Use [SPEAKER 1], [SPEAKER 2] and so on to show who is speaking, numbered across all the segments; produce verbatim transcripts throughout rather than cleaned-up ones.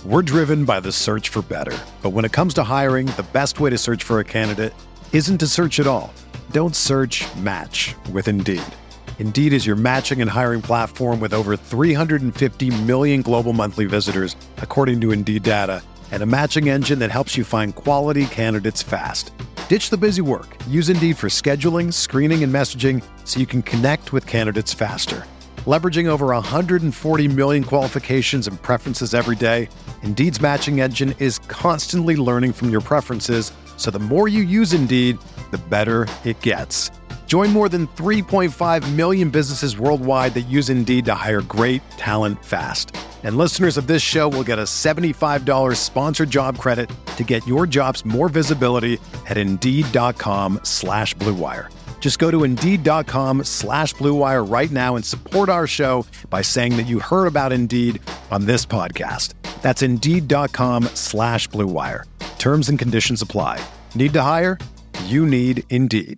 [SPEAKER 1] We're driven by the search for better. But when it comes to hiring, the best way to search for a candidate isn't to search at all. Don't search, match with Indeed. Indeed is your matching and hiring platform with over three hundred fifty million global monthly visitors, according to Indeed data, and a matching engine that helps you find quality candidates fast. Ditch the busy work. Use Indeed for scheduling, screening, and messaging so you can connect with candidates faster. Leveraging over one hundred forty million qualifications and preferences every day, Indeed's matching engine is constantly learning from your preferences, so the more you use Indeed, the better it gets. Join more than three point five million businesses worldwide that use Indeed to hire great talent fast. And listeners of this show will get a seventy-five dollars sponsored job credit to get your jobs more visibility at Indeed.com slash Blue Wire. Just go to Indeed.com slash Blue Wire right now and support our show by saying that you heard about Indeed on this podcast. That's Indeed.com slash Blue Wire. Terms and conditions apply. Need to hire? You need Indeed.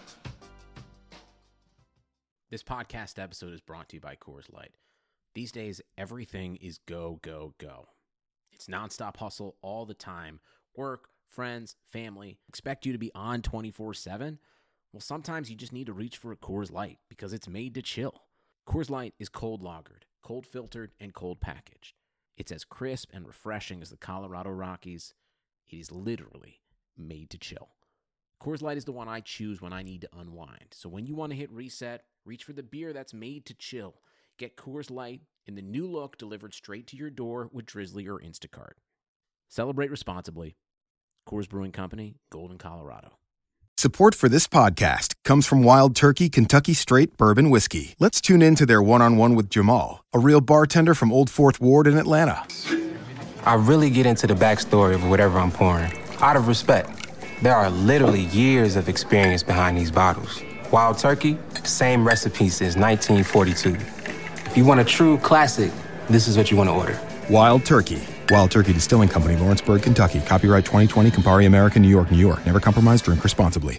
[SPEAKER 2] This podcast episode is brought to you by Coors Light. These days, everything is go, go, go. It's nonstop hustle all the time. Work, friends, family, expect you to be on twenty-four seven. Well, sometimes you just need to reach for a Coors Light because it's made to chill. Coors Light is cold lagered, cold filtered, and cold packaged. It's as crisp and refreshing as the Colorado Rockies. It is literally made to chill. Coors Light is the one I choose when I need to unwind. So when you want to hit reset, reach for the beer that's made to chill. Get Coors Light in the new look delivered straight to your door with Drizzly or Instacart. Celebrate responsibly. Coors Brewing Company, Golden, Colorado.
[SPEAKER 3] Support for this podcast comes from Wild Turkey Kentucky Straight Bourbon Whiskey. Let's tune in to their one-on-one with Jamal, a real bartender from Old Fourth Ward in Atlanta.
[SPEAKER 4] I really get into the backstory of whatever I'm pouring, out of respect. There are literally years of experience behind these bottles. Wild Turkey, same recipe since nineteen forty-two. If you want a true classic, this is what you want to order.
[SPEAKER 3] Wild Turkey. Wild Turkey Distilling Company, Lawrenceburg, Kentucky. Copyright twenty twenty, Campari American, New York, New York. Never compromise, drink responsibly.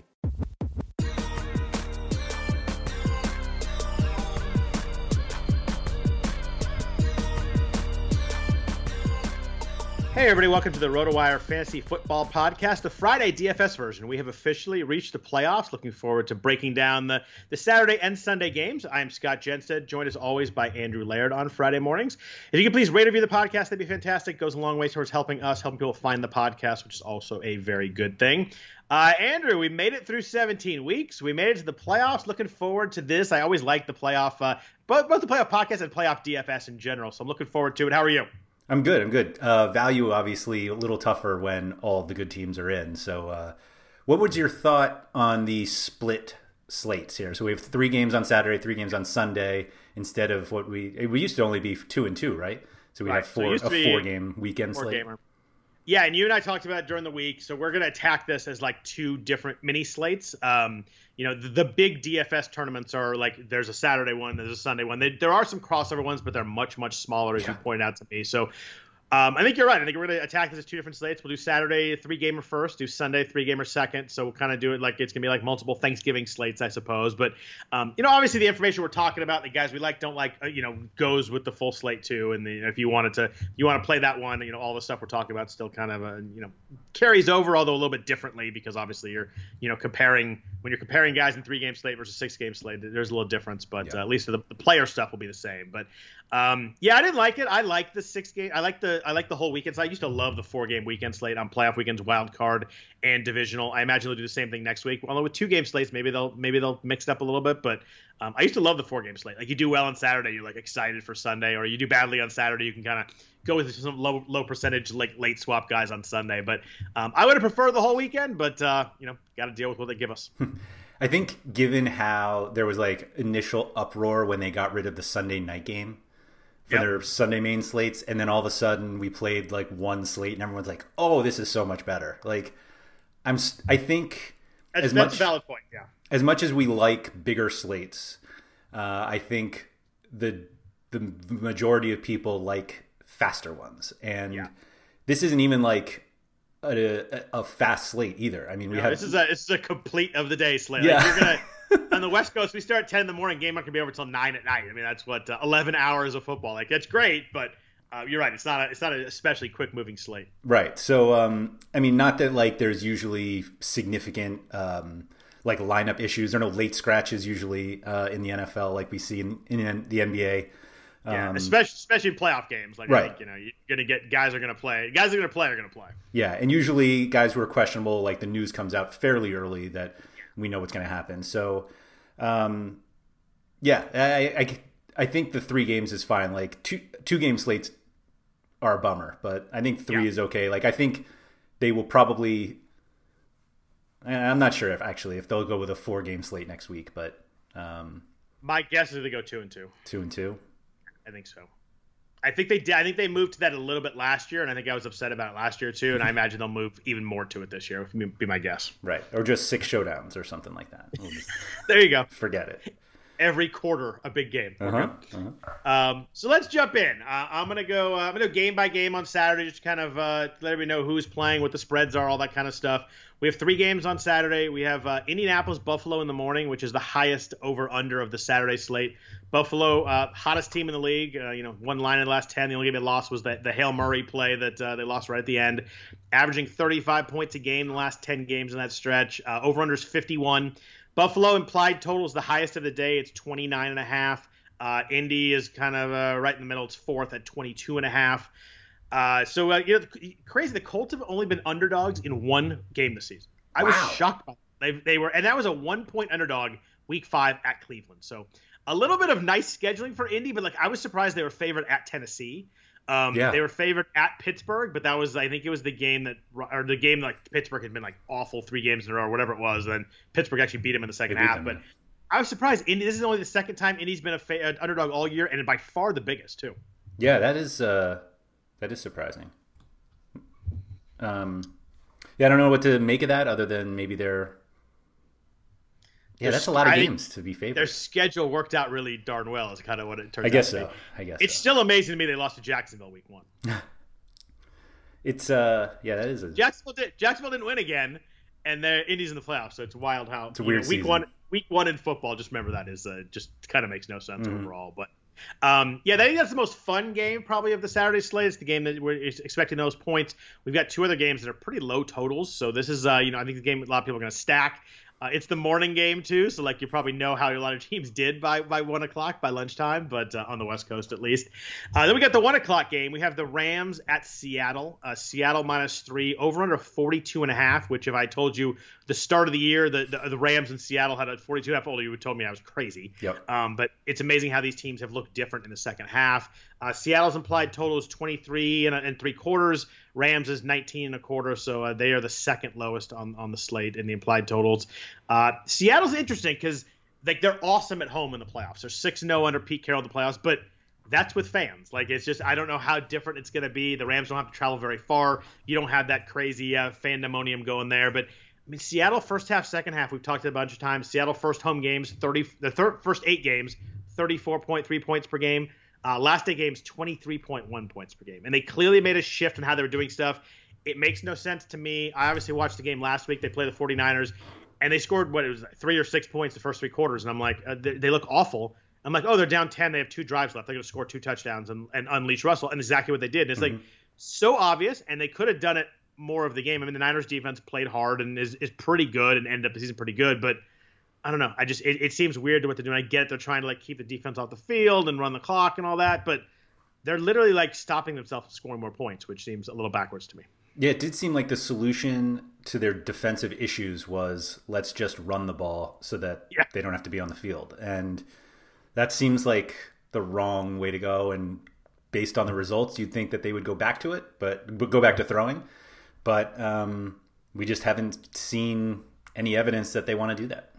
[SPEAKER 5] Hey everybody, welcome to the RotoWire Fantasy Football Podcast, the Friday D F S version. We have officially reached the playoffs. Looking forward to breaking down the, the Saturday and Sunday games. I am Scott Jenstead, joined as always by Andrew Laird on Friday mornings. If you could please rate and review the podcast, that'd be fantastic. Goes a long way towards helping us, helping people find the podcast, which is also a very good thing. Uh, Andrew, we made it through seventeen weeks. We made it to the playoffs. Looking forward to this. I always like the playoff, uh, both, both the playoff podcast and playoff D F S in general, so I'm looking forward to it. How are you?
[SPEAKER 6] I'm good. I'm good. Uh, value, obviously, a little tougher when all the good teams are in. So uh, what was your thought on the split slates here? So we have three games on Saturday, three games on Sunday, instead of what we – we used to only be two and two, right? So we
[SPEAKER 5] right.
[SPEAKER 6] have four,
[SPEAKER 5] so
[SPEAKER 6] a four-game weekend
[SPEAKER 5] four
[SPEAKER 6] slate.
[SPEAKER 5] Gamer. Yeah, and you and I talked about it during the week, so we're going to attack this as like two different mini slates. Um, you know, the, the big D F S tournaments are like there's a Saturday one, there's a Sunday one. They, there are some crossover ones, but they're much, much smaller, as yeah. you pointed out to me. So um, I think you're right. I think we're going to attack this as two different slates. We'll do Saturday three-gamer first, do Sunday three-gamer second. So we'll kind of do it like it's going to be like multiple Thanksgiving slates, I suppose. But, um, you know, obviously the information we're talking about, the guys we like, don't like, uh, you know, goes with the full slate too. And the, if you wanted to, you want to play that one, you know, all the stuff we're talking about still kind of, uh, you know, carries over, although a little bit differently because obviously you're, you know, comparing when you're comparing guys in three-game slate versus six-game slate, there's a little difference. But yeah. uh, at least the, the player stuff will be the same. But um, yeah, I didn't like it. I like the six-game. I like the I like the whole weekend. So I used to love the four-game weekend slate on playoff weekends, wild card, and divisional. I imagine they'll do the same thing next week. Although with two-game slates, maybe they'll maybe they'll mix it up a little bit. But um, I used to love the four-game slate. Like you do well on Saturday, you're like excited for Sunday, or you do badly on Saturday, you can kind of go with some low low percentage like late swap guys on Sunday. But um, I would have preferred the whole weekend. But uh, you know, got to deal with what they give us.
[SPEAKER 6] I think given how there was like initial uproar when they got rid of the Sunday night game for yep. their Sunday main slates, and then all of a sudden we played like one slate and everyone's like, oh, this is so much better. Like I'm, I think
[SPEAKER 5] that's,
[SPEAKER 6] as
[SPEAKER 5] that's
[SPEAKER 6] much,
[SPEAKER 5] a valid point. Yeah.
[SPEAKER 6] As much as we like bigger slates, uh, I think the, the majority of people like faster ones. And yeah. this isn't even like a, a, a fast slate either. I mean, we
[SPEAKER 5] no,
[SPEAKER 6] have
[SPEAKER 5] this is a this is a complete of the day slate.
[SPEAKER 6] Yeah.
[SPEAKER 5] Like you're gonna on the West Coast, we start at ten in the morning. Game not gonna be over till nine at night. I mean, that's what uh, eleven hours of football. Like that's great, but Uh, you're right. It's not a, it's not an especially quick moving slate.
[SPEAKER 6] Right. So, um, I mean, not that like there's usually significant um, like lineup issues. There are no late scratches usually uh, in the N F L like we see in, in the N B A. Um,
[SPEAKER 5] yeah, especially especially in playoff games. Like,
[SPEAKER 6] right.
[SPEAKER 5] I think, you know, you're gonna get guys are gonna play. Guys are gonna play are gonna play.
[SPEAKER 6] Yeah, and usually guys who are questionable, like the news comes out fairly early that we know what's going to happen. So, um, yeah, I, I I think the three games is fine. Like two two game slates are a bummer, but I think three yeah. is okay. Like I think they will probably. I'm not sure if actually if they'll go with a four game slate next week, but um,
[SPEAKER 5] my guess is they go two and two.
[SPEAKER 6] Two and two.
[SPEAKER 5] I think so. I think they did. I think they moved to that a little bit last year, and I think I was upset about it last year too. And I imagine they'll move even more to it this year. Would be my guess.
[SPEAKER 6] Right, or just six showdowns or something like that. We'll
[SPEAKER 5] there you go.
[SPEAKER 6] Forget it.
[SPEAKER 5] Every quarter, a big game.
[SPEAKER 6] Uh-huh. Uh-huh.
[SPEAKER 5] Um, so let's jump in. Uh, I'm gonna go. Uh, I'm gonna go game by game on Saturday, just to kind of uh, let everybody know who's playing, what the spreads are, all that kind of stuff. We have three games on Saturday. We have uh, Indianapolis Buffalo in the morning, which is the highest over under of the Saturday slate. Buffalo, uh, hottest team in the league. Uh, you know, one line in the last ten. The only game they lost was the, the Hail Murray play that uh, they lost right at the end, averaging thirty-five points a game in the last ten games in that stretch. Uh, over under is fifty-one. Buffalo implied total is the highest of the day. It's twenty-nine and a half. Uh, Indy is kind of uh, right in the middle. It's fourth at twenty-two and a half. Uh, so, uh, you know, crazy. The Colts have only been underdogs in one game this season. I wow. was shocked by that. They, they were, and that was a one-point underdog week five at Cleveland. So, a little bit of nice scheduling for Indy, but like I was surprised they were favored at Tennessee. Um, yeah. They were favored at Pittsburgh, but that was, I think it was the game that, or the game that like Pittsburgh had been like awful three games in a row or whatever it was. And then Pittsburgh actually beat them in the second half. Them, but man. I was surprised. Indy, this is only the second time Indy's been a fa- an underdog all year, and by far the biggest too.
[SPEAKER 6] Yeah, that is uh, that is surprising. Um, yeah, I don't know what to make of that other than maybe they're. Yeah, that's a lot of I games to be favored.
[SPEAKER 5] Their schedule worked out really darn well. Is kind of what it turns out.
[SPEAKER 6] I guess
[SPEAKER 5] to
[SPEAKER 6] so.
[SPEAKER 5] be.
[SPEAKER 6] I guess
[SPEAKER 5] it's
[SPEAKER 6] so.
[SPEAKER 5] still amazing to me they lost to Jacksonville week one.
[SPEAKER 6] It's uh, yeah, that is. A...
[SPEAKER 5] Jacksonville did. Jacksonville didn't win again, and they're Indy's in the playoffs. So it's wild how
[SPEAKER 6] it's a weird
[SPEAKER 5] know, week
[SPEAKER 6] season.
[SPEAKER 5] one. Week one in football, just remember that is uh, just kind of makes no sense mm-hmm. overall. But um, yeah, I think that's the most fun game probably of the Saturday slate. It's the game that we're expecting those points. We've got two other games that are pretty low totals. So this is, uh, you know, I think the game a lot of people are going to stack. Uh, it's the morning game too, so like you probably know how a lot of teams did by by one o'clock by lunchtime, but uh, on the West Coast at least. Uh, then we got the one o'clock game. We have the Rams at Seattle. Uh, Seattle minus three, over under forty-two and a half. Which if I told you the start of the year the the, the Rams in Seattle had a forty-two and a half over, you would have told me I was crazy.
[SPEAKER 6] Yep.
[SPEAKER 5] Um, but it's amazing how these teams have looked different in the second half. Uh, Seattle's implied total is twenty-three and, and three quarters. Rams is nineteen and a quarter, so uh, they are the second lowest on, on the slate in the implied totals. Uh, Seattle's interesting because like they're awesome at home in the playoffs. They're six and oh under Pete Carroll in the playoffs, but that's with fans. Like it's just I don't know how different it's going to be. The Rams don't have to travel very far. You don't have that crazy uh, fandemonium going there, but I mean Seattle first half, second half. We've talked a bunch of times. Seattle first home games, thirty the third, first eight games, thirty-four point three points per game. Uh, last eight games, twenty-three point one points per game. And they clearly made a shift in how they were doing stuff. It makes no sense to me. I obviously watched the game last week. They played the forty-niners, and they scored, what, it was three or six points the first three quarters. And I'm like, uh, they, they look awful. I'm like, oh, they're down ten. They have two drives left. They're going to score two touchdowns and, and unleash Russell. And exactly what they did. And it's mm-hmm. like so obvious, and they could have done it more of the game. I mean, the Niners defense played hard and is, is pretty good and ended up the season pretty good, but I don't know. I just it, it seems weird to what they're doing. I get it. They're trying to like keep the defense off the field and run the clock and all that, but they're literally like stopping themselves from scoring more points, which seems a little backwards to me.
[SPEAKER 6] Yeah, it did seem like the solution to their defensive issues was let's just run the ball so that yeah. they don't have to be on the field. And that seems like the wrong way to go. And based on the results, you'd think that they would go back to it, but go back to throwing. But um, we just haven't seen any evidence that they want to do that.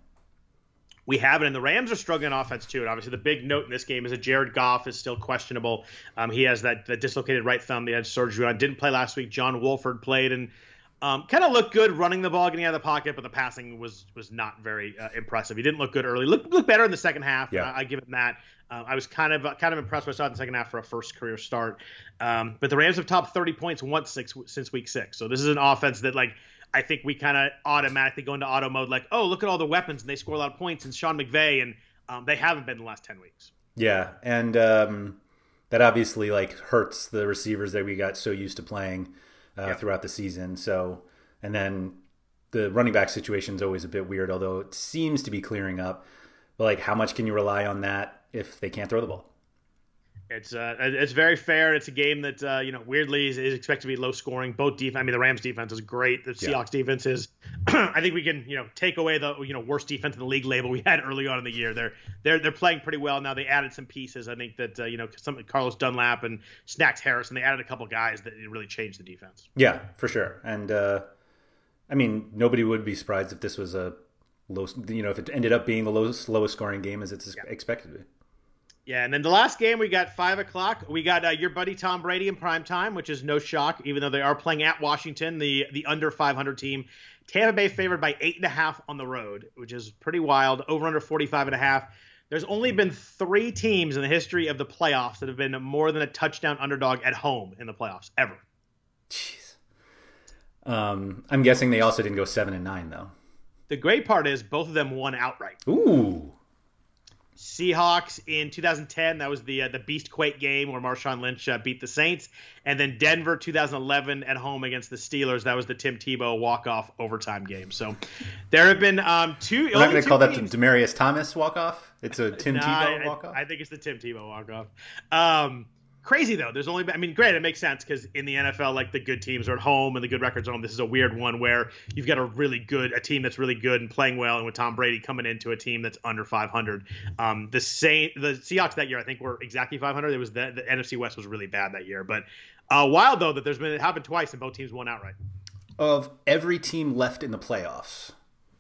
[SPEAKER 5] We have it, and the Rams are struggling on offense too. And obviously, the big note in this game is that Jared Goff is still questionable. Um, he has that, that dislocated right thumb that he had surgery on. Didn't play last week. John Wolford played and um, kind of looked good running the ball, getting out of the pocket, but the passing was was not very uh, impressive. He didn't look good early. Looked looked better in the second half.
[SPEAKER 6] Yeah.
[SPEAKER 5] I, I give him that. Uh, I was kind of uh, kind of impressed when I saw it in the second half for a first career start. Um, but the Rams have topped thirty points once six, since week six. So this is an offense that like. I think we kind of automatically go into auto mode like, oh, look at all the weapons, and they score a lot of points, and Sean McVay, and um, they haven't been the last ten weeks.
[SPEAKER 6] Yeah, and um, that obviously like hurts the receivers that we got so used to playing uh,
[SPEAKER 5] yep.
[SPEAKER 6] throughout the season. So, and then the running back situation is always a bit weird, although it seems to be clearing up. But like, how much can you rely on that if they can't throw the ball?
[SPEAKER 5] It's uh, it's very fair. It's a game that uh, you know weirdly is, is expected to be low scoring. Both defense. I mean, the Rams defense is great. The Seahawks yeah. defense is. I think we can you know take away the you know worst defense in the league label we had early on in the year. They're they're they're playing pretty well now. They added some pieces. I think that uh, you know some Carlos Dunlap and Snacks Harrison. They added a couple guys that really changed the defense.
[SPEAKER 6] Yeah, for sure. And uh, I mean, nobody would be surprised if this was a low. You know, if it ended up being the lowest lowest scoring game as it's yeah. expected to be.
[SPEAKER 5] Yeah, and then the last game, we got five o'clock. We got uh, your buddy Tom Brady in prime time, which is no shock, even though they are playing at Washington, the the under five hundred team. Tampa Bay favored by eight and a half on the road, which is pretty wild. Over under forty-five and a half. There's only been three teams in the history of the playoffs that have been more than a touchdown underdog at home in the playoffs ever.
[SPEAKER 6] Jeez. Um, I'm guessing they also didn't go seven and nine though.
[SPEAKER 5] The great part is both of them won outright.
[SPEAKER 6] Ooh.
[SPEAKER 5] Seahawks in two thousand ten, that was the uh, the Beastquake game where Marshawn Lynch uh, beat the Saints. And then Denver two thousand eleven at home against the Steelers. That was the Tim Tebow walk-off overtime game. So there have been um, two –
[SPEAKER 6] We're not going to call games. That the Demaryius Thomas walk-off? It's a Tim
[SPEAKER 5] nah,
[SPEAKER 6] Tebow
[SPEAKER 5] I,
[SPEAKER 6] walk-off?
[SPEAKER 5] I think it's the Tim Tebow walk-off. Um Crazy, though. There's only – I mean, granted, it makes sense because in the N F L, like, the good teams are at home and the good records are at home. This is a weird one where you've got a really good – a team that's really good and playing well, and with Tom Brady coming into a team that's under five hundred. Um, the Saint, the Seahawks that year, I think, were exactly five hundred. It was the, the N F C West was really bad that year. But uh, wild, though, that there's been – it happened twice and both teams won outright.
[SPEAKER 6] Of every team left in the playoffs,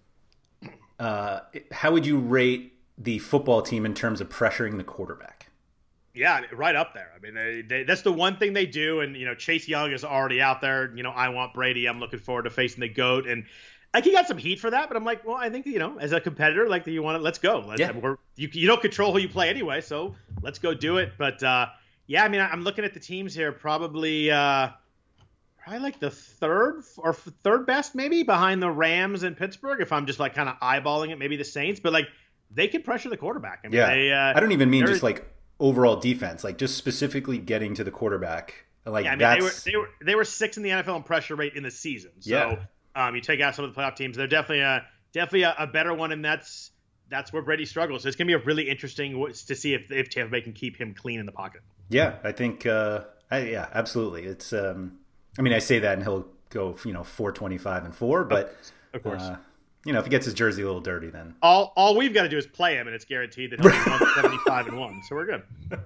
[SPEAKER 6] uh, how would you rate the football team in terms of pressuring the quarterback?
[SPEAKER 5] Yeah, right up there. I mean, they, they, that's the one thing they do. And, you know, Chase Young is already out there. You know, I want Brady. I'm looking forward to facing the GOAT. And like he got some heat for that. But I'm like, well, I think, you know, as a competitor, like, you want to, let's go. Let's,
[SPEAKER 6] yeah.
[SPEAKER 5] we're, you, you don't control who you play anyway. So let's go do it. But, uh, yeah, I mean, I'm looking at the teams here. Probably, uh, probably like the third or third best, maybe behind the Rams and Pittsburgh. If I'm just like kind of eyeballing it, maybe the Saints. But like they can pressure the quarterback. I mean,
[SPEAKER 6] yeah.
[SPEAKER 5] They, uh,
[SPEAKER 6] I don't even mean just like overall defense, like just specifically getting to the quarterback. Like
[SPEAKER 5] yeah, I mean,
[SPEAKER 6] that's...
[SPEAKER 5] they were they were they were sixth in the N F L in pressure rate in the season. So
[SPEAKER 6] yeah.
[SPEAKER 5] um, you take out some of the playoff teams, they're definitely a definitely a, a better one, and that's that's where Brady struggles. So it's gonna be a really interesting to see if if Tampa Bay can keep him clean in the pocket.
[SPEAKER 6] Yeah, I think. Uh, I, yeah, absolutely. It's. Um, I mean, I say that, and he'll go, you know, four twenty-five and four, but
[SPEAKER 5] of course.
[SPEAKER 6] Uh, you know, if he gets his jersey a little dirty, then
[SPEAKER 5] all all we've got to do is play him, and it's guaranteed that he'll be one seventy-five and one. So we're good.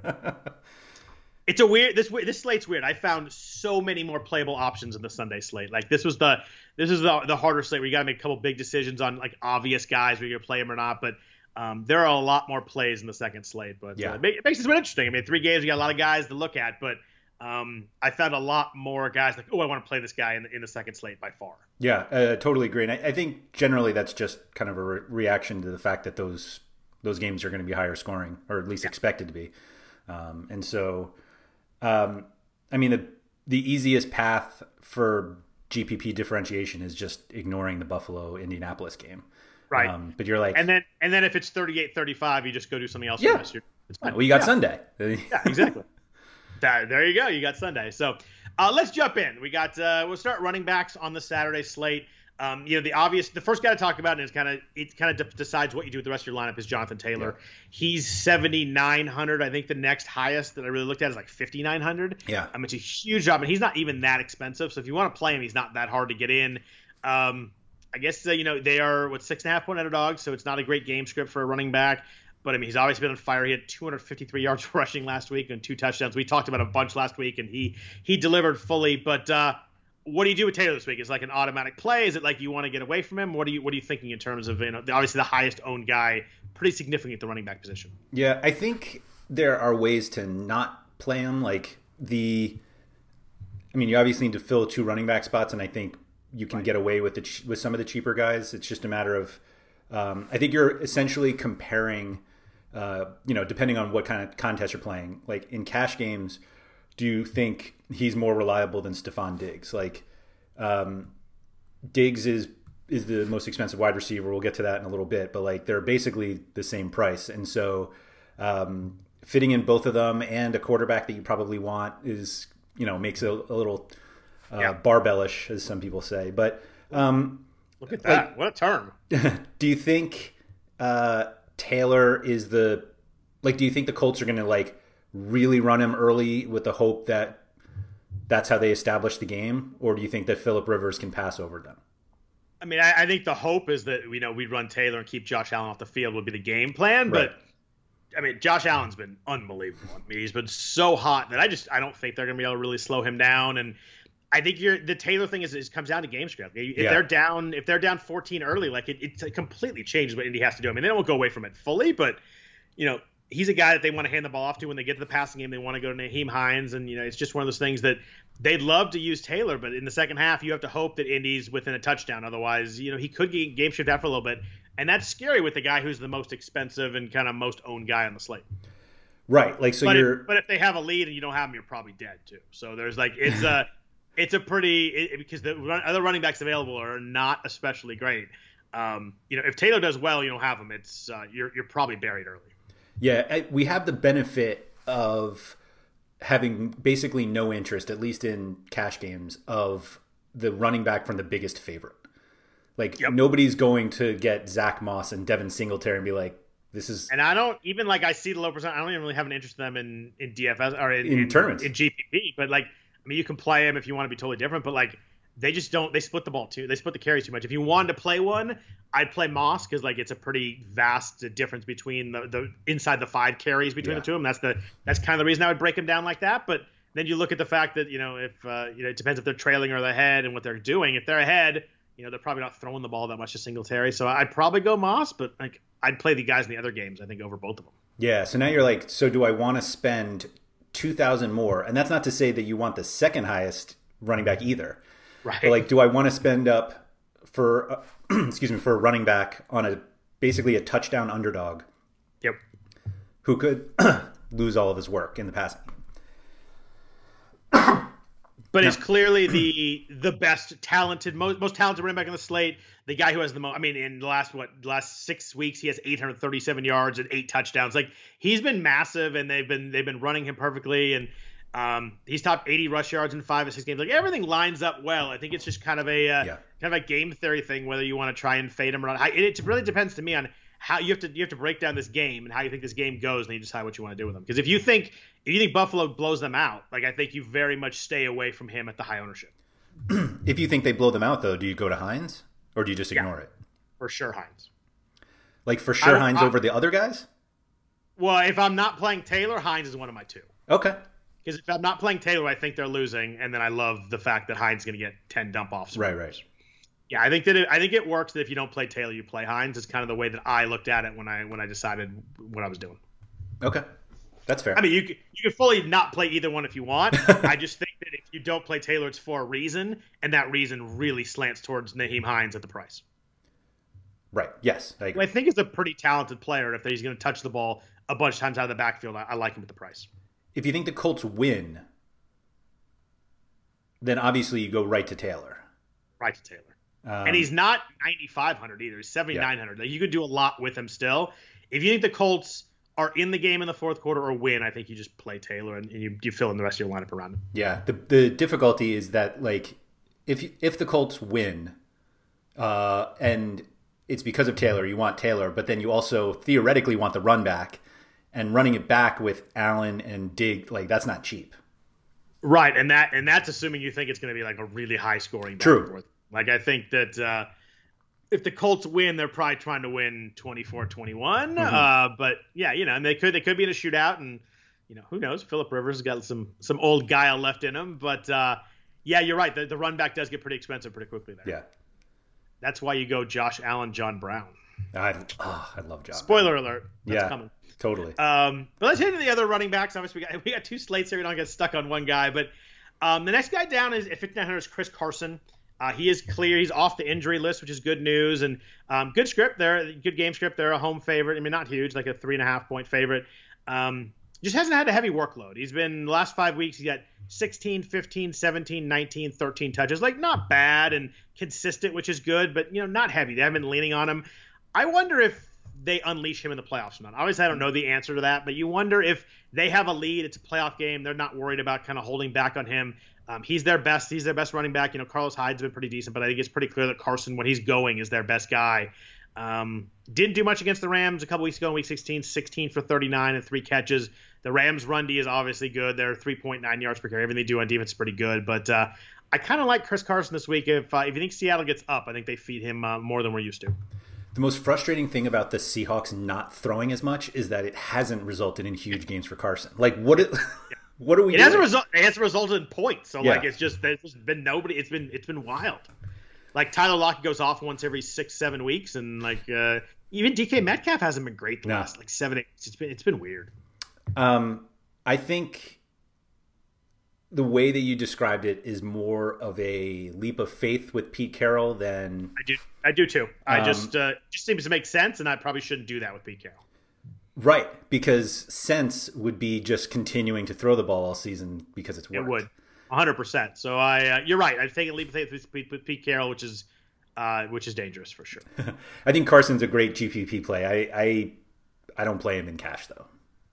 [SPEAKER 5] It's a weird this this slate's weird. I found so many more playable options in the Sunday slate. Like this was the this is the the harder slate where you got to make a couple big decisions on like obvious guys where you're gonna play him or not. But um, there are a lot more plays in the second slate. But
[SPEAKER 6] yeah,
[SPEAKER 5] uh, it, it makes this one interesting. I mean, three games, you got a lot of guys to look at, but. Um, I found a lot more guys like, oh, I want to play this guy in the, in the second slate by far.
[SPEAKER 6] Yeah, uh, totally agree. And I, I think generally that's just kind of a re- reaction to the fact that those those games are going to be higher scoring, or at least yeah. expected to be. Um, and so, um, I mean, the the easiest path for G P P differentiation is just ignoring the Buffalo Indianapolis game.
[SPEAKER 5] Right.
[SPEAKER 6] Um, but you're like,
[SPEAKER 5] and then and then if it's thirty-eight thirty-five, you just go do something else.
[SPEAKER 6] Yeah.
[SPEAKER 5] For the rest of your, it's fine.
[SPEAKER 6] Well, you got
[SPEAKER 5] yeah.
[SPEAKER 6] Sunday.
[SPEAKER 5] Yeah, exactly. There you go. You got Sunday. So uh, let's jump in. We got uh, we'll start running backs on the Saturday slate. Um, you know, the obvious, the first guy to talk about, and it's kind of it kind of de- decides what you do with the rest of your lineup is Jonathan Taylor. Yeah. He's seventy-nine hundred. I think the next highest that I really looked at is like fifty-nine hundred.
[SPEAKER 6] Yeah,
[SPEAKER 5] um, it's a huge drop, and he's not even that expensive. So if you want to play him, he's not that hard to get in. Um, I guess uh, you know they are what six and a half point underdogs, so it's not a great game script for a running back. But, I mean, he's always been on fire. He had two hundred fifty-three yards rushing last week and two touchdowns. We talked about a bunch last week, and he he delivered fully. But uh, what do you do with Taylor this week? Is it like an automatic play? Is it like you want to get away from him? What are you What are you thinking in terms of, you know, obviously the highest owned guy, pretty significant at the running back position?
[SPEAKER 6] Yeah, I think there are ways to not play him. Like the – I mean, you obviously need to fill two running back spots, and I think you can right. get away with the with some of the cheaper guys. It's just a matter of um, – I think you're essentially comparing – Uh, you know, depending on what kind of contest you're playing, like in cash games, do you think he's more reliable than Stephon Diggs? Like, um, Diggs is is the most expensive wide receiver. We'll get to that in a little bit, but like they're basically the same price, and so um, fitting in both of them and a quarterback that you probably want is, you know, makes it a, a little uh, yeah. barbellish, as some people say. But um,
[SPEAKER 5] look at that. Like, what a term.
[SPEAKER 6] Do you think uh, Taylor is the, like, do you think the Colts are going to, like, really run him early with the hope that that's how they establish the game? Or do you think that Phillip Rivers can pass over them?
[SPEAKER 5] I mean, I, I think the hope is that, you know, we run Taylor and keep Josh Allen off the field would be the game plan.
[SPEAKER 6] Right.
[SPEAKER 5] But, I mean, Josh Allen's been unbelievable. I mean, he's been so hot that I just I don't think they're going to be able to really slow him down. And I think you're the Taylor thing is, is comes down to game script. If yeah. they're down, if they're down fourteen early, like it, it completely changes what Indy has to do. I mean, they don't go away from it fully, but, you know, he's a guy that they want to hand the ball off to when they get to the passing game. They want to go to Nyheim Hines, and you know it's just one of those things that they'd love to use Taylor, but in the second half you have to hope that Indy's within a touchdown. Otherwise, you know he could get game shift out for a little bit, and that's scary with the guy who's the most expensive and kind of most owned guy on the slate.
[SPEAKER 6] Right, like so
[SPEAKER 5] but
[SPEAKER 6] you're.
[SPEAKER 5] If, but if they have a lead and you don't have him, you're probably dead too. So there's like it's a it's a pretty it, because the run, other running backs available are not especially great. Um, you know if Taylor does well, you don't have him. It's uh, you're you're probably buried early.
[SPEAKER 6] Yeah, we have the benefit of having basically no interest, at least in cash games, of the running back from the biggest favorite. Like, yep. Nobody's going to get Zach Moss and Devin Singletary and be like, this is...
[SPEAKER 5] And I don't, even like I see the low percent, I don't even really have an interest in them in, in D F S or in,
[SPEAKER 6] in, in tournaments.
[SPEAKER 5] In G P P, but like, I mean, you can play them if you want to be totally different, but like, they just don't, they split the ball too. They split the carries too much. If you wanted to play one, I'd play Moss because like it's a pretty vast difference between the, the inside the five carries between yeah. the two of them. That's the that's kind of the reason I would break them down like that. But then you look at the fact that you know if uh, you know it depends if they're trailing or they're ahead and what they're doing. If they're ahead, you know they're probably not throwing the ball that much to Singletary. So I'd probably go Moss, but like I'd play the guys in the other games. I think over both of them.
[SPEAKER 6] Yeah. So now you're like, so do I want to spend two thousand more? And that's not to say that you want the second highest running back either.
[SPEAKER 5] Right.
[SPEAKER 6] But like, do I want to spend up for, uh, excuse me, for a running back on a basically a touchdown underdog?
[SPEAKER 5] Yep.
[SPEAKER 6] Who could lose all of his work in the passing
[SPEAKER 5] game. But it's clearly the the best talented, most most talented running back on the slate. The guy who has the most. I mean, in the last what last six weeks, he has eight hundred thirty-seven yards and eight touchdowns. Like he's been massive, and they've been they've been running him perfectly, and. Um, he's top eighty rush yards in five or six games. Like everything lines up well. I think it's just kind of a uh, yeah. kind of a game theory thing, whether you want to try and fade him or not. It, it really depends to me on how you have to you have to break down this game and how you think this game goes, and you decide what you want to do with him. Because if you think if you think Buffalo blows them out, like I think you very much stay away from him at the high ownership.
[SPEAKER 6] If you think they blow them out, though, do you go to Hines or do you just ignore
[SPEAKER 5] yeah,
[SPEAKER 6] it?
[SPEAKER 5] For sure, Hines.
[SPEAKER 6] Like for sure, Hines I, over the other guys.
[SPEAKER 5] Well, if I'm not playing Taylor, Hines is one of my two.
[SPEAKER 6] Okay.
[SPEAKER 5] Because if I'm not playing Taylor, I think they're losing, and then I love the fact that Hines is going to get ten dump offs.
[SPEAKER 6] Right, right.
[SPEAKER 5] Yeah, I think that it, I think it works that if you don't play Taylor, you play Hines. It's kind of the way that I looked at it when I when I decided what I was doing.
[SPEAKER 6] Okay, that's fair.
[SPEAKER 5] I mean, you can, you can fully not play either one if you want. I just think that if you don't play Taylor, it's for a reason, and that reason really slants towards Nyheim Hines at the price.
[SPEAKER 6] Right. Yes, I agree.
[SPEAKER 5] I think he's a pretty talented player. If he's going to touch the ball a bunch of times out of the backfield, I, I like him at the price.
[SPEAKER 6] If you think the Colts win, then obviously you go right to Taylor.
[SPEAKER 5] Right to Taylor. Um, and he's not ninety-five hundred either. He's seventy-nine hundred. Yeah. Like you could do a lot with him still. If you think the Colts are in the game in the fourth quarter or win, I think you just play Taylor and you, you fill in the rest of your lineup around him.
[SPEAKER 6] Yeah. The the difficulty is that, like, if if the Colts win, uh, and it's because of Taylor, you want Taylor, but then you also theoretically want the run back. And running it back with Allen and Diggs, like that's not cheap.
[SPEAKER 5] Right, and that and that's assuming you think it's going to be like a really high scoring back
[SPEAKER 6] True.
[SPEAKER 5] and forth. Like I think that uh, if the Colts win, they're probably trying to win twenty-four twenty-one. Mm-hmm. Uh, but yeah, you know, and they could they could be in a shootout, and you know who knows? Phillip Rivers has got some some old guile left in him, but uh, yeah, you're right. The, the run back does get pretty expensive pretty quickly there.
[SPEAKER 6] Yeah,
[SPEAKER 5] that's why you go Josh Allen, John Brown.
[SPEAKER 6] I oh, I love John.
[SPEAKER 5] Spoiler Brown. alert. That's
[SPEAKER 6] yeah.
[SPEAKER 5] coming.
[SPEAKER 6] Totally.
[SPEAKER 5] Um, but let's hit into the other running backs. Obviously, we got we got two slates here. We don't get stuck on one guy. But um, the next guy down is at fifty-nine hundred is Chris Carson. Uh, he is clear. He's off the injury list, which is good news. And um, good script there. Good game script. They're a home favorite. I mean, not huge, like a three and a half point favorite. Um, just hasn't had a heavy workload. He's been the last five weeks. He got sixteen, fifteen, seventeen, nineteen, thirteen touches. Like not bad and consistent, which is good, but you know, not heavy. They haven't been leaning on him. I wonder if they unleash him in the playoffs or not. Obviously, I don't know the answer to that, but you wonder if they have a lead, it's a playoff game, they're not worried about kind of holding back on him. Um, he's their best. He's their best running back. You know, Carlos Hyde's been pretty decent, but I think it's pretty clear that Carson, when he's going, is their best guy. Um, didn't do much against the Rams a couple weeks ago in week sixteen, sixteen for thirty-nine and three catches. The Rams' run D is obviously good. They're three point nine yards per carry. Everything they do on defense is pretty good. But uh, I kind of like Chris Carson this week. If uh, if you think Seattle gets up, I think they feed him uh, more than we're used to.
[SPEAKER 6] The most frustrating thing about the Seahawks not throwing as much is that it hasn't resulted in huge games for Carson. Like, what? It, what are we?
[SPEAKER 5] It
[SPEAKER 6] doing?
[SPEAKER 5] hasn't result. It hasn't resulted in points. So
[SPEAKER 6] Yeah.
[SPEAKER 5] like, it's just there's just been nobody. It's been it's been wild. Like Tyler Lockett goes off once every six seven weeks, and like uh, even D K Metcalf hasn't been great the
[SPEAKER 6] No.
[SPEAKER 5] last like seven eight. It's been it's been weird.
[SPEAKER 6] Um, I think the way that you described it is more of a leap of faith with Pete Carroll than
[SPEAKER 5] I do I do too. I
[SPEAKER 6] Um,
[SPEAKER 5] just uh, just seems to make sense, and I probably shouldn't do that with Pete Carroll.
[SPEAKER 6] right, because sense would be just continuing to throw the ball all season because it's worked.
[SPEAKER 5] It would, one hundred percent. So I, uh, you're right. I've taken a leap of faith with Pete, with Pete Carroll, which is, uh, which is dangerous for sure.
[SPEAKER 6] I think Carson's a great G P P play. I, I, I don't play him in cash though.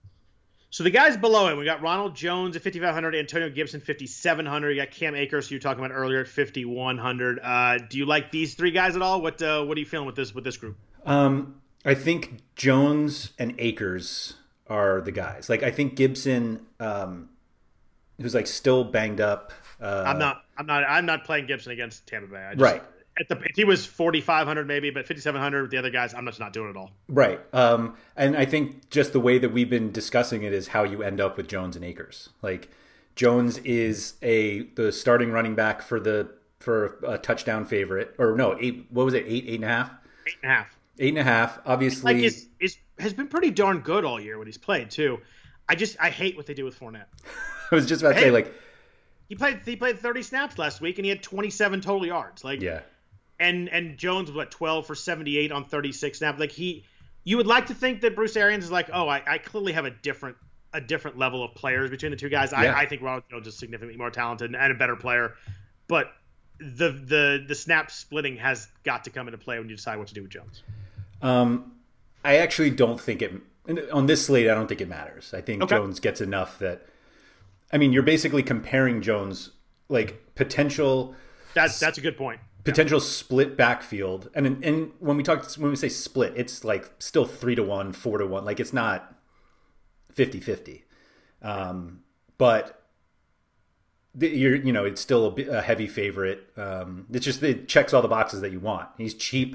[SPEAKER 5] So the guys below him, we got Ronald Jones at fifty-five hundred, Antonio Gibson fifty-seven hundred. You got Cam Akers, who you were talking about earlier, at fifty-one hundred. Uh, do you like these three guys at all? What, uh, what are you feeling with this with this group?
[SPEAKER 6] Um, I think Jones and Akers are the guys. Like I think Gibson, um, who's like still banged up. Uh,
[SPEAKER 5] I'm not, I'm not, I'm not playing Gibson against Tampa Bay. I just,
[SPEAKER 6] Right.
[SPEAKER 5] At the, if he was forty-five hundred maybe, but fifty-seven hundred with the other guys, I'm just not doing it all.
[SPEAKER 6] Right. Um, and I think just the way that we've been discussing it is how you end up with Jones and Akers. Like Jones is a the starting running back for the for a touchdown favorite, or no, eight. What was it? Eight, eight and a half.
[SPEAKER 5] Eight and a half.
[SPEAKER 6] Eight and a half. Obviously,
[SPEAKER 5] Like is is has been pretty darn good all year when he's played too. I just I hate what they do with Fournette.
[SPEAKER 6] I was just about to
[SPEAKER 5] Hey.
[SPEAKER 6] say, like,
[SPEAKER 5] He played he played thirty snaps last week and he had twenty-seven total yards. Like
[SPEAKER 6] yeah,
[SPEAKER 5] and and Jones was what twelve for seventy-eight on thirty-six snaps. Like he, you would like to think that Bruce Arians is like, oh, I, I clearly have a different a different level of players between the two guys.
[SPEAKER 6] Yeah.
[SPEAKER 5] I, I think Ronald Jones is significantly more talented and a better player, but the the the snap splitting has got to come into play when you decide what to do with Jones.
[SPEAKER 6] Um, I actually don't think it on this slate. I don't think it matters. I think
[SPEAKER 5] Okay.
[SPEAKER 6] Jones gets enough that. I mean, you're basically comparing Jones like potential.
[SPEAKER 5] That's that's a good point.
[SPEAKER 6] Potential split backfield, and and when we talk when we say split, it's like still three to one, four to one. Like it's not fifty-fifty. Um, but the, you're you know it's still a, bit- a heavy favorite. Um, it's just it checks all the boxes that you want. He's cheap.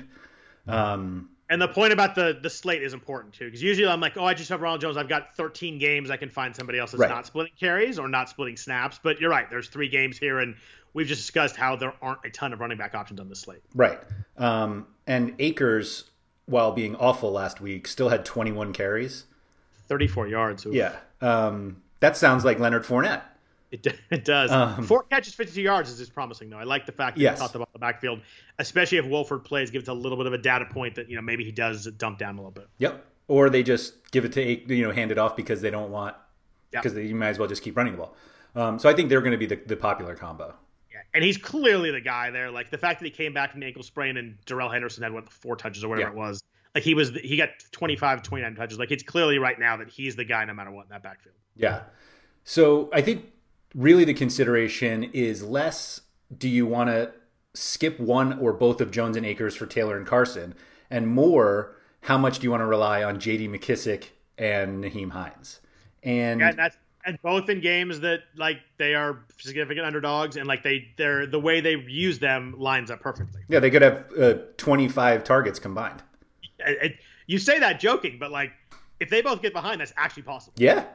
[SPEAKER 6] Um,
[SPEAKER 5] And the point about the the slate is important too, because usually I'm like, oh, I just have Ronald Jones. I've got thirteen games. I can find somebody else that's
[SPEAKER 6] Right.
[SPEAKER 5] not splitting carries or not splitting snaps. But you're right. There's three games here, and we've just discussed how there aren't a ton of running back options on this slate.
[SPEAKER 6] Right. Um, and Akers, while being awful last week, still had twenty-one carries.
[SPEAKER 5] thirty-four yards. Oof.
[SPEAKER 6] Yeah. Um, that sounds like Leonard Fournette.
[SPEAKER 5] It, d- it does.
[SPEAKER 6] Um,
[SPEAKER 5] Four catches, fifty-two yards is just promising, though. I like the fact that
[SPEAKER 6] Yes.
[SPEAKER 5] you talked about the backfield, especially if Wolford plays, gives a little bit of a data point that, you know, maybe he does dump down a little bit.
[SPEAKER 6] Yep. Or they just give it to, A- you know, hand it off because they don't want,
[SPEAKER 5] Yeah.
[SPEAKER 6] because you might as well just keep running the ball. Um, so I think they're going to be the, the popular combo.
[SPEAKER 5] Yeah. And he's clearly the guy there. Like the fact that he came back from the ankle sprain and Darrell Henderson had what four touches or whatever
[SPEAKER 6] Yeah.
[SPEAKER 5] it was. Like he was, he got twenty-five, twenty-nine touches. Like it's clearly right now that he's the guy no matter what in that backfield.
[SPEAKER 6] Yeah. So I think really the consideration is less, do you want to skip one or both of Jones and Akers for Taylor and Carson, and more, how much do you want to rely on J D McKissick and Naheem Hines? And
[SPEAKER 5] Yeah, and that's and both in games that like they are significant underdogs and like they they're the way they use them lines up perfectly.
[SPEAKER 6] yeah, they could have uh, twenty-five targets combined.
[SPEAKER 5] It- it- you say that joking, but like if they both get behind, that's actually possible.
[SPEAKER 6] Yeah.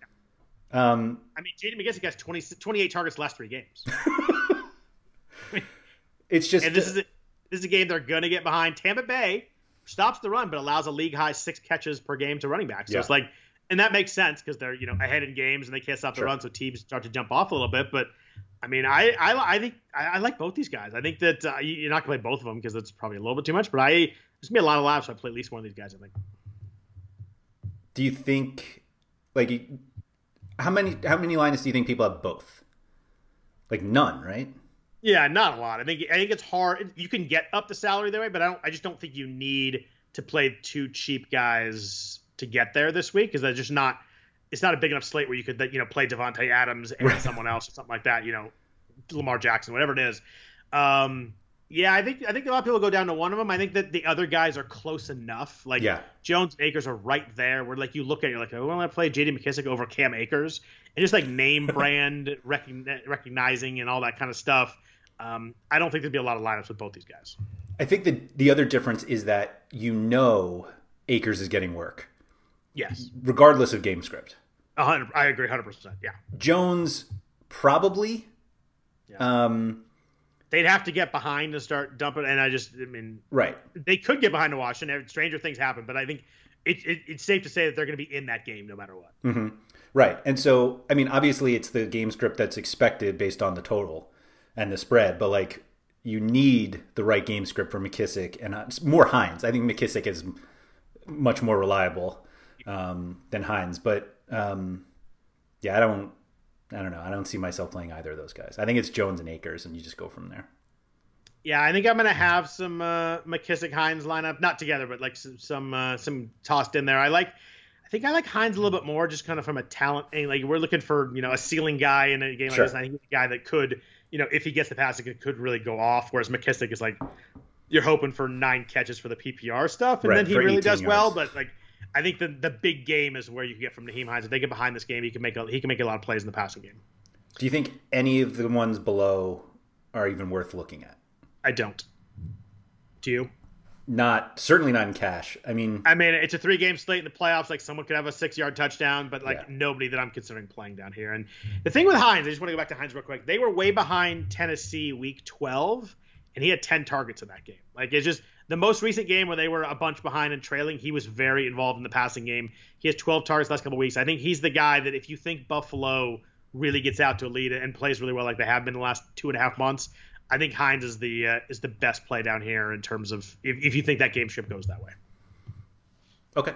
[SPEAKER 6] Um,
[SPEAKER 5] I mean, J D McKissick has twenty, twenty-eight targets the last three games.
[SPEAKER 6] it's just
[SPEAKER 5] And this is a, this is a game they're going to get behind. Tampa Bay stops the run, but allows a league high six catches per game to running back. So
[SPEAKER 6] Yeah.
[SPEAKER 5] it's like, and that makes sense because they're you know ahead in games and they can't stop the
[SPEAKER 6] Sure.
[SPEAKER 5] run, so teams start to jump off a little bit. But I mean, I I, I think I, I like both these guys. I think that uh, you- you're not going to play both of them because that's probably a little bit too much. But I there's going to be a lot of laps. So I play at least one of these guys. I think.
[SPEAKER 6] do you think, like, how many how many liners do you think people have both? Like none, right?
[SPEAKER 5] Yeah, not a lot. I think I think it's hard. You can get up the salary that way, but I don't. I just don't think you need to play two cheap guys to get there this week because they're just not. It's not a big enough slate where you could, you know, play Devontae Adams and right. someone else or something like that. You know, Lamar Jackson, whatever it is. Um, yeah, I think I think a lot of people go down to one of them. I think that the other guys are close enough. Like
[SPEAKER 6] yeah.
[SPEAKER 5] Jones and Akers are right there. Where like you look at it, you're like, I want to play J D McKissic over Cam Akers, and just like name brand recogn- recognizing and all that kind of stuff. Um, I don't think there'd be a lot of lineups with both these guys.
[SPEAKER 6] I think the the other difference is that you know Akers is getting work.
[SPEAKER 5] Yes,
[SPEAKER 6] regardless of game script.
[SPEAKER 5] one hundred I agree, one hundred percent. Yeah,
[SPEAKER 6] Jones probably.
[SPEAKER 5] Yeah.
[SPEAKER 6] Um,
[SPEAKER 5] They'd have to get behind to start dumping, and I just, I mean,
[SPEAKER 6] right.
[SPEAKER 5] They could get behind to Washington. Stranger things happen, but I think it, it, it's safe to say that they're going to be in that game no matter what.
[SPEAKER 6] Mm-hmm. Right, and so I mean, obviously, it's the game script that's expected based on the total and the spread, but like you need the right game script for McKissic and uh, more Hines. I think McKissic is much more reliable um, than Hines, but um, yeah, I don't. I don't know. I don't see myself playing either of those guys. I think it's Jones and Akers, and you just go from there.
[SPEAKER 5] Yeah, I think I'm going to have some uh, McKissic Hines lineup, not together, but like some some, uh, some tossed in there. I like, I think I like Hines a little bit more, just kind of from a talent. And like we're looking for you know a ceiling guy in a game like
[SPEAKER 6] sure.
[SPEAKER 5] this. And I think he's a guy that could you know if he gets the pass, it could really go off. Whereas McKissic is like you're hoping for nine catches for the P P R stuff, and
[SPEAKER 6] right,
[SPEAKER 5] then he really does
[SPEAKER 6] yards.
[SPEAKER 5] well. But like. I think the the big game is where you can get from Nyheim Hines. If they get behind this game, he can make a, he can make a lot of plays in the passing game.
[SPEAKER 6] Do you think any of the ones below are even worth looking at?
[SPEAKER 5] I don't. Do you?
[SPEAKER 6] Not certainly not in cash. I mean,
[SPEAKER 5] I mean, it's a three game slate in the playoffs. Like someone could have a six yard touchdown, but like
[SPEAKER 6] yeah.
[SPEAKER 5] nobody that I'm considering playing down here. And the thing with Hines, I just want to go back to Hines real quick. They were way behind Tennessee week twelve, and he had ten targets in that game. Like it's just. The most recent game where they were a bunch behind and trailing, he was very involved in the passing game. He has twelve targets the last couple of weeks. I think he's the guy that if you think Buffalo really gets out to a lead and plays really well like they have been the last two and a half months, I think Hines is the uh, is the best play down here in terms of if, if you think that game script goes that way.
[SPEAKER 6] Okay.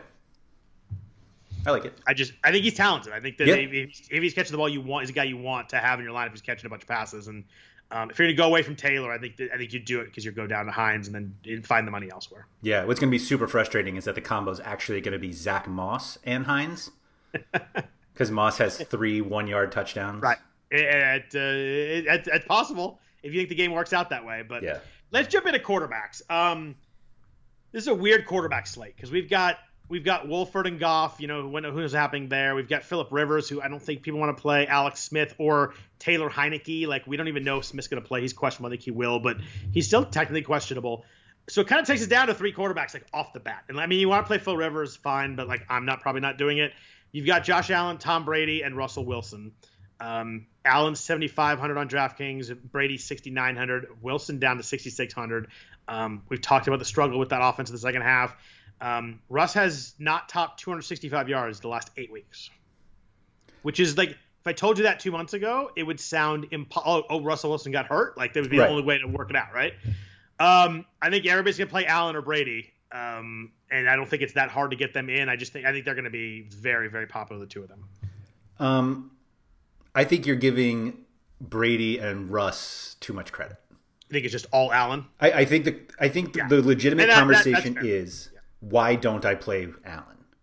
[SPEAKER 6] I like it.
[SPEAKER 5] I just I think he's talented. I think that
[SPEAKER 6] yeah.
[SPEAKER 5] if, if he's catching the ball you want, he's a guy you want to have in your lineup. He's catching a bunch of passes and. Um, if you're going to go away from Taylor, I think that, I think you do it because you go down to Hines and then find the money elsewhere.
[SPEAKER 6] Yeah, what's going to be super frustrating is that the combo is actually going to be Zach Moss and Hines because Moss has three one-yard touchdowns.
[SPEAKER 5] Right. It, it, uh, it, it, it's possible if you think the game works out that way. But
[SPEAKER 6] yeah.
[SPEAKER 5] Let's jump into quarterbacks. Um, this is a weird quarterback slate because we've got we've got Wolford and Goff. You know when, who's happening there. We've got Phillip Rivers, who I don't think people want to play. Alex Smith or Taylor Heineke. Like we don't even know if Smith's going to play. He's questionable. I think he will, but he's still technically questionable. So it kind of takes us down to three quarterbacks like off the bat. And I mean, you want to play Phil Rivers, fine, but like I'm not probably not doing it. You've got Josh Allen, Tom Brady, and Russell Wilson. Um, Allen's seventy-five hundred on DraftKings, Brady sixty-nine hundred, Wilson down to sixty-six hundred. Um, we've talked about the struggle with that offense in the second half. Um, Russ has not topped two hundred sixty-five yards the last eight weeks, which is like if I told you that two months ago, it would sound impo- oh, oh, Russell Wilson got hurt. Like that would be
[SPEAKER 6] right.
[SPEAKER 5] the only way to work it out, right? Um, I think everybody's gonna play Allen or Brady, um, and I don't think it's that hard to get them in. I just think I think they're gonna be very, very popular, the two of them.
[SPEAKER 6] Um, I think you're giving Brady and Russ too much credit.
[SPEAKER 5] I think it's just all Allen.
[SPEAKER 6] I, I think the I think
[SPEAKER 5] yeah.
[SPEAKER 6] the legitimate
[SPEAKER 5] that,
[SPEAKER 6] conversation
[SPEAKER 5] that,
[SPEAKER 6] is
[SPEAKER 5] yeah.
[SPEAKER 6] why don't I play Allen?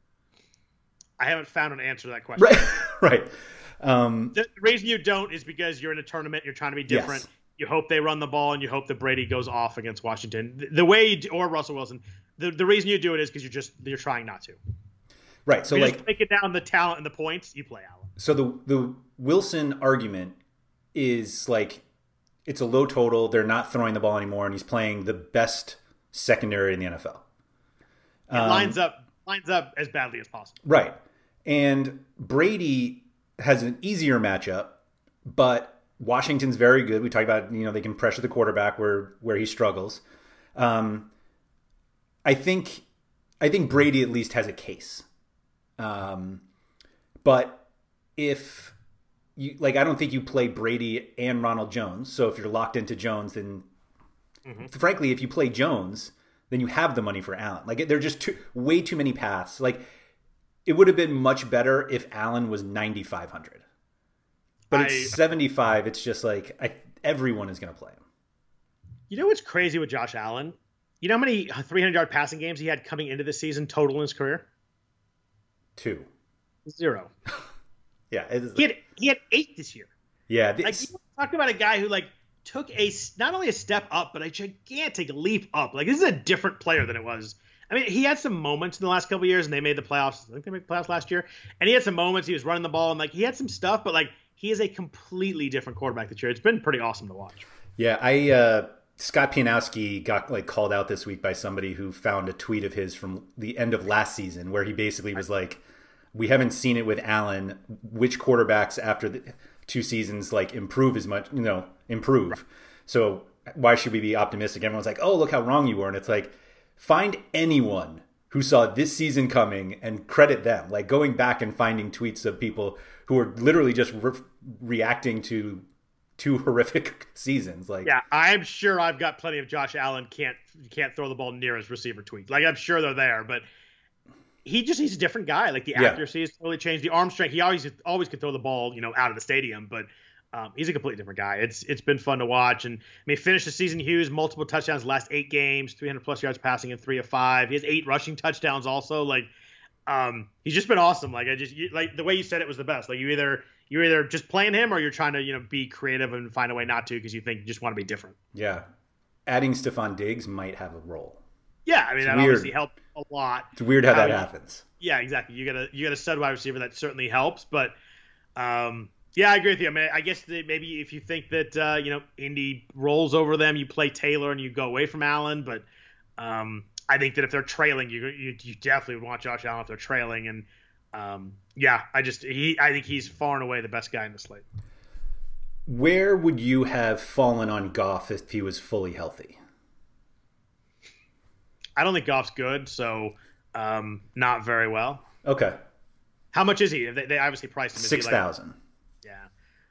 [SPEAKER 5] I haven't found an answer to that question.
[SPEAKER 6] Right, right. Um,
[SPEAKER 5] the reason you don't is because you're in a tournament. You're trying to be different.
[SPEAKER 6] Yes.
[SPEAKER 5] You hope they run the ball, and you hope that Brady goes off against Washington. The, the way, you do, or Russell Wilson, the, the reason you do it is because you're just you're trying not to.
[SPEAKER 6] Right. So
[SPEAKER 5] if you
[SPEAKER 6] like,
[SPEAKER 5] just take it down the talent and the points, you play Allen.
[SPEAKER 6] So the the Wilson argument is like it's a low total. They're not throwing the ball anymore, and he's playing the best secondary in the N F L.
[SPEAKER 5] It um, lines up lines up as badly as possible.
[SPEAKER 6] Right. And Brady has an easier matchup, but Washington's very good. We talked about, you know, they can pressure the quarterback where where he struggles. Um, I think I think Brady at least has a case. Um, but if you like, I don't think you play Brady and Ronald Jones. So if you're locked into Jones, then mm-hmm. frankly, if you play Jones, then you have the money for Allen. Like they're just too, way too many paths. Like it would have been much better if Allen was ninety-five hundred. But it's I, seventy-five. It's just like I, everyone is going to play him.
[SPEAKER 5] You know what's crazy with Josh Allen You know how many three hundred yard passing games he had coming into the season total in his career?
[SPEAKER 6] Two.
[SPEAKER 5] Zero.
[SPEAKER 6] Yeah. It's,
[SPEAKER 5] he had he had eight this year.
[SPEAKER 6] Yeah.
[SPEAKER 5] Like, you talk about a guy who like took a not only a step up, but a gigantic leap up. Like, this is a different player than it was. I mean, he had some moments in the last couple of years, and they made the playoffs. I think they made the playoffs last year. And he had some moments. He was running the ball, and like he had some stuff, but like he is a completely different quarterback this year. It's been pretty awesome to watch.
[SPEAKER 6] Yeah, I uh, Scott Pianowski got like called out this week by somebody who found a tweet of his from the end of last season where he basically was like, "We haven't seen it with Allen. Which quarterbacks after the two seasons like improve as much? You know, improve. Right. So why should we be optimistic?" Everyone's like, "Oh, look how wrong you were," and it's like, find anyone who saw this season coming and credit them. Like going back and finding tweets of people who are literally just re- reacting to two horrific seasons. Like,
[SPEAKER 5] yeah, I'm sure I've got plenty of Josh Allen can't can't throw the ball near his receiver tweets. Like, I'm sure they're there, but he just he's a different guy. Like the accuracy yeah. has totally changed. The arm strength, he always always could throw the ball, you know, out of the stadium, but Um, he's a completely different guy. It's it's been fun to watch. And I mean, finished the season, Hughes, multiple touchdowns the last eight games, three hundred plus yards passing in three of five. He has eight rushing touchdowns also. Like, um, he's just been awesome. Like I just you, like the way you said it was the best. Like you either you're either just playing him or you're trying to you know be creative and find a way not to because you think you just want to be different.
[SPEAKER 6] Yeah, adding Stephon Diggs might have a role.
[SPEAKER 5] Yeah, I mean
[SPEAKER 6] it's
[SPEAKER 5] that
[SPEAKER 6] weird.
[SPEAKER 5] Obviously helped a lot.
[SPEAKER 6] It's weird how
[SPEAKER 5] I
[SPEAKER 6] that
[SPEAKER 5] mean,
[SPEAKER 6] happens.
[SPEAKER 5] Yeah, exactly. You got a you got a stud wide receiver that certainly helps, but. Um, Yeah, I agree with you. I mean, I guess that maybe if you think that uh, you know Indy rolls over them, you play Taylor and you go away from Allen. But um, I think that if they're trailing, you you, you definitely would want Josh Allen if they're trailing. And um, yeah, I just he I think he's far and away the best guy in the slate.
[SPEAKER 6] Where would you have fallen on Goff if he was fully healthy?
[SPEAKER 5] I don't think Goff's good, so um, not very well.
[SPEAKER 6] Okay.
[SPEAKER 5] How much is he? They, they obviously priced him.
[SPEAKER 6] Six thousand. Like,
[SPEAKER 5] yeah.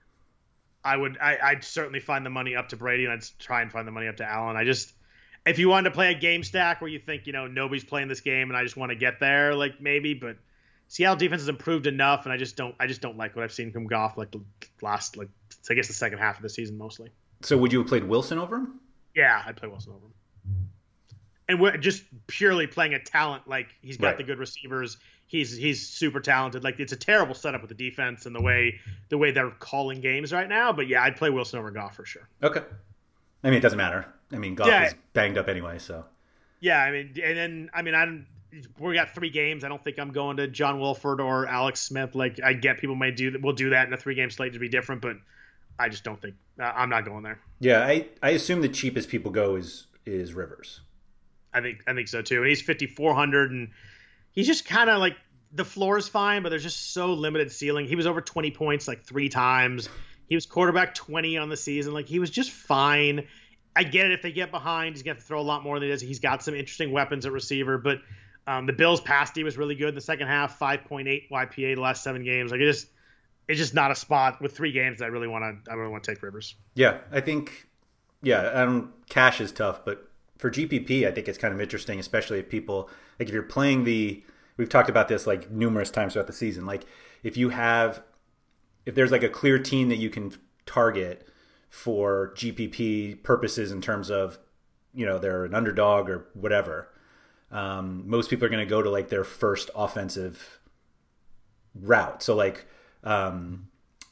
[SPEAKER 5] I would. I, I'd certainly find the money up to Brady, and I'd try and find the money up to Allen. I just, if you wanted to play a game stack where you think you know nobody's playing this game, and I just want to get there, like maybe. But Seattle defense has improved enough, and I just don't. I just don't like what I've seen from Goff like last, like I guess the second half of the season mostly.
[SPEAKER 6] So would you have played Wilson over him?
[SPEAKER 5] Yeah, I'd play Wilson over him. And we're just purely playing a talent. Like he's got right. the good receivers. He's he's super talented. Like it's a terrible setup with the defense and the way the way they're calling games right now. But yeah, I'd play Wilson over Goff for sure.
[SPEAKER 6] Okay. I mean, it doesn't matter. I mean, Goff yeah. is banged up anyway, so.
[SPEAKER 5] Yeah, I mean, and then I mean, I don't. We got three games. I don't think I'm going to John Wolford or Alex Smith. Like I get people may do that. We'll do that in a three game slate to be different, but I just don't think uh, I'm not going there.
[SPEAKER 6] Yeah, I I assume the cheapest people go is is Rivers.
[SPEAKER 5] I think I think so too. And he's fifty-four hundred, and he's just kind of like the floor is fine, but there's just so limited ceiling. He was over twenty points like three times. He was quarterback twenty on the season. Like he was just fine. I get it if they get behind, he's going to have to throw a lot more than he does. He's got some interesting weapons at receiver, but um, the Bills' pass D was really good in the second half. five point eight Y P A the last seven games. Like it just it's just not a spot with three games that I really want to I really want to take Rivers.
[SPEAKER 6] Yeah, I think yeah, I don't cash is tough, but for G P P, I think it's kind of interesting, especially if people like if you're playing the. We've talked about this like numerous times throughout the season. Like if you have, if there's like a clear team that you can target for G P P purposes in terms of, you know, they're an underdog or whatever. Um, most people are going to go to like their first offensive route. So like, um,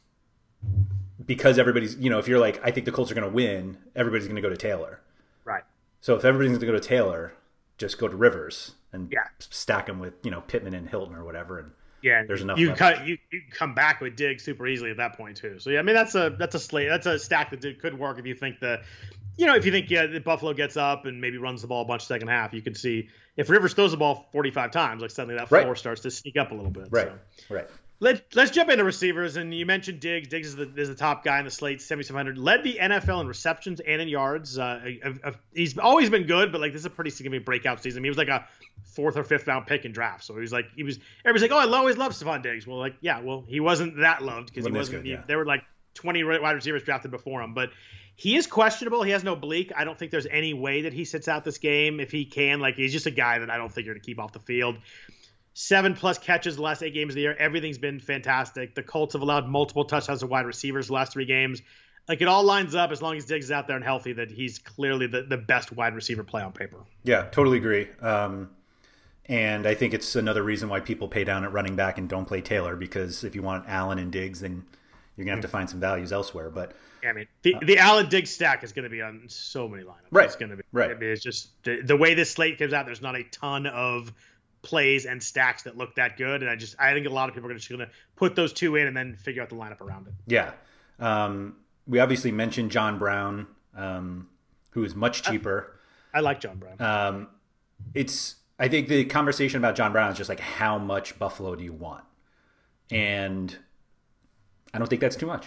[SPEAKER 6] because everybody's, you know, if you're like, I think the Colts are going to win, everybody's going to go to Taylor.
[SPEAKER 5] Right.
[SPEAKER 6] So if everybody's going to go to Taylor, just go to Rivers and
[SPEAKER 5] yeah.
[SPEAKER 6] stack them with, you know, Pittman and Hilton or whatever. And
[SPEAKER 5] yeah,
[SPEAKER 6] there's enough.
[SPEAKER 5] You cut, you, you can come back with Diggs super easily at that point too. So yeah, I mean that's a that's a slate that's a stack that could work if you think the, you know, if you think yeah the Buffalo gets up and maybe runs the ball a bunch second half, you can see if Rivers throws the ball forty-five times, like suddenly that floor
[SPEAKER 6] right.
[SPEAKER 5] starts to sneak up a little bit.
[SPEAKER 6] Right,
[SPEAKER 5] so.
[SPEAKER 6] right.
[SPEAKER 5] Let, let's jump into receivers. And you mentioned Diggs. Diggs is the, is the top guy in the slate, seventy-seven hundred. Led the N F L in receptions and in yards. Uh, a, a, he's always been good, but like this is a pretty significant breakout season. He was like a fourth or fifth round pick in draft. So he was like, he was, everybody's like, oh, I always loved Stephon Diggs. Well, like, yeah, well, he wasn't that loved because he wasn't, good, yeah. he, there were like twenty wide receivers drafted before him. But he is questionable. He has no oblique. I don't think there's any way that he sits out this game if he can. Like, he's just a guy that I don't think you're going to keep off the field. Seven plus catches the last eight games of the year. Everything's been fantastic. The Colts have allowed multiple touchdowns to wide receivers the last three games. like it all lines up as long as Diggs is out there and healthy that he's clearly the, the best wide receiver play on paper.
[SPEAKER 6] Yeah, totally agree. Um, and I think it's another reason why people pay down at running back and don't play Taylor, because if you want Allen and Diggs, then you're going to have to find some values elsewhere. But
[SPEAKER 5] yeah, I mean, the, uh, the Allen Diggs stack is going to be on so many lineups.
[SPEAKER 6] Right.
[SPEAKER 5] It's going to be,
[SPEAKER 6] right.
[SPEAKER 5] I mean, it's just the, the way this slate comes out, there's not a ton of plays and stacks that look that good. And I just, I think a lot of people are just going to put those two in and then figure out the lineup around it.
[SPEAKER 6] Yeah. Um, we obviously mentioned John Brown, um, who is much cheaper.
[SPEAKER 5] I, I like John Brown.
[SPEAKER 6] Um, it's, I think the conversation about John Brown is just like, how much Buffalo do you want? And I don't think that's too much.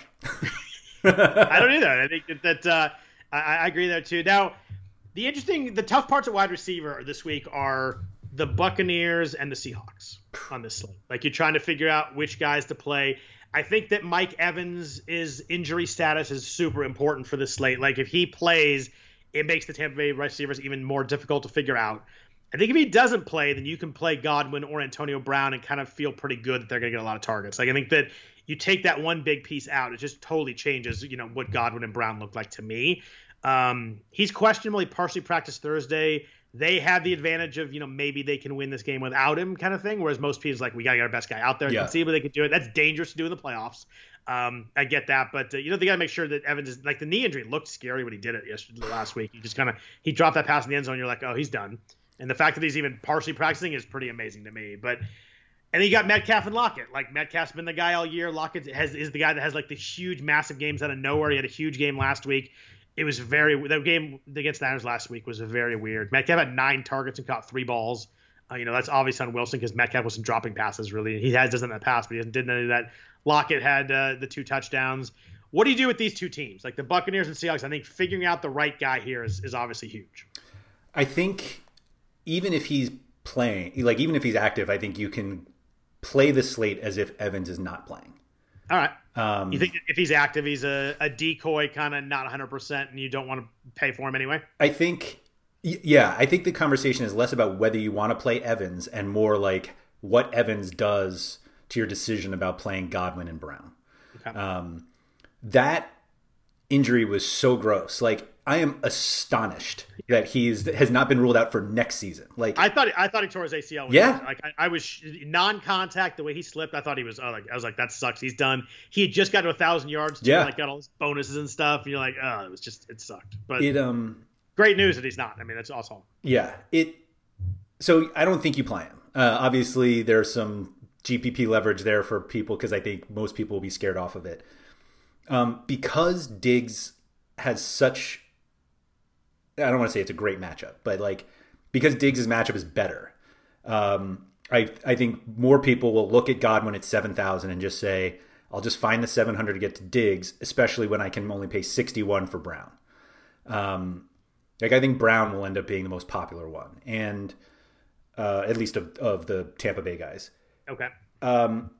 [SPEAKER 5] I don't either. I think that, that uh, I, I agree there too. Now, the interesting, the tough parts of wide receiver this week are the Buccaneers and the Seahawks on this slate. Like, you're trying to figure out which guys to play. I think that Mike Evans' is injury status is super important for this slate. Like, if he plays, it makes the Tampa Bay receivers even more difficult to figure out. I think if he doesn't play, then you can play Godwin or Antonio Brown and kind of feel pretty good that they're going to get a lot of targets. Like, I think that you take that one big piece out, it just totally changes, you know, what Godwin and Brown look like to me. Um, he's questionably partially practiced Thursday. They have the advantage of, you know, maybe they can win this game without him kind of thing, whereas most people's like, we got to get our best guy out there.
[SPEAKER 6] Yeah.
[SPEAKER 5] Conceivably they could do it. That's dangerous to do in the playoffs. Um, I get that, but uh, you know, they got to make sure that Evans is, like, the knee injury looked scary when he did it yesterday, last week. He just kind of, he dropped that pass in the end zone. You're like, oh, he's done. And the fact that he's even partially practicing is pretty amazing to me. But and then you got Metcalf and Lockett. Like, Metcalf's been the guy all year. Lockett has is the guy that has like the huge, massive games out of nowhere. He had a huge game last week. It was very – the game against the Niners last week was very weird. Metcalf had nine targets and caught three balls. Uh, you know, that's obvious on Wilson because Metcalf wasn't dropping passes really. He has doesn't in the past, but he hasn't did any of that. Lockett had uh, the two touchdowns. What do you do with these two teams? Like the Buccaneers and Seahawks, I think figuring out the right guy here is, is obviously huge.
[SPEAKER 6] I think even if he's playing – like even if he's active, I think you can play the slate as if Evans is not playing.
[SPEAKER 5] All right.
[SPEAKER 6] Um,
[SPEAKER 5] you think if he's active, he's a, a decoy, kind of not one hundred percent, and you don't want to pay for him anyway?
[SPEAKER 6] I think, yeah, I think the conversation is less about whether you want to play Evans and more like what Evans does to your decision about playing Godwin and Brown.
[SPEAKER 5] Okay.
[SPEAKER 6] Um, that injury was so gross. Like, I am astonished that he's has not been ruled out for next season. Like,
[SPEAKER 5] I thought, I thought he tore his A C L.
[SPEAKER 6] Yeah,
[SPEAKER 5] like I, I was non-contact. The way he slipped, I thought he was. Oh, like I was like, that sucks. He's done. He had just got to a thousand yards. Too,
[SPEAKER 6] yeah,
[SPEAKER 5] like got all his bonuses and stuff. And you're like, oh, it was just, it sucked. But
[SPEAKER 6] it um,
[SPEAKER 5] great news that he's not. I mean, that's awesome.
[SPEAKER 6] Yeah, it. So I don't think you play him. Uh, obviously, there's some G P P leverage there for people because I think most people will be scared off of it. Um, because Diggs has such. I don't want to say it's a great matchup, but like because Diggs' matchup is better, um, I I think more people will look at Godwin at seven thousand and just say, I'll just find the seven hundred to get to Diggs, especially when I can only pay sixty-one for Brown. Um, like I think Brown will end up being the most popular one, and uh, at least of, of the Tampa Bay guys.
[SPEAKER 5] Okay.
[SPEAKER 6] Um,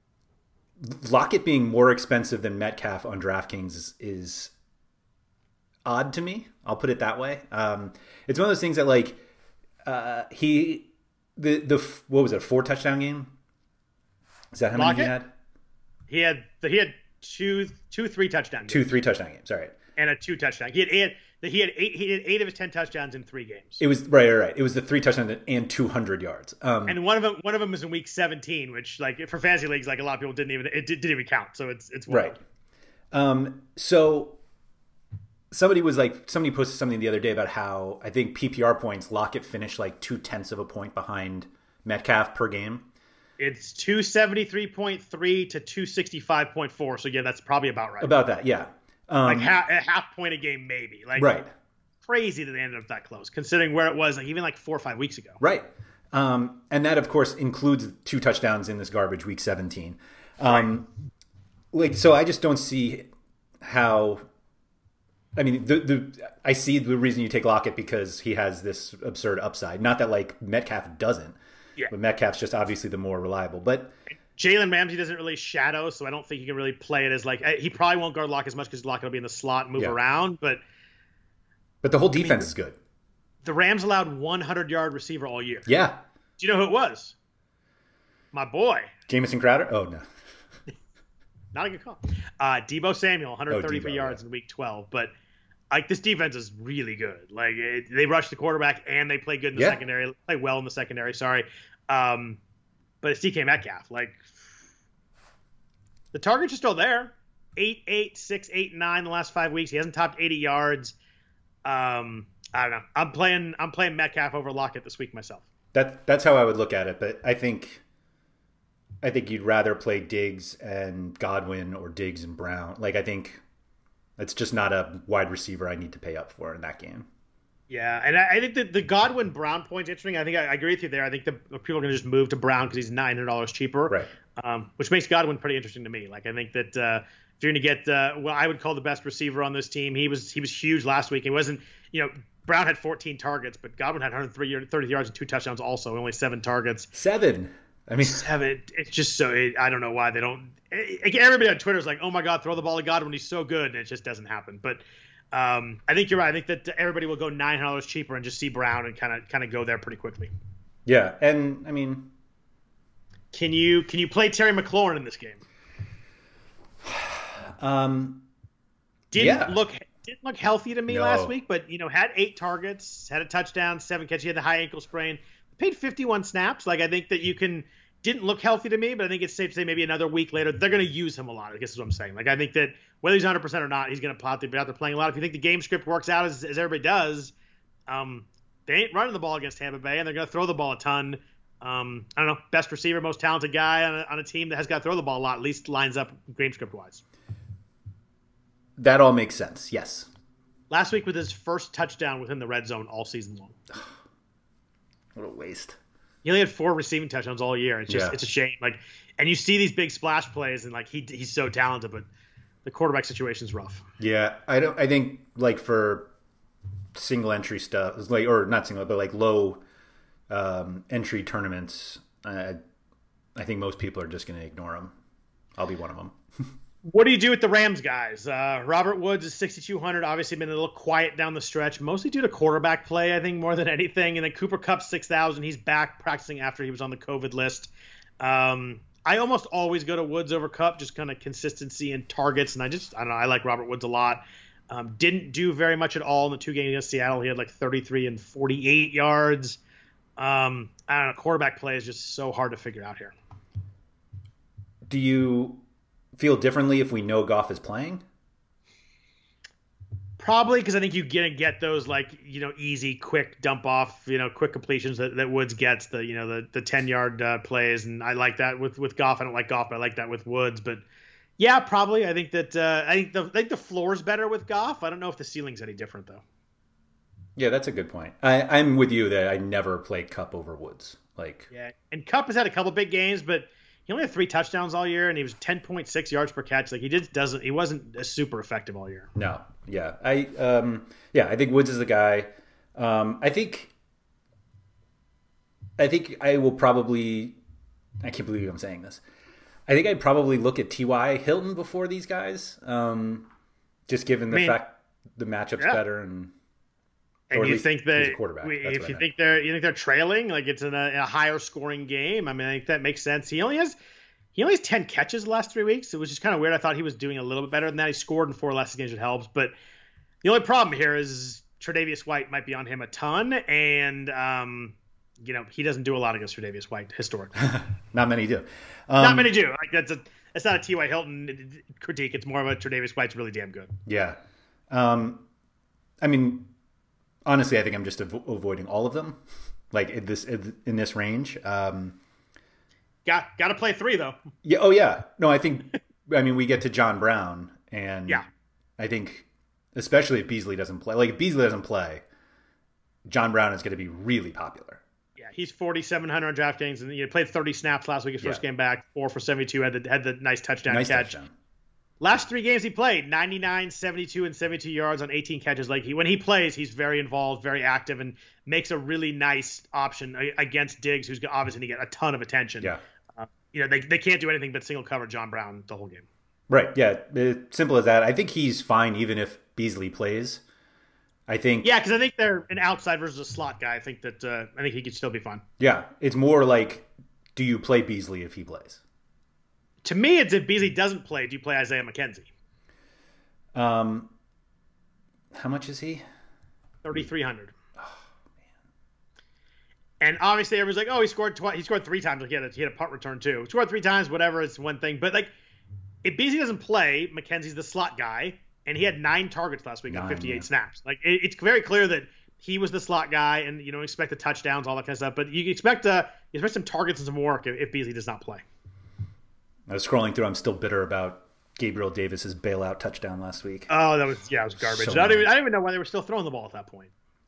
[SPEAKER 6] Lockett being more expensive than Metcalf on DraftKings is, is odd to me. I'll put it that way. Um, it's one of those things that like uh, he the the what was it, a four touchdown game? Is that how
[SPEAKER 5] Lockett?
[SPEAKER 6] many he had?
[SPEAKER 5] He had he had two two three touchdown games.
[SPEAKER 6] Two three touchdown games. All right.
[SPEAKER 5] And a two touchdown. He had eight. He had eight. He had eight of his ten touchdowns in three games.
[SPEAKER 6] It was right, right, right. It was the three touchdowns and two hundred yards. Um,
[SPEAKER 5] and one of them, one of them was in week seventeen, which, like, for fantasy leagues, like a lot of people didn't even it didn't even count. So it's it's wild.
[SPEAKER 6] Right. Um. So somebody was like, somebody posted something the other day about how I think P P R points Lockett finished like two tenths of a point behind Metcalf per game.
[SPEAKER 5] It's two seventy three point three to two sixty five point four. So yeah, that's probably about right.
[SPEAKER 6] About that, yeah. Um,
[SPEAKER 5] like half, a half point a game, maybe. Like
[SPEAKER 6] right.
[SPEAKER 5] Crazy that they ended up that close, considering where it was like even like four or five weeks ago.
[SPEAKER 6] Right. Um, and that, of course, includes two touchdowns in this garbage week seventeen. Um, right. Like, so I just don't see how. I mean, the the I see the reason you take Lockett because he has this absurd upside. Not that like Metcalf doesn't.
[SPEAKER 5] Yeah.
[SPEAKER 6] But Metcalf's just obviously the more reliable. But
[SPEAKER 5] Jalen Ramsey doesn't really shadow, so I don't think you can really play it as like he probably won't guard Lockett as much because Lockett will be in the slot and move
[SPEAKER 6] yeah.
[SPEAKER 5] around. But
[SPEAKER 6] but the whole defense I mean, is good.
[SPEAKER 5] The Rams allowed one hundred yard receiver all year.
[SPEAKER 6] Yeah.
[SPEAKER 5] Do you know who it was? My boy,
[SPEAKER 6] Jamison Crowder. Oh no.
[SPEAKER 5] not a good call. Uh, Deebo Samuel, one hundred thirty-three
[SPEAKER 6] oh, Deebo,
[SPEAKER 5] yards
[SPEAKER 6] yeah.
[SPEAKER 5] in week twelve, but like this defense is really good. Like it, they rush the quarterback and they play good in the
[SPEAKER 6] Yeah.
[SPEAKER 5] secondary, play well in the secondary. Sorry, um, but it's D K Metcalf. Like the targets are still there. Eight, eight, six, eight, nine the last five weeks. He hasn't topped eighty yards. Um, I don't know. I'm playing. I'm playing Metcalf over Lockett this week myself.
[SPEAKER 6] That that's how I would look at it. But I think, I think you'd rather play Diggs and Godwin or Diggs and Brown. Like I think it's just not a wide receiver I need to pay up for in that game.
[SPEAKER 5] Yeah, and I, I think that the Godwin Brown point's interesting. I think I, I agree with you there. I think the people are going to just move to Brown because he's nine hundred dollars cheaper,
[SPEAKER 6] Right.
[SPEAKER 5] Um, which makes Godwin pretty interesting to me. Like I think that uh, if you're going to get uh, well, I would call the best receiver on this team. He was he was huge last week. It wasn't you know Brown had fourteen targets, but Godwin had one hundred thirty yards and two touchdowns. Also, only seven targets.
[SPEAKER 6] Seven. I mean,
[SPEAKER 5] Seven. It's just so. It, I don't know why they don't. It, everybody on Twitter is like, "Oh my God, throw the ball to Godwin. He's so good," and it just doesn't happen. But um, I think you're right. I think that everybody will go nine hundred dollars cheaper and just see Brown and kind of kind of go there pretty quickly.
[SPEAKER 6] yeah, and I mean,
[SPEAKER 5] Can you can you play Terry McLaurin in this game?
[SPEAKER 6] um,
[SPEAKER 5] Didn't
[SPEAKER 6] Yeah.
[SPEAKER 5] look didn't look healthy to me
[SPEAKER 6] No.
[SPEAKER 5] last week, but you know had eight targets, had a touchdown, seven catches. He had the high ankle sprain. Paid fifty-one snaps. Like I think that you can didn't look healthy to me, but I think it's safe to say maybe another week later they're going to use him a lot. I guess is what I'm saying. Like I think that whether he's one hundred percent or not, he's going to out there, be out there playing a lot. If you think the game script works out as, as everybody does, um, they ain't running the ball against Tampa Bay, and they're going to throw the ball a ton. Um, I don't know, best receiver, most talented guy on a, on a team that has got to throw the ball a lot, at least lines up game script wise.
[SPEAKER 6] that all makes sense. Yes.
[SPEAKER 5] Last week with his first touchdown within the red zone all season long.
[SPEAKER 6] What a waste.
[SPEAKER 5] He only had four receiving touchdowns all year. It's just
[SPEAKER 6] Yeah.
[SPEAKER 5] it's a shame. Like, and you see these big splash plays, and like he he's so talented, but the quarterback situation is rough.
[SPEAKER 6] Yeah, I don't. I think like for single entry stuff, like or not single, but like low um, entry tournaments, I, I think most people are just going to ignore them. I'll be one of them.
[SPEAKER 5] What do you do with the Rams guys? Uh, Robert Woods is sixty-two hundred. Obviously been a little quiet down the stretch, mostly due to quarterback play, I think, more than anything. And then Cooper Kupp six thousand. He's back practicing after he was on the COVID list. Um, I almost always go to Woods over Kupp, just kind of consistency and targets. And I just, I don't know, I like Robert Woods a lot. Um, didn't do very much at all in the two games against Seattle. He had like thirty-three and forty-eight yards. Um, I don't know. Quarterback play is just so hard to figure out here.
[SPEAKER 6] Do you feel differently if we know Goff is playing?
[SPEAKER 5] Probably because I think you get get those like you know easy, quick dump off, you know, quick completions that, that Woods gets, the you know the the ten yard uh, plays, and I like that with with Goff. I don't like Goff, but I like that with Woods. But yeah, probably. I think that uh, I think the I think the floor's better with Goff. I don't know if the ceiling's any different though.
[SPEAKER 6] Yeah, that's a good point. I, I'm with you that I never play Kupp over Woods. Like,
[SPEAKER 5] Yeah, and Kupp has had a couple big games, but he only had three touchdowns all year, and he was ten point six yards per catch. Like he just doesn't. He wasn't uh, super effective all year.
[SPEAKER 6] no, yeah, I, um, yeah, I think Woods is the guy. Um, I think, I think I will probably. I can't believe I'm saying this. I think I'd probably look at T Y Hilton before these guys, um, just given the
[SPEAKER 5] I mean,
[SPEAKER 6] fact the matchup's
[SPEAKER 5] yeah.
[SPEAKER 6] better and. Or
[SPEAKER 5] And
[SPEAKER 6] at
[SPEAKER 5] you
[SPEAKER 6] least
[SPEAKER 5] think
[SPEAKER 6] he's
[SPEAKER 5] that
[SPEAKER 6] a quarterback. That's
[SPEAKER 5] if
[SPEAKER 6] what I
[SPEAKER 5] you
[SPEAKER 6] meant.
[SPEAKER 5] think they're you think they're trailing, like it's in a, in a higher scoring game. I mean, I think that makes sense. He only has he only has ten catches the last three weeks. It was just kind of weird. I thought he was doing a little bit better than that. He scored in four last games. It helps, but the only problem here is Tre'Davious White might be on him a ton, and um, you know he doesn't do a lot against Tre'Davious White historically.
[SPEAKER 6] Not many do. Um,
[SPEAKER 5] Not many do. Like that's a that's not a T Y Hilton critique. It's more of a Tre'Davious White's really damn good.
[SPEAKER 6] Yeah. Um, I mean, honestly, I think I'm just avo- avoiding all of them, like in this in this range. Um,
[SPEAKER 5] Got got to play three though.
[SPEAKER 6] yeah. Oh, yeah. No, I think. I mean, we get to John Brown, and
[SPEAKER 5] Yeah.
[SPEAKER 6] I think, especially if Beasley doesn't play, like if Beasley doesn't play, John Brown is going to be really popular.
[SPEAKER 5] Yeah, he's forty-seven hundred on DraftKings, and he played thirty snaps last week. His first
[SPEAKER 6] Yeah.
[SPEAKER 5] game back, four for seventy-two. Had the had the nice touchdown
[SPEAKER 6] Nice
[SPEAKER 5] catch.
[SPEAKER 6] touchdown.
[SPEAKER 5] Last three games he played, ninety-nine, seventy-two, and seventy-two yards on eighteen catches. Like he, when he plays, he's very involved, very active, and makes a really nice option a- against Diggs, who's obviously going to get a ton of attention.
[SPEAKER 6] Yeah.
[SPEAKER 5] Uh, you know, they they can't do anything but single cover John Brown the whole game.
[SPEAKER 6] Right. Yeah. It, simple as that. I think he's fine even if Beasley plays. I think.
[SPEAKER 5] Yeah, because I think they're an outside versus a slot guy. I think that uh, I think he could still be fine.
[SPEAKER 6] Yeah. It's more like, do you play Beasley if he plays?
[SPEAKER 5] To me, it's if Beasley doesn't play, do you play Isaiah McKenzie?
[SPEAKER 6] Um, how much is he?
[SPEAKER 5] thirty-three hundred. And obviously, everyone's like, "Oh, he scored twice. He scored three times. Like he had a, he had a punt return too. He scored three times. Whatever, it's one thing. But like, if Beasley doesn't play, McKenzie's the slot guy, and he had nine targets last week on fifty-eight yeah. snaps. Like it, it's very clear that he was the slot guy, and you don't expect the touchdowns, all that kind of stuff. But you expect uh, you expect some targets and some work if, if Beasley does not play.
[SPEAKER 6] I was scrolling through. I'm still bitter about Gabriel Davis's bailout touchdown last week.
[SPEAKER 5] Oh, that was yeah, it was garbage. So I don't even I don't even know why they were still throwing the ball at that point.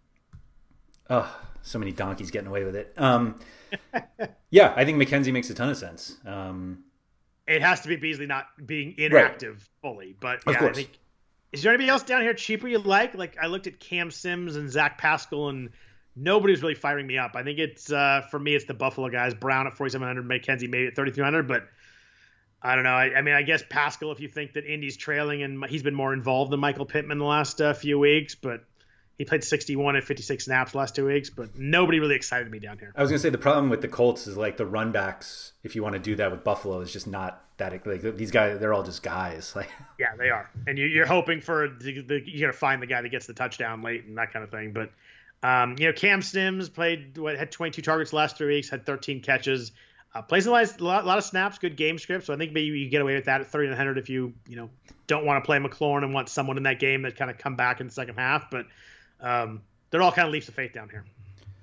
[SPEAKER 6] Oh, so many donkeys getting away with it. Um, yeah, I think McKenzie makes a ton of sense. Um,
[SPEAKER 5] it has to be Beasley not being inactive right. fully, but yeah,
[SPEAKER 6] of course.
[SPEAKER 5] I think. Is there anybody else down here cheaper you like? Like I looked at Cam Sims and Zach Pascal, and nobody's really firing me up. I think it's uh, for me, it's the Buffalo guys. Brown at forty-seven hundred, McKenzie maybe at thirty-three hundred, but I don't know. I, I mean, I guess Pascal, if you think that Indy's trailing and he's been more involved than Michael Pittman the last uh, few weeks, but. He played sixty-one and fifty-six snaps the last two weeks, but nobody really excited me down here.
[SPEAKER 6] I was going to say the problem with the Colts is like the run backs, if you want to do that with Buffalo, is just not that. Like these guys, they're all just guys. Like
[SPEAKER 5] yeah, they are. And you, you're hoping for the, the, you're going to find the guy that gets the touchdown late and that kind of thing. But, um, you know, Cam Sims played, what, had twenty-two targets the last three weeks, had thirteen catches. Uh, plays a lot, a lot of snaps, good game script. So I think maybe you get away with that at thirty-nine hundred if you, you know, don't want to play McLaurin and want someone in that game that kind of come back in the second half. But, um, they're all kind of leaps of faith down here.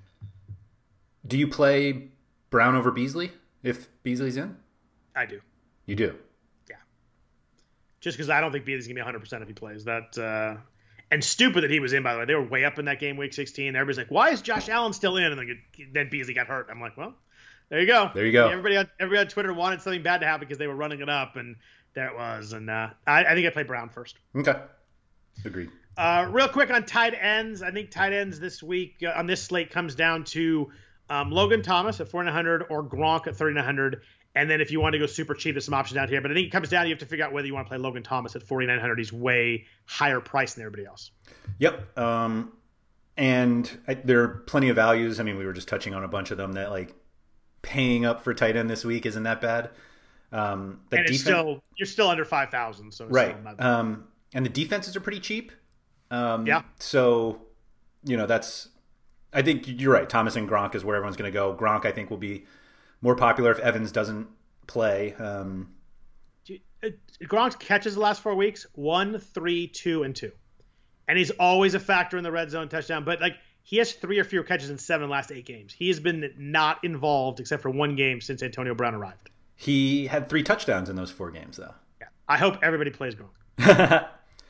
[SPEAKER 6] Do you play Brown over Beasley if Beasley's in?
[SPEAKER 5] I do.
[SPEAKER 6] You do?
[SPEAKER 5] Yeah. Just because I don't think Beasley's going to be one hundred percent if he plays. That uh, And stupid that he was in, by the way. They were way up in that game, week sixteen. Everybody's like, why is Josh Allen still in? And then, then Beasley got hurt. I'm like, well, there you go.
[SPEAKER 6] There you go.
[SPEAKER 5] Everybody on, everybody on Twitter wanted something bad to happen because they were running it up, and there it was. And uh, I, I think I play Brown first.
[SPEAKER 6] Okay. Agreed.
[SPEAKER 5] Uh, real quick on tight ends, I think tight ends this week uh, on this slate comes down to um, Logan Thomas at forty-nine hundred or Gronk at thirty-nine hundred. And then if you want to go super cheap, there's some options out here. But I think it comes down, you have to figure out whether you want to play Logan Thomas at forty-nine hundred. He's way higher priced than everybody else.
[SPEAKER 6] Yep. Um, and I, there are plenty of values. I mean, we were just touching on a bunch of them that like paying up for tight end this week isn't that bad. Um, the
[SPEAKER 5] and it's
[SPEAKER 6] defense,
[SPEAKER 5] still, you're still under five thousand. So it's
[SPEAKER 6] right.
[SPEAKER 5] Still not bad.
[SPEAKER 6] Um, and the defenses are pretty cheap. Um,
[SPEAKER 5] yeah.
[SPEAKER 6] So, you know, that's, I think you're right. Thomas and Gronk is where everyone's going to go. Gronk, I think, will be more popular if Evans doesn't play. Um,
[SPEAKER 5] Gronk's catches the last four weeks, one, three, two, and two. And he's always a factor in the red zone touchdown. But, like, he has three or fewer catches in seven of the last eight games. He has been not involved except for one game since Antonio Brown arrived.
[SPEAKER 6] He had three touchdowns in those four games, though.
[SPEAKER 5] Yeah. I hope everybody plays Gronk.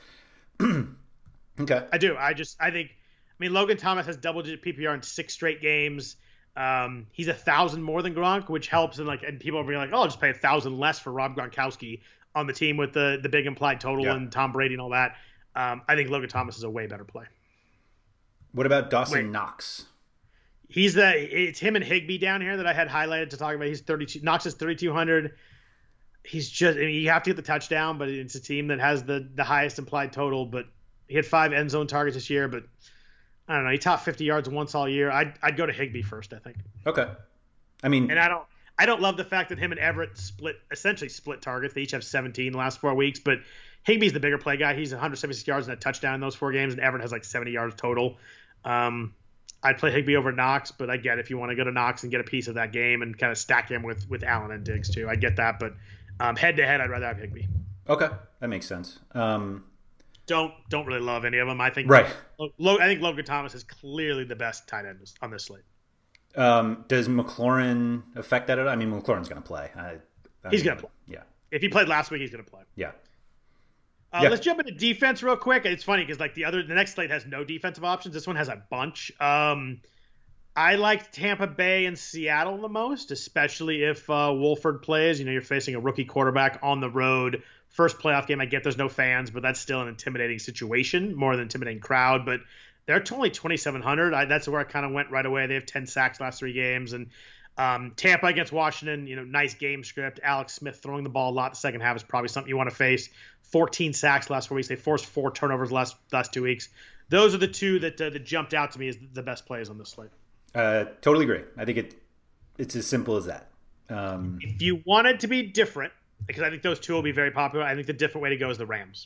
[SPEAKER 6] Okay.
[SPEAKER 5] I do. I just, I think, I mean, Logan Thomas has double digit P P R in six straight games. Um, he's a thousand more than Gronk, which helps. And like, and people are being like, oh, I'll just pay a thousand less for Rob Gronkowski on the team with the, the big implied total yeah. and Tom Brady and all that. Um, I think Logan Thomas is a way better play.
[SPEAKER 6] What about Dawson
[SPEAKER 5] Wait.
[SPEAKER 6] Knox?
[SPEAKER 5] He's the, it's him and Higbee down here that I had highlighted to talk about. He's thirty-two, Knox is thirty-two hundred. He's just, I mean, you have to get the touchdown, but it's a team that has the, the highest implied total, but he had five end zone targets this year, but I don't know. He topped fifty yards once all year. I'd I'd go to Higbee first, I think.
[SPEAKER 6] Okay. I mean,
[SPEAKER 5] and I don't I don't love the fact that him and Everett split essentially split targets. They each have seventeen the last four weeks, but Higbee's the bigger play guy. He's one hundred seventy-six yards and a touchdown in those four games, and Everett has like seventy yards total. Um, I'd play Higbee over Knox, but I get if you want to go to Knox and get a piece of that game and kind of stack him with with Allen and Diggs too. I get that, but um, head to head, I'd rather have Higbee.
[SPEAKER 6] Okay, that makes sense. Um,
[SPEAKER 5] Don't don't really love any of them. I think
[SPEAKER 6] right.
[SPEAKER 5] Lo, I think Logan Thomas is clearly the best tight end on this slate.
[SPEAKER 6] Um, does McLaurin affect that at all? I mean, McLaurin's going to play. I, I
[SPEAKER 5] he's going to play.
[SPEAKER 6] Yeah.
[SPEAKER 5] If he played last week, he's going to play.
[SPEAKER 6] Yeah.
[SPEAKER 5] Uh,
[SPEAKER 6] yeah.
[SPEAKER 5] Let's jump into defense real quick. It's funny because like the other, the next slate has no defensive options. This one has a bunch. Um, I liked Tampa Bay and Seattle the most, especially if uh, Wolford plays. You know, you're facing a rookie quarterback on the road. First playoff game, I get there's no fans, but that's still an intimidating situation, more than intimidating crowd. But they're only twenty-seven hundred. I, that's where I kind of went right away. They have ten sacks last three games. And um, Tampa against Washington, you know, nice game script. Alex Smith throwing the ball a lot. The second half is probably something you want to face. fourteen sacks last four weeks. They forced four turnovers last last two weeks. Those are the two that uh, that jumped out to me as the best plays on this slate.
[SPEAKER 6] Uh, totally agree. I think it it's as simple as that. Um,
[SPEAKER 5] if you wanted to be different, because I think those two will be very popular. I think the different way to go is the Rams.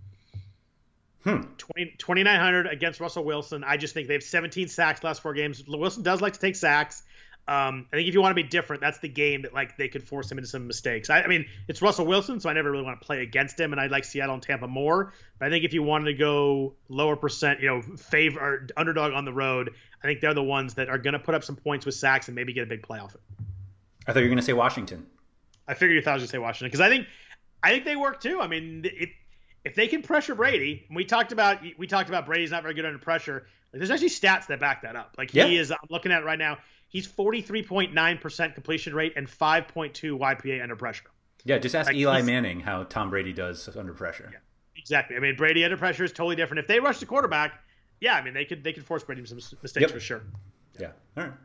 [SPEAKER 6] Hmm.
[SPEAKER 5] twenty-nine hundred against Russell Wilson. I just think they have seventeen sacks last four games. Wilson does like to take sacks. Um, I think if you want to be different, that's the game that like they could force him into some mistakes. I, I mean, it's Russell Wilson, so I never really want to play against him, and I like Seattle and Tampa more. But I think if you wanted to go lower percent, you know, favor or underdog on the road, I think they're the ones that are going to put up some points with sacks and maybe get a big play off it.
[SPEAKER 6] I thought you were going to say Washington.
[SPEAKER 5] I figured you thought I was going to say Washington because I think I think they work too. I mean, if if they can pressure Brady, and we talked about we talked about Brady's not very good under pressure. Like, there's actually stats that back that up. Like he yeah. is, I'm looking at it right now. He's forty-three point nine percent completion rate and five point two Y P A under pressure.
[SPEAKER 6] Yeah, just ask
[SPEAKER 5] like
[SPEAKER 6] Eli Manning how Tom Brady does under pressure.
[SPEAKER 5] Yeah, exactly. I mean, Brady under pressure is totally different. If they rush the quarterback, yeah, I mean, they could they could force Brady some mistakes yep. for sure.
[SPEAKER 6] Yeah. All right.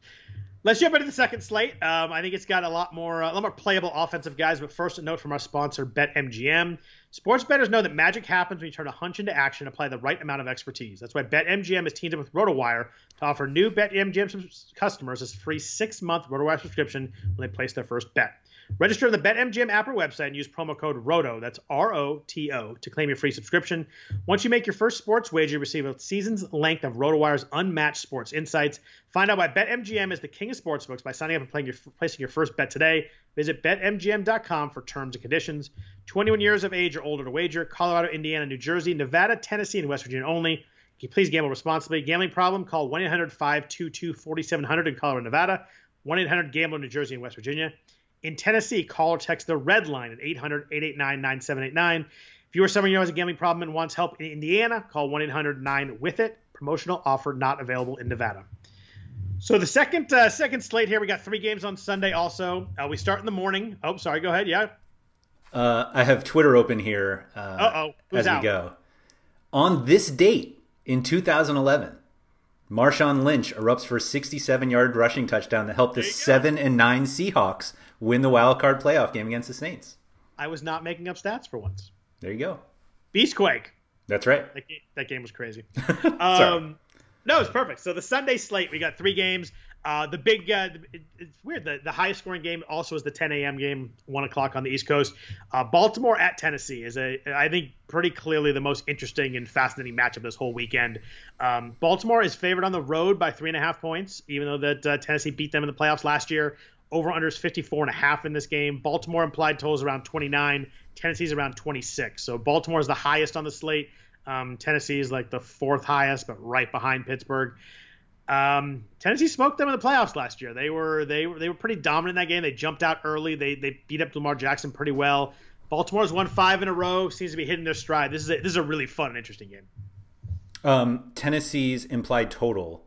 [SPEAKER 5] Let's jump into the second slate. Um, I think it's got a lot more, uh, a lot more playable offensive guys. But first, a note from our sponsor, BetMGM. Sports bettors know that magic happens when you turn a hunch into action and apply the right amount of expertise. That's why BetMGM has teamed up with RotoWire to offer new BetMGM customers a free six-month RotoWire subscription when they place their first bet. Register in the BetMGM app or website and use promo code ROTO, that's R O T O, to claim your free subscription. Once you make your first sports wager, you receive a season's length of RotoWire's unmatched sports insights. Find out why BetMGM is the king of sportsbooks by signing up and playing your, placing your first bet today. Visit Bet M G M dot com for terms and conditions. twenty-one years of age or older to wager. Colorado, Indiana, New Jersey, Nevada, Tennessee, and West Virginia only. Can you please gamble responsibly? Gambling problem? Call one eight hundred five two two four seven zero zero in Colorado, Nevada. one eight hundred gambler in New Jersey and West Virginia. In Tennessee, call or text the Red Line at eight hundred eight eight nine nine seven eight nine. If you or someone you know has a gambling problem and wants help in Indiana, call one eight hundred nine with it. Promotional offer not available in Nevada. So the second uh, second slate here, we got three games on Sunday also. Uh, we start in the morning. Oh, sorry. Go ahead. Yeah.
[SPEAKER 6] Uh, I have Twitter open here uh,
[SPEAKER 5] Uh-oh. Who's
[SPEAKER 6] as we
[SPEAKER 5] out?
[SPEAKER 6] go. On this date in two thousand eleven, Marshawn Lynch erupts for a sixty-seven-yard rushing touchdown that helped the seven and nine Seahawks win the wild card playoff game against the Saints.
[SPEAKER 5] I was not making up stats for once.
[SPEAKER 6] There you go.
[SPEAKER 5] Beastquake.
[SPEAKER 6] That's right.
[SPEAKER 5] That game, that game was crazy. um, no, it's perfect. So the Sunday slate, we got three games. Uh, the big, uh, it, it's weird. The, the highest scoring game also is the ten a.m. game, one o'clock on the East Coast. Uh, Baltimore at Tennessee is a, I think, pretty clearly the most interesting and fascinating matchup this whole weekend. Um, Baltimore is favored on the road by three and a half points, even though that uh, Tennessee beat them in the playoffs last year. Over-under is fifty-four and a half in this game. Baltimore implied totals around twenty-nine. Tennessee's around twenty-six. So Baltimore is the highest on the slate. Um, Tennessee is like the fourth highest, but right behind Pittsburgh. Um, Tennessee smoked them in the playoffs last year. They were they were they were pretty dominant in that game. They jumped out early. They they beat up Lamar Jackson pretty well. Baltimore's won five in a row. Seems to be hitting their stride. This is a, this is a really fun and interesting game.
[SPEAKER 6] Um, Tennessee's implied total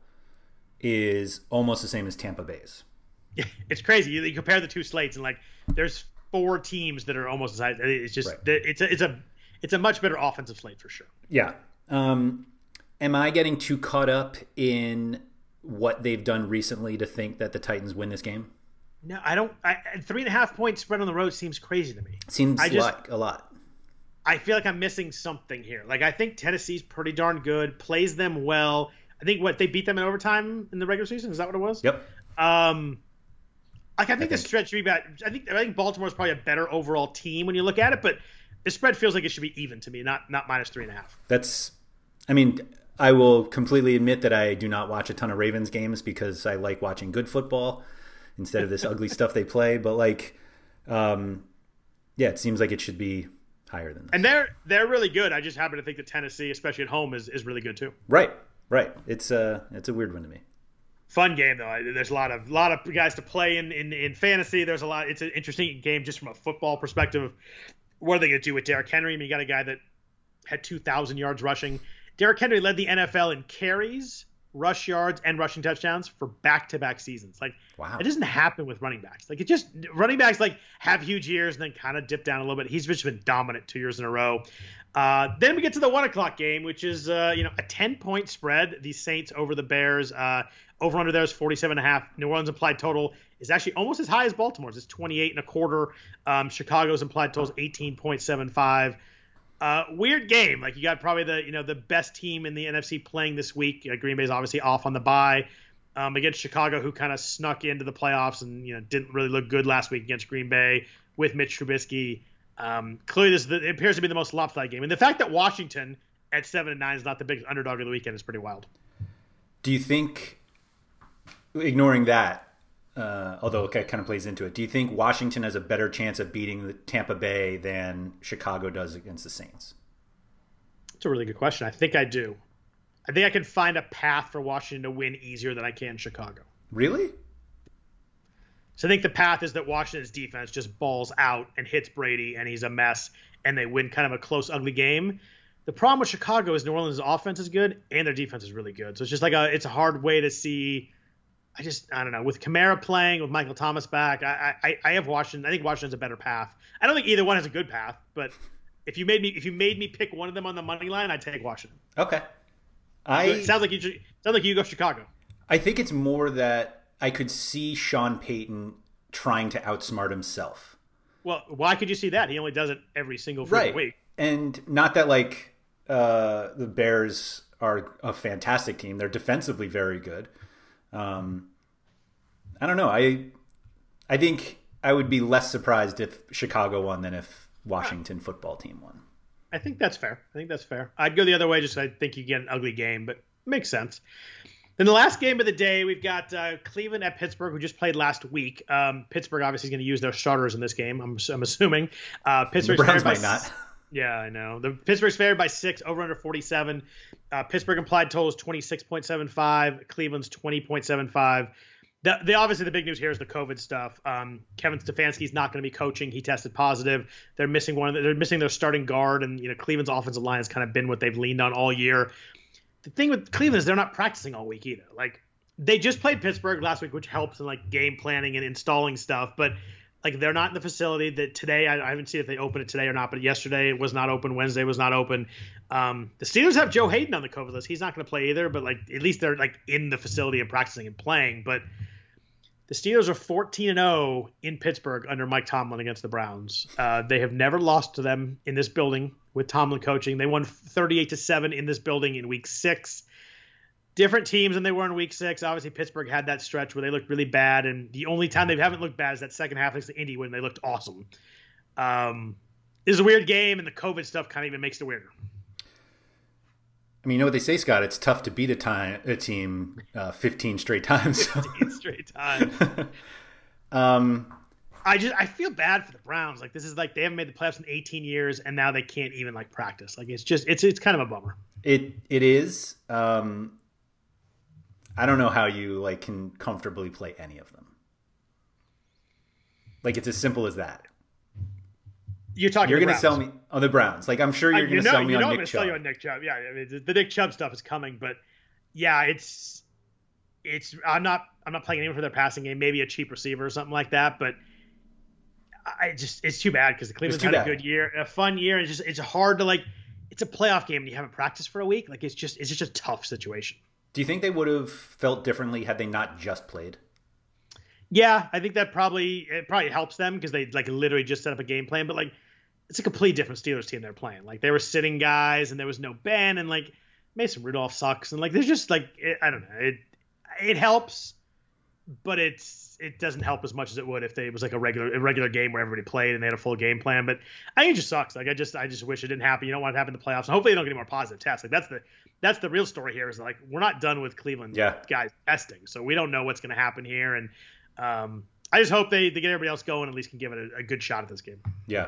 [SPEAKER 6] is almost the same as Tampa Bay's.
[SPEAKER 5] Yeah, it's crazy. You, you compare the two slates, and like, there's four teams that are almost as high. It's just right. it's a it's a it's a much better offensive slate for sure.
[SPEAKER 6] Yeah. Um, am I getting too caught up in what they've done recently to think that the Titans win this game?
[SPEAKER 5] No, I don't. I, three and a half point spread on the road seems crazy to me.
[SPEAKER 6] Seems
[SPEAKER 5] I just,
[SPEAKER 6] like a lot.
[SPEAKER 5] I feel like I'm missing something here. Like, I think Tennessee's pretty darn good, plays them well. I think what they beat them in overtime in the regular season. Is that what it was?
[SPEAKER 6] Yep.
[SPEAKER 5] Um. Like, I think
[SPEAKER 6] I
[SPEAKER 5] the
[SPEAKER 6] think.
[SPEAKER 5] stretch should be about. I think I think Baltimore's probably a better overall team when you look at it, but the spread feels like it should be even to me, not not minus three and a half.
[SPEAKER 6] That's. I mean, I will completely admit that I do not watch a ton of Ravens games because I like watching good football instead of this ugly stuff they play. But like, um, yeah, it seems like it should be higher than this.
[SPEAKER 5] And they're they're really good. I just happen to think that Tennessee, especially at home, is, is really good too.
[SPEAKER 6] Right, right. It's uh it's a weird one to me.
[SPEAKER 5] Fun game though. There's a lot of lot of guys to play in, in, in fantasy. There's a lot. It's an interesting game just from a football perspective. What are they going to do with Derrick Henry? I mean, you got a guy that had two thousand yards rushing. Derrick Henry led the N F L in carries, rush yards, and rushing touchdowns for back-to-back seasons. Like,
[SPEAKER 6] wow.
[SPEAKER 5] It doesn't happen with running backs. Like, it just running backs like have huge years and then kind of dip down a little bit. He's just been dominant two years in a row. Uh, then we get to the one o'clock game, which is uh, you know a ten-point spread. The Saints over the Bears. Uh, over under there is forty-seven and a half. New Orleans implied total is actually almost as high as Baltimore's. It's twenty-eight and a quarter. Um, Chicago's implied total is eighteen point seven five. Uh, weird game. Like, you got probably the you know the best team in the N F C playing this week. Uh, Green Bay's obviously off on the bye um, against Chicago, who kind of snuck into the playoffs and you know didn't really look good last week against Green Bay. with Mitch Trubisky. Um, clearly, this is the, it appears to be the most lopsided game. And the fact that Washington at seven and nine is not the biggest underdog of the weekend is pretty wild.
[SPEAKER 6] Do you think, ignoring that, uh, although it kind of plays into it, do you think Washington has a better chance of beating the Tampa Bay than Chicago does against the Saints?
[SPEAKER 5] That's a really good question. I think I do. I think I can find a path for Washington to win easier than I can Chicago.
[SPEAKER 6] Really?
[SPEAKER 5] So I think the path is that Washington's defense just balls out and hits Brady, and he's a mess, and they win kind of a close, ugly game. The problem with Chicago is New Orleans' offense is good, and their defense is really good. So it's just like a, it's a hard way to see. I just, I don't know. With Kamara playing, with Michael Thomas back, I, I, I have Washington. I think Washington's a better path. I don't think either one has a good path, but if you made me, if you made me pick one of them on the money line, I'd take Washington.
[SPEAKER 6] Okay. I
[SPEAKER 5] so it sounds like you sounds like you go Chicago.
[SPEAKER 6] I think it's more that I could see Sean Payton trying to outsmart himself.
[SPEAKER 5] Well, why could you see that? He only does it every single
[SPEAKER 6] right.
[SPEAKER 5] week.
[SPEAKER 6] And not that like uh, the Bears are a fantastic team. They're defensively very good. Um, I don't know. I I think I would be less surprised if Chicago won than if Washington football team won.
[SPEAKER 5] I think that's fair. I think that's fair. I'd go the other way. Just I think you get an ugly game, but it makes sense. Then the last game of the day, we've got uh, Cleveland at Pittsburgh, who just played last week. Um, Pittsburgh obviously is going to use their starters in this game. I'm, I'm assuming. Uh, Pittsburgh's
[SPEAKER 6] the Browns
[SPEAKER 5] favored
[SPEAKER 6] might
[SPEAKER 5] by,
[SPEAKER 6] not.
[SPEAKER 5] Yeah, I know. The Pittsburgh's favored by six, over under forty-seven. Uh, Pittsburgh implied total is twenty-six point seven five. Cleveland's twenty point seven five. The, the obviously the big news here is the COVID stuff. Um, Kevin Stefanski's not going to be coaching. He tested positive. They're missing one. Of the, they're missing their starting guard, and you know Cleveland's offensive line has kind of been what they've leaned on all year. The thing with Cleveland is they're not practicing all week either. Like they just played Pittsburgh last week, which helps in like game planning and installing stuff, but like they're not in the facility. That today I, I haven't seen if they opened it today or not, but yesterday it was not open. Wednesday was not open. Um, the Steelers have Joe Hayden on the COVID list. He's not going to play either, but like at least they're like in the facility and practicing and playing. But the Steelers are fourteen and oh in Pittsburgh under Mike Tomlin against the Browns. Uh, they have never lost to them in this building with Tomlin coaching. They won thirty-eight to seven in this building in week six. Different teams than they were in week six. Obviously, Pittsburgh had that stretch where they looked really bad, and the only time they haven't looked bad is that second half against the Indy when they looked awesome. Um, it was a weird game, and the COVID stuff kind of even makes it weirder.
[SPEAKER 6] I mean, you know what they say, Scott? It's tough to beat a, time, a team uh, fifteen straight times.
[SPEAKER 5] fifteen straight times.
[SPEAKER 6] um,
[SPEAKER 5] I just I feel bad for the Browns. Like this is like they haven't made the playoffs in eighteen years, and now they can't even like practice. Like it's just it's it's kind of a bummer.
[SPEAKER 6] It it is. Um, I don't know how you like can comfortably play any of them. Like it's as simple as that.
[SPEAKER 5] You're talking.
[SPEAKER 6] You're
[SPEAKER 5] going
[SPEAKER 6] to sell me on the Browns. Like I'm sure you're
[SPEAKER 5] uh,
[SPEAKER 6] going to
[SPEAKER 5] you know,
[SPEAKER 6] sell me
[SPEAKER 5] you know
[SPEAKER 6] on
[SPEAKER 5] I'm
[SPEAKER 6] Nick
[SPEAKER 5] sell
[SPEAKER 6] Chubb.
[SPEAKER 5] you on Nick Chubb. Yeah, I mean, the, the Nick Chubb stuff is coming, but yeah, it's it's. I'm not I'm not playing anyone for their passing game. Maybe a cheap receiver or something like that. But I just it's too bad because the Cleveland's had
[SPEAKER 6] bad.
[SPEAKER 5] a good year, a fun year. It's just it's hard to like. It's a playoff game and you haven't practiced for a week. Like it's just it's just a tough situation.
[SPEAKER 6] Do you think they would have felt differently had they not just played?
[SPEAKER 5] Yeah, I think that probably it probably helps them because they like literally just set up a game plan. But like, it's a completely different Steelers team they're playing. Like they were sitting guys and there was no Ben and like Mason Rudolph sucks and like there's just like it, I don't know it it helps, but it's it doesn't help as much as it would if they, it was like a regular a regular game where everybody played and they had a full game plan. But I think it just sucks. Like I just I just wish it didn't happen. You don't want it to happen in the playoffs. And hopefully they don't get any more positive tests. Like that's the that's the real story here is like we're not done with Cleveland
[SPEAKER 6] yeah.
[SPEAKER 5] guys testing, so we don't know what's going to happen here. And um, I just hope they, they get everybody else going and at least can give it a, a good shot at this game.
[SPEAKER 6] Yeah.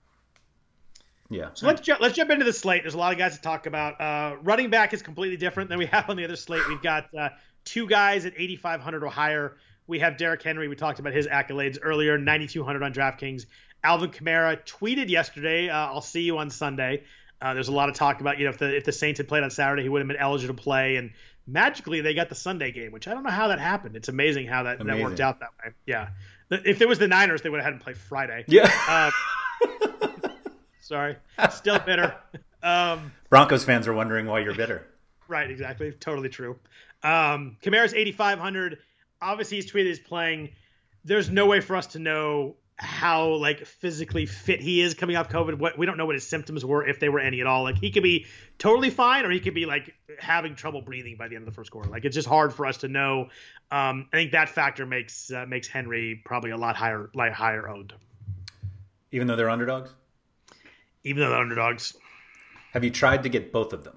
[SPEAKER 6] Yeah.
[SPEAKER 5] So let's ju- let's jump into the slate. There's a lot of guys to talk about. Uh, running back is completely different than we have on the other slate. We've got uh, two guys at eighty-five hundred or higher. We have Derrick Henry. We talked about his accolades earlier, ninety-two hundred on DraftKings. Alvin Kamara tweeted yesterday, uh, I'll see you on Sunday. Uh, there's a lot of talk about, you know, if the if the Saints had played on Saturday, he would have been eligible to play. And magically, they got the Sunday game, which I don't know how that happened. It's amazing how that, that worked out that way. Yeah. If it was the Niners, they would have had him play Friday.
[SPEAKER 6] Yeah.
[SPEAKER 5] Uh, sorry. Still bitter. Um,
[SPEAKER 6] Broncos fans are wondering why you're bitter.
[SPEAKER 5] Right, exactly. Totally true. Um, Kamara's eighty-five hundred. Obviously, he's tweeted he's playing. There's no way for us to know how like physically fit he is coming off COVID. What we don't know what his symptoms were, if they were any at all. Like he could be totally fine, or he could be like having trouble breathing by the end of the first quarter. Like it's just hard for us to know. Um, I think that factor makes uh, makes Henry probably a lot higher, like higher owned.
[SPEAKER 6] even though they're underdogs?
[SPEAKER 5] Even though they're underdogs.
[SPEAKER 6] Have you tried to get both of them?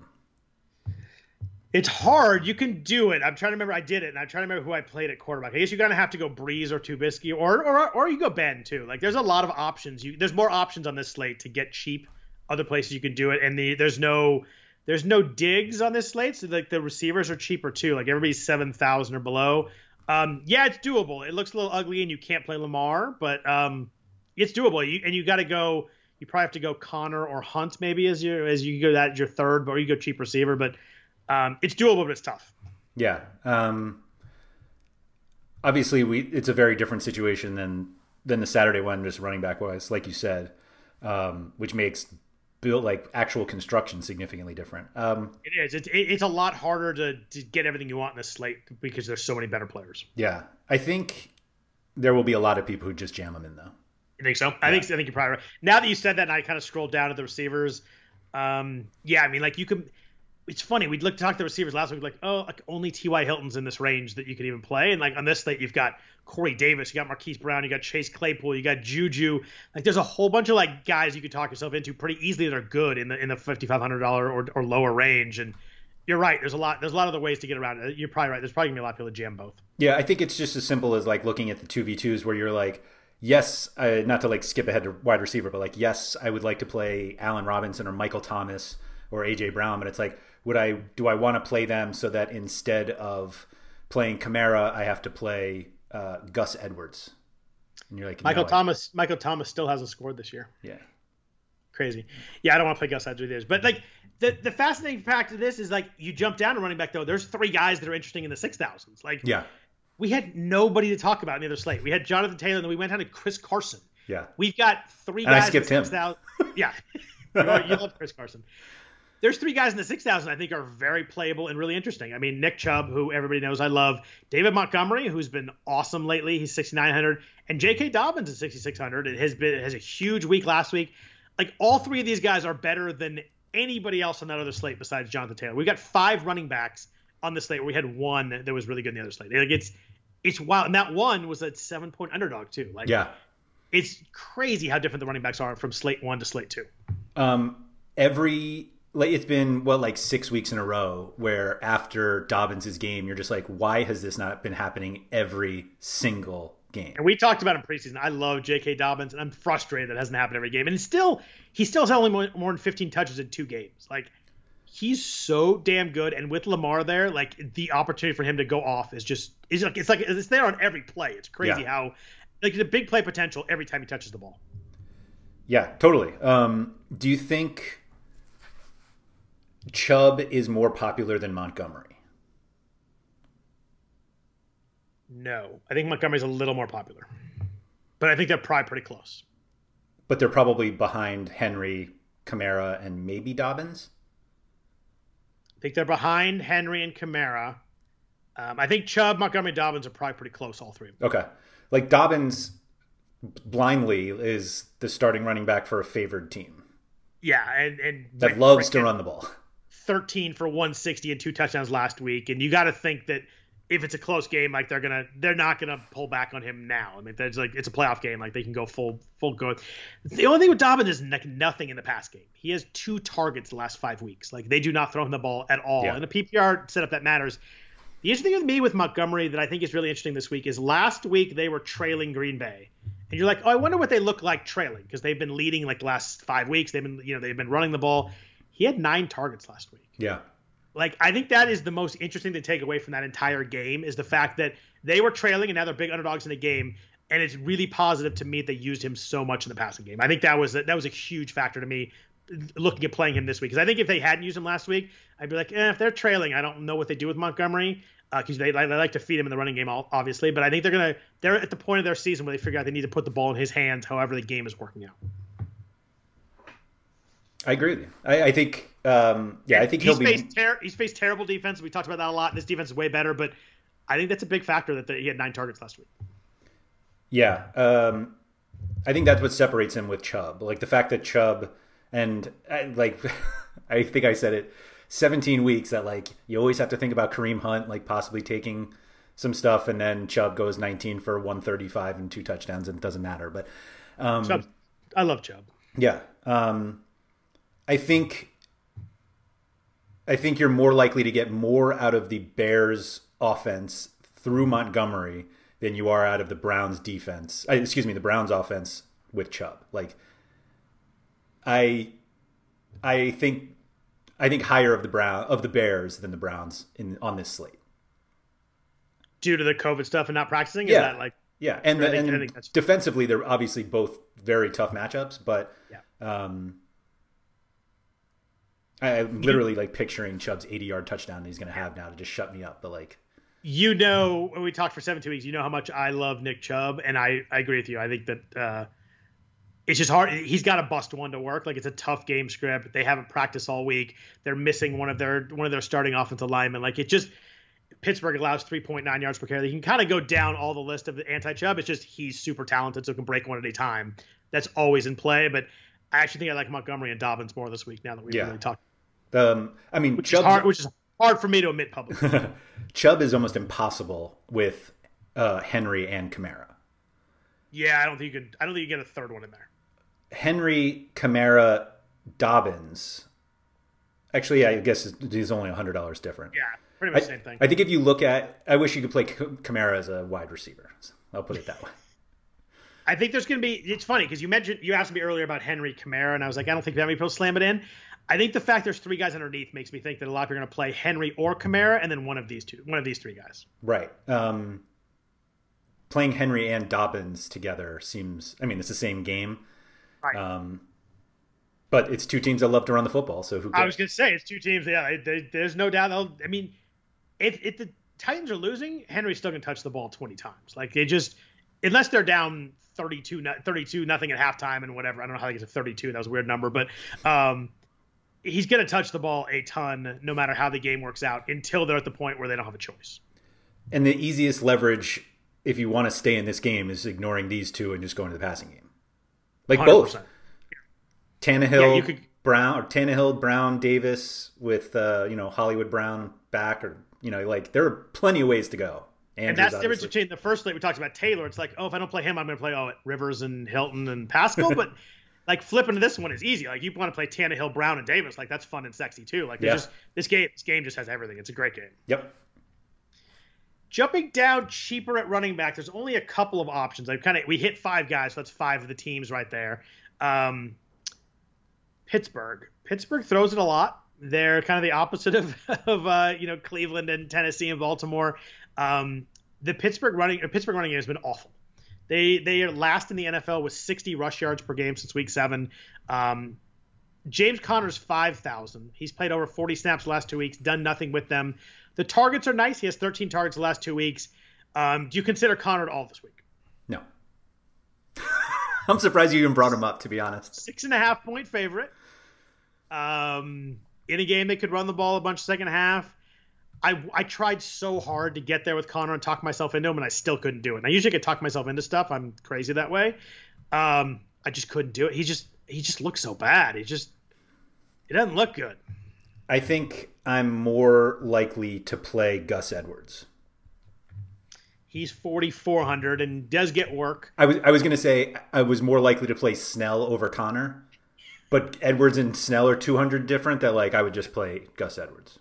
[SPEAKER 5] It's hard. You can do it. I'm trying to remember. I did it, and I'm trying to remember who I played at quarterback. I guess you're gonna have to go Breeze or Trubisky, or or or you go Ben too. Like, there's a lot of options. You there's more options on this slate to get cheap. Other places you can do it, and the there's no there's no digs on this slate. So like the receivers are cheaper too. Like everybody's seven thousand or below. Um, yeah, it's doable. It looks a little ugly, and you can't play Lamar, but um, it's doable. You, and you got to go. You probably have to go Connor or Hunt maybe as your as you go that as your third, or you go cheap receiver, but. Um, it's doable, but it's tough.
[SPEAKER 6] Yeah. Um, obviously, we it's a very different situation than than the Saturday one, just running back wise, like you said, um, which makes build like actual construction significantly different. Um,
[SPEAKER 5] it is. It's it's a lot harder to, to get everything you want in this slate because there's so many better players.
[SPEAKER 6] Yeah, I think there will be a lot of people who just jam them in though.
[SPEAKER 5] You think so?
[SPEAKER 6] Yeah.
[SPEAKER 5] I think I think you're probably right. Now that you said that, and I kind of scrolled down to the receivers. Um, yeah, I mean, like you could. It's funny. We'd look to talk to the receivers last week, like, oh, like only T Y. Hilton's in this range that you could even play. And like on this slate, you've got Corey Davis, you got Marquise Brown, you got Chase Claypool, you got Juju. Like there's a whole bunch of like guys you could talk yourself into pretty easily that are good in the in the fifty-five hundred dollars or, or lower range. And you're right. There's a lot. There's a lot of other ways to get around it. You're probably right. There's probably gonna be a lot of people that jam both.
[SPEAKER 6] Yeah, I think it's just as simple as like looking at the two v twos where you're like, yes, uh, not to like skip ahead to wide receiver, but like, yes, I would like to play Allen Robinson or Michael Thomas or A J Brown, but it's like, would I do I want to play them so that instead of playing Kamara, I have to play uh, Gus Edwards? And you're like,
[SPEAKER 5] Michael
[SPEAKER 6] no,
[SPEAKER 5] Thomas. I... Michael Thomas still hasn't scored this year.
[SPEAKER 6] Yeah,
[SPEAKER 5] crazy. Yeah, I don't want to play Gus Edwards either. But like the the fascinating fact of this is like you jump down to running back though. There's three guys that are interesting in the six thousands. Like
[SPEAKER 6] yeah,
[SPEAKER 5] we had nobody to talk about in the other slate. We had Jonathan Taylor, and then we went down to Chris Carson.
[SPEAKER 6] Yeah,
[SPEAKER 5] we've got three
[SPEAKER 6] and
[SPEAKER 5] guys.
[SPEAKER 6] I skipped
[SPEAKER 5] in
[SPEAKER 6] him.
[SPEAKER 5] six thousand. Yeah, you, you love Chris Carson. There's three guys in the six thousand I think are very playable and really interesting. I mean, Nick Chubb, who everybody knows I love, David Montgomery, who's been awesome lately. He's sixty-nine hundred, and J K. Dobbins is sixty-six hundred. It has been has a huge week last week. Like all three of these guys are better than anybody else on that other slate besides Jonathan Taylor. We've got five running backs on the slate where we had one that was really good in the other slate. Like it's it's wild, and that one was a seven point underdog too. Like
[SPEAKER 6] yeah,
[SPEAKER 5] it's crazy how different the running backs are from slate one to slate two.
[SPEAKER 6] Um, every. Like it's been what like six weeks in a row where after Dobbins' game, you're just like, why has this not been happening every single game?
[SPEAKER 5] And we talked about him preseason. I love J K. Dobbins, and I'm frustrated that it hasn't happened every game. And it's still, he still has only more, more than fifteen touches in two games. Like he's so damn good, and with Lamar there, like the opportunity for him to go off is just is like it's like it's there on every play. It's crazy
[SPEAKER 6] yeah.
[SPEAKER 5] how like the big play potential every time he touches the ball.
[SPEAKER 6] Yeah, totally. Um, do you think Chubb is more popular than Montgomery?
[SPEAKER 5] No, I think Montgomery's a little more popular, but I think they're probably pretty close.
[SPEAKER 6] But they're probably behind Henry, Kamara, and maybe Dobbins?
[SPEAKER 5] I think they're behind Henry and Kamara. Um, I think Chubb, Montgomery, Dobbins are probably pretty close, all three of them.
[SPEAKER 6] Okay. Like Dobbins blindly is the starting running back for a favored team.
[SPEAKER 5] Yeah, and, and
[SPEAKER 6] that
[SPEAKER 5] like,
[SPEAKER 6] loves to run the ball.
[SPEAKER 5] thirteen for one sixty and two touchdowns last week, and you got to think that if it's a close game, like they're gonna, they're not gonna pull back on him now. I mean, there's like it's a playoff game, like they can go full, full go. The only thing with Dobbins is like nothing in the pass game. He has two targets the last five weeks. Like they do not throw him the ball at all.
[SPEAKER 6] Yeah.
[SPEAKER 5] In a P P R setup, that matters. The interesting thing with me with Montgomery that I think is really interesting this week is last week they were trailing Green Bay, and you're like, oh, I wonder what they look like trailing because they've been leading like the last five weeks. They've been, you know, they've been running the ball. He had nine targets last week.
[SPEAKER 6] Yeah.
[SPEAKER 5] Like, I think that is the most interesting to take away from that entire game is the fact that they were trailing and now they're big underdogs in the game. And it's really positive to me that they used him so much in the passing game. I think that was a, that was a huge factor to me looking at playing him this week. Because I think if they hadn't used him last week, I'd be like, eh, if they're trailing, I don't know what they do with Montgomery because uh, they, they like to feed him in the running game, obviously. But I think they're going to – they're at the point of their season where they figure out they need to put the ball in his hands however the game is working out.
[SPEAKER 6] I agree with you. I, I think, um, yeah, I think he'll
[SPEAKER 5] he's
[SPEAKER 6] be.
[SPEAKER 5] Faced ter- he's faced terrible defense. We talked about that a lot. This defense is way better, but I think that's a big factor that the, he had nine targets last week.
[SPEAKER 6] Yeah, um, I think that's what separates him with Chubb. Like the fact that Chubb and like I think I said it, seventeen weeks that like you always have to think about Kareem Hunt like possibly taking some stuff, and then Chubb goes nineteen for one thirty-five and two touchdowns, and it doesn't matter. But um,
[SPEAKER 5] Chubb's I love Chubb.
[SPEAKER 6] Yeah. Um, I think I think you're more likely to get more out of the Bears offense through Montgomery than you are out of the Browns defense. Uh, excuse me, the Browns offense with Chubb. Like I I think I think higher of the Brown of the Bears than the Browns in on this slate.
[SPEAKER 5] Due to the COVID stuff and not practicing?
[SPEAKER 6] Yeah.
[SPEAKER 5] Is that like
[SPEAKER 6] Yeah, and, the,
[SPEAKER 5] I think-
[SPEAKER 6] and
[SPEAKER 5] I think that's-
[SPEAKER 6] defensively, they're obviously both very tough matchups. But
[SPEAKER 5] Yeah.
[SPEAKER 6] um, I, I'm literally like picturing Chubb's eighty-yard touchdown that he's going to have now to just shut me up. But like,
[SPEAKER 5] You know, when we talked for seventeen weeks, you know how much I love Nick Chubb, and I, I agree with you. I think that uh, it's just hard. He's got to bust one to work. Like, it's a tough game script. They haven't practiced all week. They're missing one of their one of their starting offensive linemen. Like, it just Pittsburgh allows three point nine yards per carry. You can kind of go down all the list of the anti-Chubb. It's just he's super talented, so can break one at a time. That's always in play. But I actually think I like Montgomery and Dobbins more this week now that we've
[SPEAKER 6] Yeah.
[SPEAKER 5] really talked.
[SPEAKER 6] um, I mean,
[SPEAKER 5] Which is,
[SPEAKER 6] Chubb's,
[SPEAKER 5] hard, which is hard for me to admit publicly.
[SPEAKER 6] Chubb is almost impossible with uh, Henry and Kamara.
[SPEAKER 5] Yeah, I don't think you can. I don't think you get a third one in there.
[SPEAKER 6] Henry, Kamara, Dobbins. Actually, I guess he's only one hundred dollars different.
[SPEAKER 5] Yeah, pretty much
[SPEAKER 6] I,
[SPEAKER 5] the same thing.
[SPEAKER 6] I think if you look at, I wish you could play Kamara as a wide receiver. I'll put it that way.
[SPEAKER 5] I think there's going to be. It's funny because you mentioned you asked me earlier about Henry Kamara, and I was like, I don't think that many people slam it in. I think the fact there's three guys underneath makes me think that a lot of people are going to play Henry or Kamara, and then one of these two, one of these three guys.
[SPEAKER 6] Right. Um, playing Henry and Dobbins together seems. I mean, it's the same game.
[SPEAKER 5] Right.
[SPEAKER 6] Um, but it's two teams that love to run the football. So who cares?
[SPEAKER 5] I was going to say it's two teams. Yeah, they, they, there's no doubt. They'll, I mean, if, if the Titans are losing, Henry's still going to touch the ball twenty times. Like they just, unless they're down thirty-two, thirty-two nothing at halftime and whatever. I don't know how they get to thirty-two. That was a weird number, but um, he's going to touch the ball a ton, no matter how the game works out, until they're at the point where they don't have a choice.
[SPEAKER 6] And the easiest leverage, if you want to stay in this game, is ignoring these two and just going to the passing game. Like
[SPEAKER 5] one hundred percent.
[SPEAKER 6] both. Tannehill,
[SPEAKER 5] Yeah, you could-
[SPEAKER 6] Brown, or Tannehill, Brown, Davis with uh, you know Hollywood Brown back, or you know like there are plenty of ways to go. Andrews,
[SPEAKER 5] And that's the difference
[SPEAKER 6] obviously.
[SPEAKER 5] between the first slate we talked about Taylor. It's like, oh, if I don't play him, I'm going to play oh Rivers and Hilton and Pascal. But like flipping to this one is easy. Like you want to play Tannehill, Brown, and Davis. Like that's fun and sexy too. Like
[SPEAKER 6] Yeah.
[SPEAKER 5] just this game, this game just has everything. It's a great game.
[SPEAKER 6] Yep.
[SPEAKER 5] Jumping down cheaper at running back, there's only a couple of options. I kind of we hit five guys, so that's five of the teams right there. Um, Pittsburgh. Pittsburgh throws it a lot. They're kind of the opposite of of uh, you know Cleveland and Tennessee and Baltimore. Um, the Pittsburgh running uh, Pittsburgh running game has been awful. They they are last in the N F L with sixty rush yards per game since week seven. Um, James Conner's five thousand. He's played over forty snaps the last two weeks, done nothing with them. The targets are nice. He has thirteen targets the last two weeks. Um, do you consider Conner at all this week?
[SPEAKER 6] No. I'm surprised you even brought him up, to be honest.
[SPEAKER 5] Six and a half point favorite. Um, in a game they could run the ball a bunch second half. I, I tried so hard to get there with Conner and talk myself into him, and I still couldn't do it. And I usually can talk myself into stuff. I'm crazy that way. Um, I just couldn't do it. He just he just looks so bad. He just it doesn't look good.
[SPEAKER 6] I think I'm more likely to play Gus Edwards.
[SPEAKER 5] He's forty-four hundred and does get work.
[SPEAKER 6] I was I was going to say I was more likely to play Snell over Connor, but Edwards and Snell are two hundred different. That like I would just play Gus Edwards.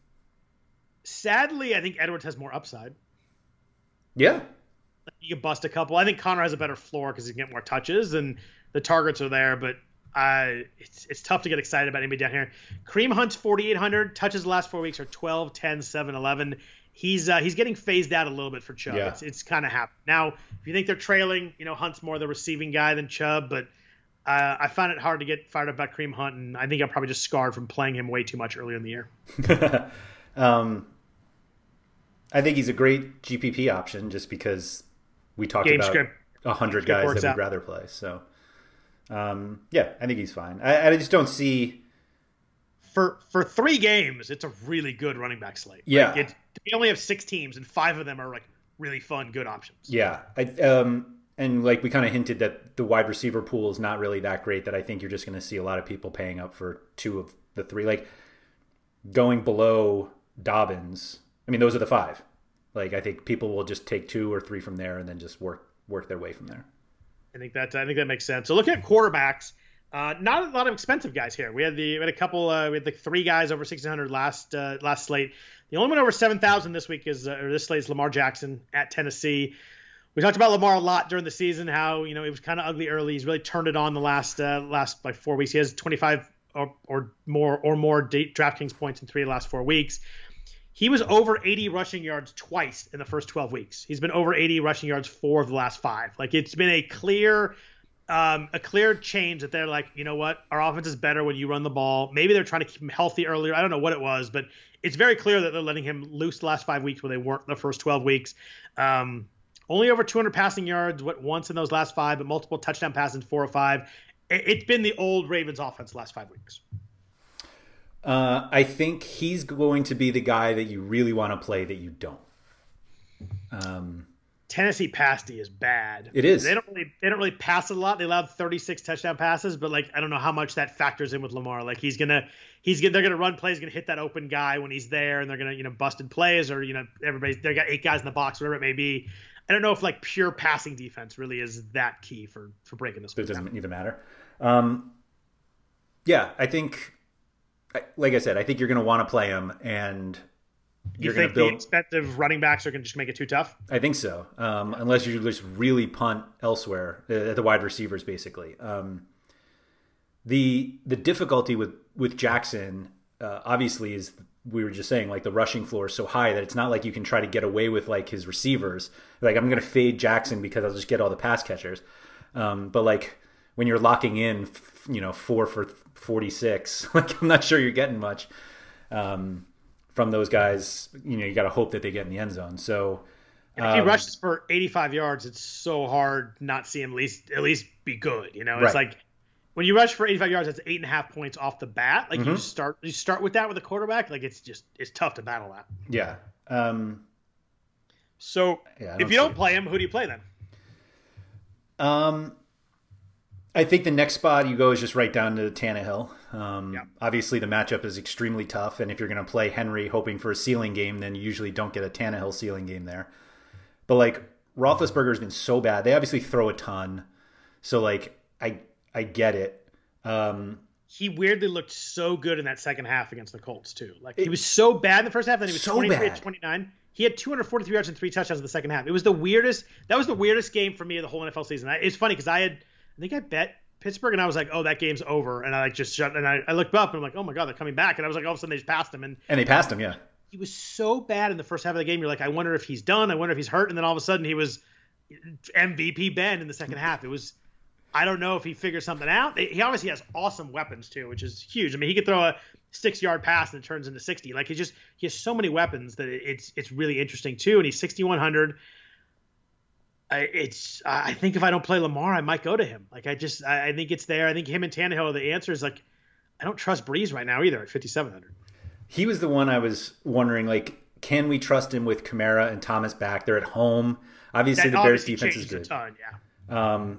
[SPEAKER 5] Sadly, I think Edwards has more upside.
[SPEAKER 6] Yeah,
[SPEAKER 5] You can bust a couple. I think Connor has a better floor because he can get more touches and the targets are there, but uh, it's it's tough to get excited about anybody down here. Kareem Hunt's forty-eight hundred. Touches the last four weeks are twelve, ten, seven, eleven. He's uh, he's getting phased out a little bit for Chubb.
[SPEAKER 6] Yeah.
[SPEAKER 5] It's, it's kind of happened. Now, if you think they're trailing, you know, Hunt's more the receiving guy than Chubb, but uh, I found it hard to get fired up about Kareem Hunt, and I think I'm probably just scarred from playing him way too much earlier in the year.
[SPEAKER 6] um, I think he's a great G P P option just because we talked
[SPEAKER 5] Game
[SPEAKER 6] about
[SPEAKER 5] script.
[SPEAKER 6] a hundred
[SPEAKER 5] Game script
[SPEAKER 6] guys
[SPEAKER 5] works
[SPEAKER 6] that we'd
[SPEAKER 5] out.
[SPEAKER 6] rather play. So, um, yeah, I think he's fine. I, I just don't see.
[SPEAKER 5] For for three games, it's a really good running back slate.
[SPEAKER 6] Yeah.
[SPEAKER 5] Like it's, we only have six teams, and five of them are like really fun, good options.
[SPEAKER 6] Yeah, I, um, and like we kind of hinted that the wide receiver pool is not really that great. That I think you're just going to see a lot of people paying up for two of the three. Like going below Dobbins. I mean, those are the five. Like I think people will just take two or three from there and then just work work their way from there.
[SPEAKER 5] I think that I think that makes sense. So looking at quarterbacks, uh, not a lot of expensive guys here. We had the we had a couple. Uh, we had the three guys over sixteen hundred last uh, last slate. The only one over seven thousand this week is uh, or this slate is Lamar Jackson at Tennessee. We talked about Lamar a lot during the season. How you know it was kind of ugly early. He's really turned it on the last uh, last like four weeks. He has twenty-five or, or more or more DraftKings points in three of the last four weeks. He was over eighty rushing yards twice in the first twelve weeks. He's been over eighty rushing yards four of the last five. Like it's been a clear, um, a clear change that they're like, you know what, our offense is better when you run the ball. Maybe they're trying to keep him healthy earlier. I don't know what it was, but it's very clear that they're letting him loose the last five weeks where they weren't the first twelve weeks. Um, only over two hundred passing yards what once in those last five, but multiple touchdown passes in four or five. It, it's been the old Ravens offense the last five weeks.
[SPEAKER 6] Uh, I think he's going to be the guy that you really want to play that you don't. Um,
[SPEAKER 5] Tennessee pass D is bad.
[SPEAKER 6] It is.
[SPEAKER 5] They don't really they don't really pass it a lot. They allowed thirty-six touchdown passes, but like I don't know how much that factors in with Lamar. Like he's gonna he's gonna they're gonna run plays, gonna hit that open guy when he's there, and they're gonna you know busted plays or you know everybody's they got eight guys in the box, whatever it may be. I don't know if like pure passing defense really is that key for for breaking this.
[SPEAKER 6] It doesn't down. even matter. Um, yeah, I think. Like I said, I think you're going to want to play him, and
[SPEAKER 5] you
[SPEAKER 6] you're
[SPEAKER 5] think
[SPEAKER 6] going to build.
[SPEAKER 5] The expensive running backs are going to just make it too tough?
[SPEAKER 6] I think so, um, unless you just really punt elsewhere uh, at the wide receivers, basically. Um, the the difficulty with with Jackson, uh, obviously, is we were just saying, like the rushing floor is so high that it's not like you can try to get away with like his receivers. Like I'm going to fade Jackson because I'll just get all the pass catchers, um, but like when you're locking in, you know, four for forty-six, like I'm not sure you're getting much um, from those guys. You know, you got to hope that they get in the end zone. So
[SPEAKER 5] um, if he rushes for eighty-five yards, it's so hard not see him at least at least be good. You know, it's
[SPEAKER 6] right.
[SPEAKER 5] like when you rush for eighty-five yards, that's eight and a half points off the bat. Like mm-hmm. you start you start with that with a quarterback. Like it's just it's tough to battle that.
[SPEAKER 6] Yeah. Um,
[SPEAKER 5] so
[SPEAKER 6] yeah,
[SPEAKER 5] if you don't play him, who do you play then?
[SPEAKER 6] Um. I think the next spot you go is just right down to Tannehill. Um, yeah. Obviously, the matchup is extremely tough, and if you're going to play Henry hoping for a ceiling game, then you usually don't get a Tannehill ceiling game there. But, like, Roethlisberger's been so bad. They obviously throw a ton, so, like, I I get it. Um,
[SPEAKER 5] he weirdly looked so good in that second half against the Colts, too. Like, it, he was so bad in the first half, then he was
[SPEAKER 6] so
[SPEAKER 5] twenty-three
[SPEAKER 6] bad.
[SPEAKER 5] at twenty-nine. He had two hundred forty-three yards and three touchdowns in the second half. It was the weirdest – that was the weirdest game for me of the whole N F L season. I, it's funny because I had – I think I bet Pittsburgh, and I was like, "Oh, that game's over." And I like just shut, and I, I looked up, and I'm like, "Oh my god, they're coming back!" And I was like, all of a sudden they just passed him, and
[SPEAKER 6] and they passed him, yeah.
[SPEAKER 5] He was so bad in the first half of the game. You're like, I wonder if he's done. I wonder if he's hurt. And then all of a sudden he was M V P Ben in the second half. It was, I don't know if he figures something out. He obviously has awesome weapons too, which is huge. I mean, he could throw a six yard pass and it turns into sixty. Like he just he has so many weapons that it's it's really interesting too. And he's sixty-one hundred. I, it's. I think if I don't play Lamar, I might go to him. Like I just, I, I think it's there. I think him and Tannehill are the answers. Like I don't trust Breeze right now either at fifty-seven hundred.
[SPEAKER 6] He was the one I was wondering. Like, can we trust him with Kamara and Thomas back? They're at home. Obviously,
[SPEAKER 5] that
[SPEAKER 6] the Bears
[SPEAKER 5] obviously
[SPEAKER 6] defense is good.
[SPEAKER 5] A ton, yeah.
[SPEAKER 6] Um,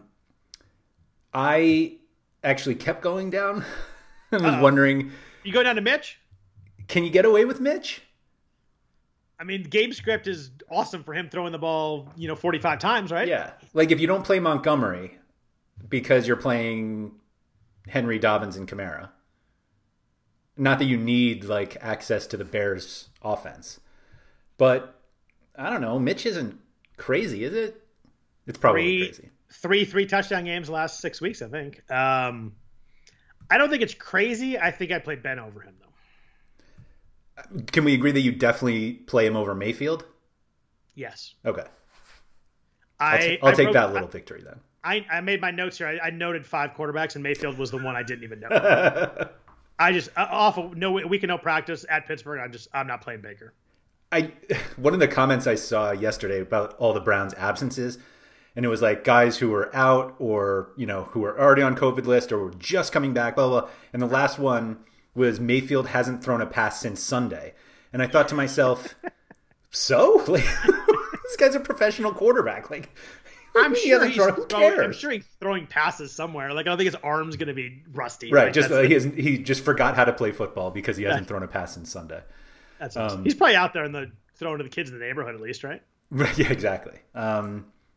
[SPEAKER 6] I actually kept going down. I was
[SPEAKER 5] Uh-oh.
[SPEAKER 6] wondering.
[SPEAKER 5] You go down to Mitch?
[SPEAKER 6] Can you get away with Mitch?
[SPEAKER 5] I mean, game script is awesome for him throwing the ball, you know, forty-five times, right?
[SPEAKER 6] Yeah. Like if you don't play Montgomery because you're playing Henry, Dobbins, and Kamara. Not that you need like access to the Bears offense. But I don't know. Mitch isn't crazy, is it? It's probably
[SPEAKER 5] three,
[SPEAKER 6] crazy.
[SPEAKER 5] Three, three touchdown games the last six weeks, I think. Um, I don't think it's crazy. I think I played Ben over him, though.
[SPEAKER 6] Can we agree that you definitely play him over Mayfield?
[SPEAKER 5] Yes.
[SPEAKER 6] Okay.
[SPEAKER 5] I,
[SPEAKER 6] I'll, t- I'll
[SPEAKER 5] I
[SPEAKER 6] take
[SPEAKER 5] wrote,
[SPEAKER 6] that little I, victory then.
[SPEAKER 5] I, I made my notes here. I, I noted five quarterbacks, and Mayfield was the one I didn't even know. I just awful no week of no practice at Pittsburgh. I'm just I'm not playing Baker.
[SPEAKER 6] I one of the comments I saw yesterday about all the Browns' absences, and it was like guys who were out or you know who were already on COVID list or were just coming back, blah blah. blah. And the last one was Mayfield hasn't thrown a pass since Sunday, and I thought to myself, so like, this guy's a professional quarterback, like.
[SPEAKER 5] I'm
[SPEAKER 6] he
[SPEAKER 5] sure he's
[SPEAKER 6] thrown,
[SPEAKER 5] throwing, I'm sure he's throwing passes somewhere. Like I don't think his arm's going to be rusty.
[SPEAKER 6] Right,
[SPEAKER 5] like,
[SPEAKER 6] just uh, he hasn't, he just forgot how to play football because he hasn't thrown a pass since Sunday.
[SPEAKER 5] That's awesome. Um, he's probably out there in the throwing to the kids in the neighborhood at least, right?
[SPEAKER 6] Yeah, exactly. Um,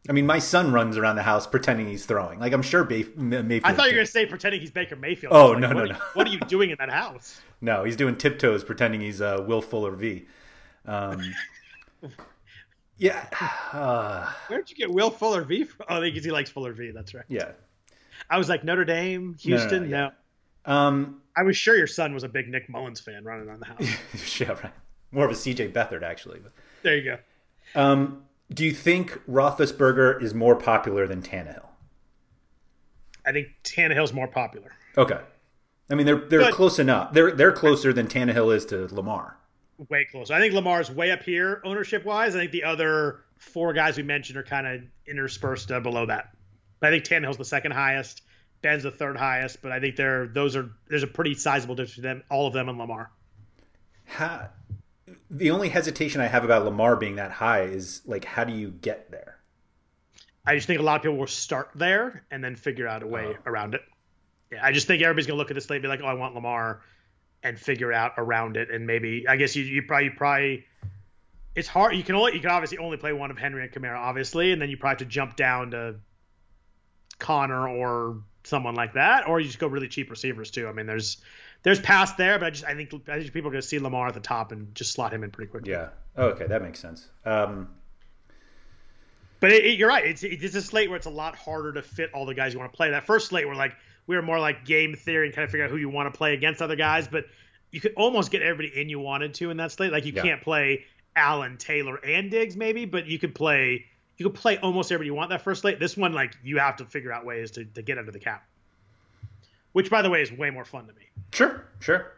[SPEAKER 6] I mean, my son runs around the house pretending he's throwing. Like, I'm sure Bay- Mayfield.
[SPEAKER 5] I thought you were
[SPEAKER 6] did.
[SPEAKER 5] going to say pretending he's Baker Mayfield.
[SPEAKER 6] Oh,
[SPEAKER 5] like,
[SPEAKER 6] no,
[SPEAKER 5] what
[SPEAKER 6] no,
[SPEAKER 5] are
[SPEAKER 6] no.
[SPEAKER 5] You, what are you doing in that house?
[SPEAKER 6] No, he's doing tiptoes pretending he's uh, Will Fuller V. Um, yeah. Uh,
[SPEAKER 5] Where'd you get Will Fuller V from? Oh, because he likes Fuller V. That's right.
[SPEAKER 6] yeah.
[SPEAKER 5] I was like, Notre Dame, Houston?
[SPEAKER 6] No. no, no,
[SPEAKER 5] no.
[SPEAKER 6] yeah. Um,
[SPEAKER 5] I was sure your son was a big Nick Mullins fan running around the house.
[SPEAKER 6] yeah, right. More of a C J Beathard, actually. But,
[SPEAKER 5] there you go.
[SPEAKER 6] um, do you think Roethlisberger is more popular than Tannehill?
[SPEAKER 5] I think Tannehill's more popular.
[SPEAKER 6] Okay. I mean, they're they're
[SPEAKER 5] But-
[SPEAKER 6] close enough. They're they're closer than Tannehill is to Lamar.
[SPEAKER 5] Way closer. I think Lamar's way up here ownership wise. I think the other four guys we mentioned are kind of interspersed uh, below that. But I think Tannehill's the second highest. Ben's the third highest. But I think they're those are there's a pretty sizable difference between them, all of them and Lamar.
[SPEAKER 6] How, the only hesitation I have about Lamar being that high is like, how do you get there?
[SPEAKER 5] I just think a lot of people will start there and then figure out a way
[SPEAKER 6] Oh.
[SPEAKER 5] around it. Yeah, I just think everybody's gonna look at this slate and be like, "Oh, I want Lamar," and figure out around it. And maybe I guess you you probably you probably it's hard. You can only you can obviously only play one of Henry and Kamara, obviously, and then you probably have to jump down to Connor or someone like that, or you just go really cheap receivers too. I mean, there's there's past there, but I just I think I think people are gonna see Lamar at the top and just slot him in pretty quickly.
[SPEAKER 6] Yeah. Oh, okay, that makes sense. Um,
[SPEAKER 5] But it, it, you're right. It's it's a slate where it's a lot harder to fit all the guys you want to play. That first slate, where like we were more like game theory and kind of figure out who you want to play against other guys. But you could almost get everybody in you wanted to in that slate. Like you
[SPEAKER 6] Yeah.
[SPEAKER 5] can't play Allen, Taylor, and Diggs maybe, but you could play you could play almost everybody you want that first slate. This one, like you have to figure out ways to, to get under the cap, which by the way is way more fun to me.
[SPEAKER 6] sure, sure.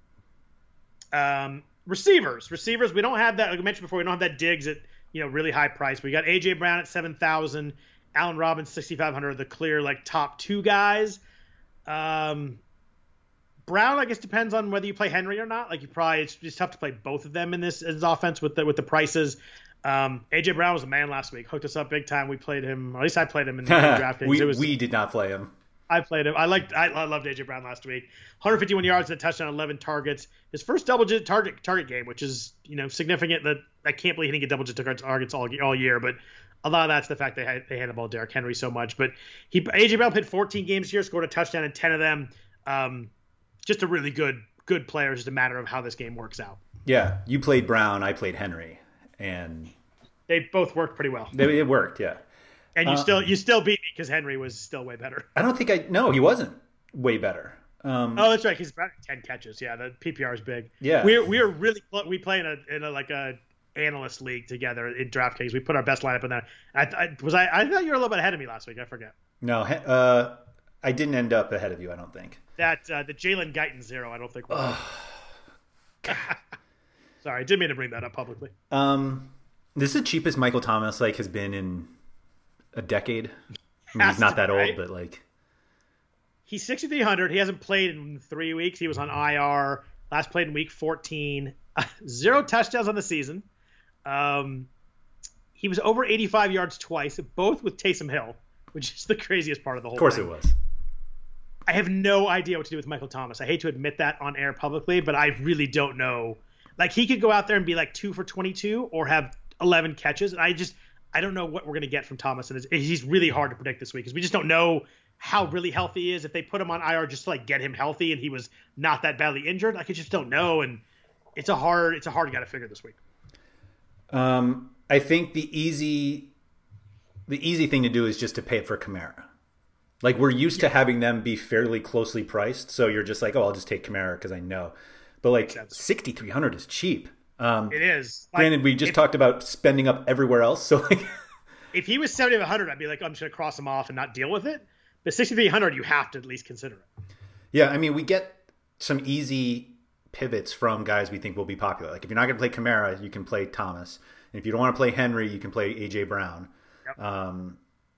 [SPEAKER 5] Um, receivers, receivers. We don't have that. Like I mentioned before, we don't have that Diggs at you know really high price. We got A J Brown at seven thousand, Allen Robinson sixty five hundred, the clear like top two guys. Um, Brown, I guess depends on whether you play Henry or not. Like you probably it's just tough to play both of them in this, in this offense with the with the prices. Um, A J Brown was a man last week, hooked us up big time. We played him, or at least I played him in the draft games.
[SPEAKER 6] we
[SPEAKER 5] It was,
[SPEAKER 6] we did not play him.
[SPEAKER 5] I played him. I liked. I, I loved A J Brown last week. one hundred fifty-one yards and a touchdown, eleven targets. His first double-digit target target game, which is you know significant. That I can't believe he didn't get double-digit targets all all year. But a lot of that's the fact they had they handed the ball to Derrick Henry so much. But he A J Brown played fourteen games here, scored a touchdown in ten of them. Um, just a really good good player. It's just a matter of how this game works out.
[SPEAKER 6] Yeah, you played Brown, I played Henry, and
[SPEAKER 5] They both worked pretty well.
[SPEAKER 6] they, it worked. Yeah.
[SPEAKER 5] And you
[SPEAKER 6] Uh,
[SPEAKER 5] still you still beat me because Henry was still way better.
[SPEAKER 6] I don't think I. No, he wasn't way better. Um,
[SPEAKER 5] Oh, that's right. He's about ten catches. Yeah, the P P R is big.
[SPEAKER 6] Yeah.
[SPEAKER 5] we're we're really clo- we play in a in a like a analyst league together in DraftKings. We put our best lineup in there. I, I was I I thought you were a little bit ahead of me last week. I forget
[SPEAKER 6] no, he- uh, I didn't end up ahead of you. I don't think.
[SPEAKER 5] that uh, the Jalen Guyton zero. I don't think. Was Sorry, I didn't mean to bring that up publicly.
[SPEAKER 6] Um, this is the cheapest Michael Thomas like has been in a decade. I mean,
[SPEAKER 5] Has
[SPEAKER 6] he's not
[SPEAKER 5] to
[SPEAKER 6] that
[SPEAKER 5] be,
[SPEAKER 6] old,
[SPEAKER 5] right?
[SPEAKER 6] but like,
[SPEAKER 5] He's sixty-three hundred. He hasn't played in three weeks. He was on I R. Last played in week fourteen. Zero touchdowns on the season. Um, he was over eighty-five yards twice, both with Taysom Hill, which is the craziest part of the whole
[SPEAKER 6] of course
[SPEAKER 5] thing.
[SPEAKER 6] it was.
[SPEAKER 5] I have no idea what to do with Michael Thomas. I hate to admit that on air publicly, but I really don't know. Like, he could go out there and be like two for twenty-two or have eleven catches. And I just, I don't know what we're going to get from Thomas. And it's, he's really hard to predict this week because we just don't know how really healthy he is. If they put him on I R just to like get him healthy and he was not that badly injured, like, I just don't know. And it's a hard, it's a hard guy to figure this week.
[SPEAKER 6] Um, I think the easy, the easy thing to do is just to pay it for Kamara. Like, we're used to having them be fairly closely priced, so you're just like, oh, I'll just take Kamara because I know. But like, sixty-three hundred is cheap. Um,
[SPEAKER 5] It is. Like,
[SPEAKER 6] granted, we just
[SPEAKER 5] if,
[SPEAKER 6] talked about spending up everywhere else, so like,
[SPEAKER 5] if he was seventy-five hundred, I'd be like, I'm just going to cross him off and not deal with it. But sixty-three hundred, you have to at least consider it.
[SPEAKER 6] yeah, I mean, we get some easy pivots from guys we think will be popular. Like, if you're not going to play Kamara, you can play Thomas. And if you don't want to play Henry, you can play A J Brown.
[SPEAKER 5] Yep.
[SPEAKER 6] Um,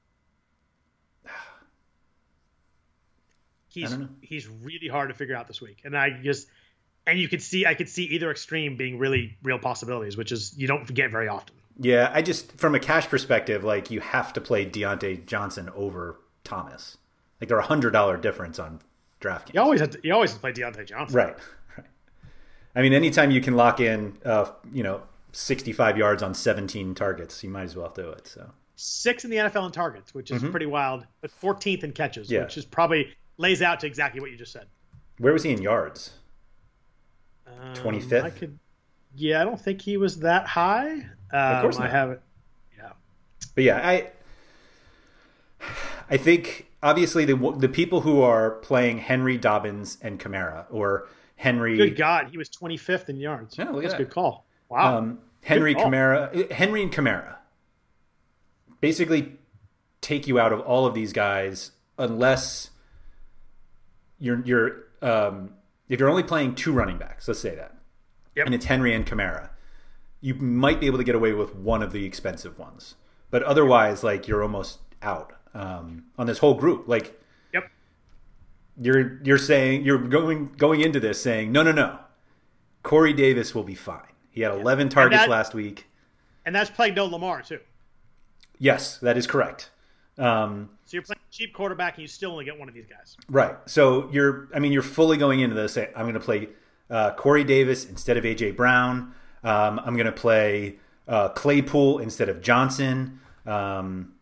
[SPEAKER 5] He's
[SPEAKER 6] I don't know.
[SPEAKER 5] he's really hard to figure out this week, and I just and you could see I could see either extreme being really real possibilities, which is you don't get very often.
[SPEAKER 6] yeah, I just, from a cash perspective, like, you have to play Deontay Johnson over Thomas. Like, they're a one hundred dollars difference on DraftKings.
[SPEAKER 5] You always have to, you always have to play Deontay Johnson,
[SPEAKER 6] Right, right. I mean, anytime you can lock in, uh, you know, sixty-five yards on seventeen targets, you might as well do it. So
[SPEAKER 5] sixth in the N F L in targets, which is
[SPEAKER 6] mm-hmm.
[SPEAKER 5] pretty wild, but fourteenth in catches,
[SPEAKER 6] yeah.
[SPEAKER 5] which is probably lays out to exactly what you just said.
[SPEAKER 6] Where was he in yards?
[SPEAKER 5] Um,
[SPEAKER 6] twenty-fifth?
[SPEAKER 5] I could, yeah, I don't think he was that high. Um,
[SPEAKER 6] of course not.
[SPEAKER 5] I have it. Yeah.
[SPEAKER 6] But yeah, I I think obviously the the people who are playing Henry, Dobbins, and Kamara, or Henry.
[SPEAKER 5] Good God, he was twenty-fifth in yards.
[SPEAKER 6] Yeah, look at
[SPEAKER 5] That's
[SPEAKER 6] that.
[SPEAKER 5] a good call. Wow.
[SPEAKER 6] Um, Henry,
[SPEAKER 5] call.
[SPEAKER 6] Kamara, Henry and Kamara basically take you out of all of these guys unless you're you're um, if you're only playing two running backs. Let's say that,
[SPEAKER 5] yep.
[SPEAKER 6] and it's Henry and Kamara. You might be able to get away with one of the expensive ones, but otherwise, like you're almost out um, on this whole group. Like,
[SPEAKER 5] yep,
[SPEAKER 6] you're you're saying you're going going into this saying no, no, no. Corey Davis will be fine. He had eleven targets
[SPEAKER 5] that,
[SPEAKER 6] last week,
[SPEAKER 5] and that's playing no Lamar too.
[SPEAKER 6] Yes, that is correct. Um,
[SPEAKER 5] so you're playing a cheap quarterback, and you still only get one of these guys,
[SPEAKER 6] right? So you're, I mean, you're fully going into this. I'm going to play uh, Corey Davis instead of A J Brown. Um, I'm going to play uh, Claypool instead of Johnson. Um,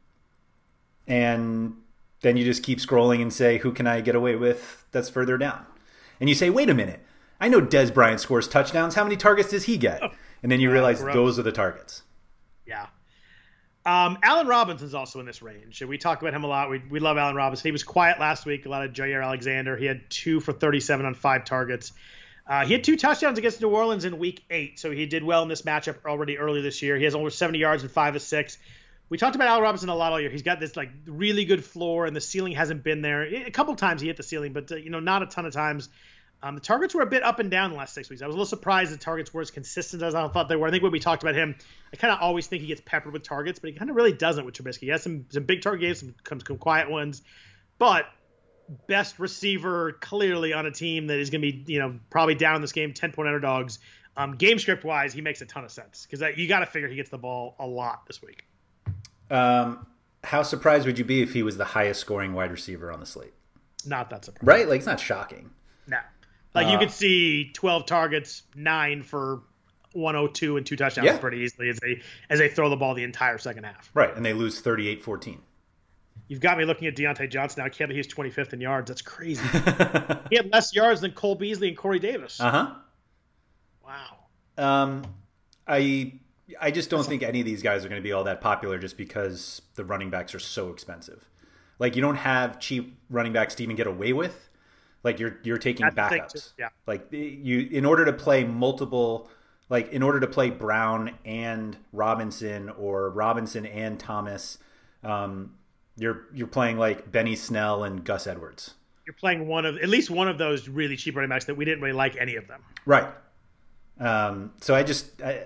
[SPEAKER 6] and then you just keep scrolling and say, who can I get away with that's further down? And you say, wait a minute. I know Dez Bryant scores touchdowns. How many targets does he get? And then you
[SPEAKER 5] yeah,
[SPEAKER 6] realize
[SPEAKER 5] gross.
[SPEAKER 6] those are the targets.
[SPEAKER 5] Yeah. Um, Allen Robinson's also in this range. We talk about him a lot. We we love Allen Robinson. He was quiet last week. A lot of Jair Alexander. He had two for thirty-seven on five targets. Uh, he had two touchdowns against New Orleans in week eight, so he did well in this matchup already earlier this year. He has over seventy yards and five of six. We talked about Allen Robinson a lot all year. He's got this like really good floor, and the ceiling hasn't been there. A couple times he hit the ceiling, but uh, you know, not a ton of times. Um, the targets were a bit up and down the last six weeks. I was a little surprised the targets were as consistent as I thought they were. I think when we talked about him, I kind of always think he gets peppered with targets, but he kind of really doesn't with Trubisky. He has some some big target games, some, some, some quiet ones, but best receiver clearly on a team that is going to be, you know, probably down in this game, ten-point underdogs. Um, game script-wise, he makes a ton of sense because you got to figure he gets the ball a lot this week.
[SPEAKER 6] Um, how surprised would you be if he was the highest scoring wide receiver on the slate?
[SPEAKER 5] Not that surprised.
[SPEAKER 6] Right? Like, it's not shocking.
[SPEAKER 5] No. Like, you
[SPEAKER 6] Uh,
[SPEAKER 5] could see twelve targets, nine for one oh two and two touchdowns
[SPEAKER 6] Yeah.
[SPEAKER 5] pretty easily as they as they throw the ball the entire second half.
[SPEAKER 6] Right, and they lose thirty-eight fourteen.
[SPEAKER 5] You've got me looking at Deontay Johnson now. I can't believe he's twenty-fifth in yards. That's crazy. He had less yards than Cole Beasley and Corey Davis.
[SPEAKER 6] Uh-huh.
[SPEAKER 5] Wow.
[SPEAKER 6] Um, I I just don't think any of these guys are going to be all that popular just because the running backs are so expensive. Like, you don't have cheap running backs to even get away with. Like, you're you're taking
[SPEAKER 5] That's the thing,
[SPEAKER 6] backups.
[SPEAKER 5] too. Yeah.
[SPEAKER 6] Like, you in order to play multiple, like in order to play Brown and Robinson or Robinson and Thomas, um, you're you're playing like Benny Snell and Gus Edwards.
[SPEAKER 5] You're playing one of at least one of those really cheap running backs that we didn't really like any of them.
[SPEAKER 6] Right. Um, so I just I,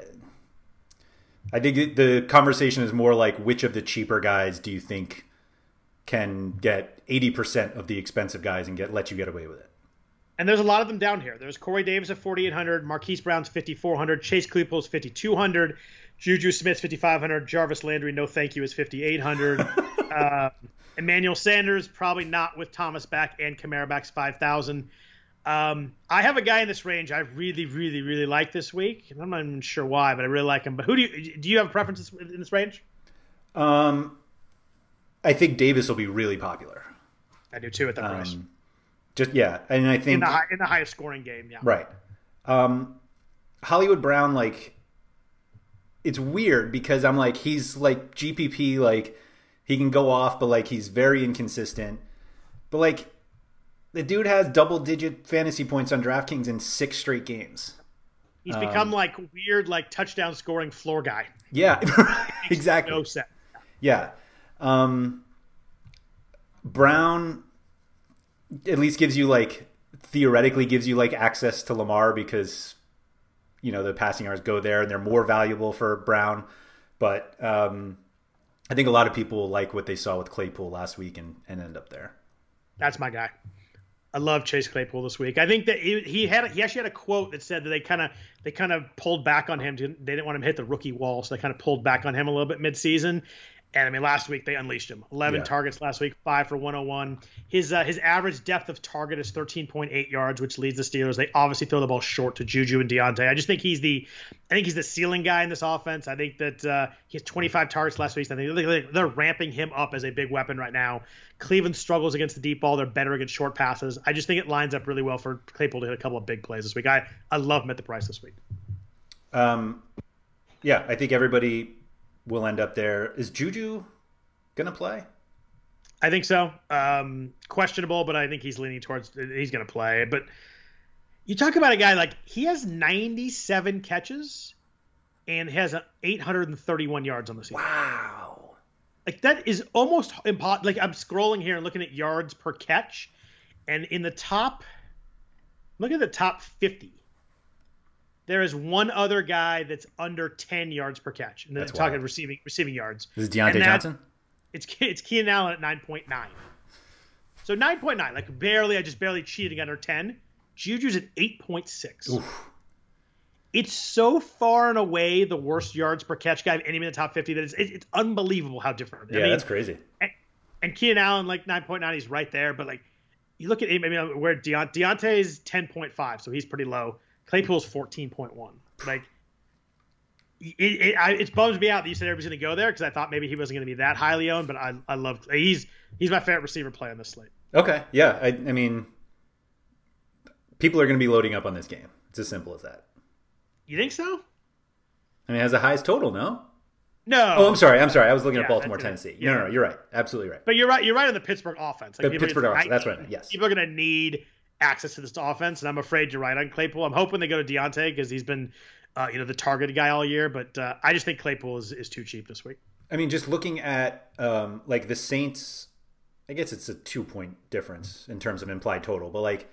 [SPEAKER 6] I think the conversation is more like, which of the cheaper guys do you think can get eighty percent of the expensive guys and get let you get away with it?
[SPEAKER 5] And there's a lot of them down here. There's Corey Davis at forty-eight hundred, Marquise Brown's fifty-four hundred, Chase Claypool's fifty-two hundred, Juju Smith's fifty-five hundred, Jarvis Landry, no thank you, is fifty-eight hundred. uh, Emmanuel Sanders, probably not with Thomas back and Kamara back's five thousand. Um, I have a guy in this range I really, really, really like this week. And I'm not even sure why, but I really like him. But who do you do you have preferences in this range?
[SPEAKER 6] Um, I think Davis will be really popular.
[SPEAKER 5] I do too at that price.
[SPEAKER 6] Um, just yeah, and I think
[SPEAKER 5] In the high, in the highest scoring game, yeah.
[SPEAKER 6] right. Um, Hollywood Brown, like, it's weird because I'm like, he's like G P P, like he can go off, but like he's very inconsistent. But like, the dude has double digit fantasy points on DraftKings in six straight games.
[SPEAKER 5] He's become um, like weird, like touchdown scoring floor guy.
[SPEAKER 6] Yeah, exactly.
[SPEAKER 5] No sense.
[SPEAKER 6] Yeah. Um, Brown at least gives you like, theoretically gives you like access to Lamar because, you know, the passing yards go there and they're more valuable for Brown. But um, I think a lot of people like what they saw with Claypool last week and, and end up there.
[SPEAKER 5] That's my guy. I love Chase Claypool this week. I think that he, he had he actually had a quote that said that they kind of they kind of pulled back on him. To, they didn't want him to hit the rookie wall, so they kind of pulled back on him a little bit midseason. And I mean, last week they unleashed him. eleven
[SPEAKER 6] Yeah.
[SPEAKER 5] targets last week, five for one oh one. His uh, his average depth of target is thirteen point eight yards, which leads the Steelers. They obviously throw the ball short to Juju and Deontay. I just think he's the, I think he's the ceiling guy in this offense. I think that uh, he has twenty-five targets last week. I think they're, they're ramping him up as a big weapon right now. Cleveland struggles against the deep ball. They're better against short passes. I just think it lines up really well for Claypool to hit a couple of big plays this week. I I love him at the price this week.
[SPEAKER 6] Um, yeah, I think everybody will end up there. Is Juju gonna play?
[SPEAKER 5] I think so. Um, questionable, but I think he's leaning towards he's going to play. But you talk about a guy like he has ninety-seven catches and has eight hundred thirty-one yards on the season.
[SPEAKER 6] Wow.
[SPEAKER 5] Like that is almost impossible. Like I'm scrolling here and looking at yards per catch, and in the top, look at the top fifty. There is one other guy that's under ten yards per catch. And then
[SPEAKER 6] That's
[SPEAKER 5] I'm talking
[SPEAKER 6] wild.
[SPEAKER 5] receiving receiving yards.
[SPEAKER 6] This is Deontay
[SPEAKER 5] And that-
[SPEAKER 6] Johnson?
[SPEAKER 5] It's it's Keenan Allen at nine point nine. So nine point nine, like barely, I just barely cheated under ten. Juju's at eight point six. It's so far and away the worst yards per catch guy of any in the top fifty that it's, it, it's unbelievable how different.
[SPEAKER 6] Yeah,
[SPEAKER 5] I mean,
[SPEAKER 6] that's crazy.
[SPEAKER 5] And, and Keenan Allen, like nine point nine, he's right there. But like you look at him, I mean, where Deont- Deontay's ten point five, so he's pretty low. Claypool's fourteen point one. Like, It, it, I, it bums me out that you said everybody's going to go there because I thought maybe he wasn't going to be that highly owned, but I I love he's he's my favorite receiver play on this slate.
[SPEAKER 6] Okay, yeah. I, I mean, people are going to be loading up on this game. It's as simple as that.
[SPEAKER 5] You think so?
[SPEAKER 6] I mean, it has the highest total, no?
[SPEAKER 5] No.
[SPEAKER 6] Oh, I'm sorry. I'm sorry. I was looking
[SPEAKER 5] Yeah,
[SPEAKER 6] at Baltimore,
[SPEAKER 5] that's-
[SPEAKER 6] Tennessee.
[SPEAKER 5] yeah.
[SPEAKER 6] No, no, no, you're right. Absolutely right.
[SPEAKER 5] But you're right. You're right on the Pittsburgh offense.
[SPEAKER 6] The
[SPEAKER 5] people-
[SPEAKER 6] Pittsburgh
[SPEAKER 5] I-
[SPEAKER 6] offense, that's what I meant, yes.
[SPEAKER 5] People are going to need access to this offense, and I'm afraid you're right on Claypool. I'm hoping they go to Deontay because he's been, uh, you know, the targeted guy all year. But uh, I just think Claypool is, is too cheap this week.
[SPEAKER 6] I mean, just looking at um, like the Saints, I guess it's a two point difference in terms of implied total, but like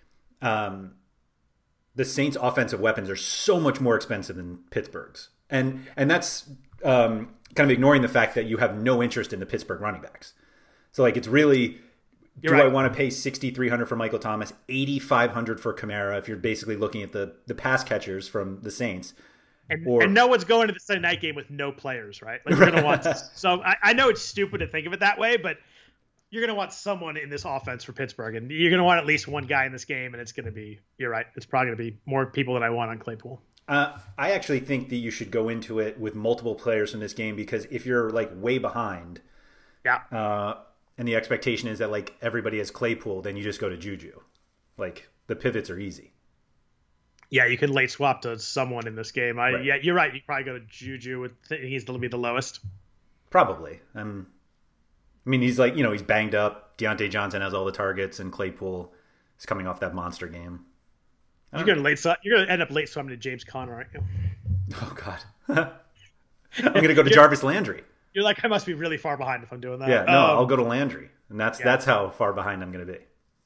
[SPEAKER 6] um, the Saints' offensive weapons are so much more expensive than Pittsburgh's, and and that's um, kind of ignoring the fact that you have no interest in the Pittsburgh running backs. So like it's really,
[SPEAKER 5] You're
[SPEAKER 6] do I
[SPEAKER 5] right.
[SPEAKER 6] want to pay sixty-three hundred for Michael Thomas, eighty-five hundred for Kamara? If you're basically looking at the the pass catchers from the Saints.
[SPEAKER 5] And,
[SPEAKER 6] Or-
[SPEAKER 5] and no one's going to the Sunday night game with no players, right? Like you're gonna want. So I, I know it's stupid to think of it that way, but you're gonna want someone in this offense for Pittsburgh, and you're gonna want at least one guy in this game, and it's gonna be. You're right. It's probably gonna be more people than I want on Claypool.
[SPEAKER 6] Uh, I actually think that you should go into it with multiple players from this game because if you're like way behind,
[SPEAKER 5] Yeah.
[SPEAKER 6] uh, and the expectation is that like everybody has Claypool, then you just go to Juju. Like the pivots are easy.
[SPEAKER 5] Yeah, you can late swap to someone in this game. I
[SPEAKER 6] Right.
[SPEAKER 5] yeah, you're right. You probably go to Juju. With he's going to be the lowest.
[SPEAKER 6] Probably. Um, I mean, he's like, you know, he's banged up. Deontay Johnson has all the targets, and Claypool is coming off that monster game.
[SPEAKER 5] You're going to late swap. You're going to end up late swapping to James Conner, aren't you?
[SPEAKER 6] Oh God, I'm going to go to Jarvis Landry.
[SPEAKER 5] You're like, I must be really far behind if I'm doing that.
[SPEAKER 6] Yeah, no,
[SPEAKER 5] Um,
[SPEAKER 6] I'll go to Landry, and that's
[SPEAKER 5] yeah.
[SPEAKER 6] that's how far behind I'm going to be.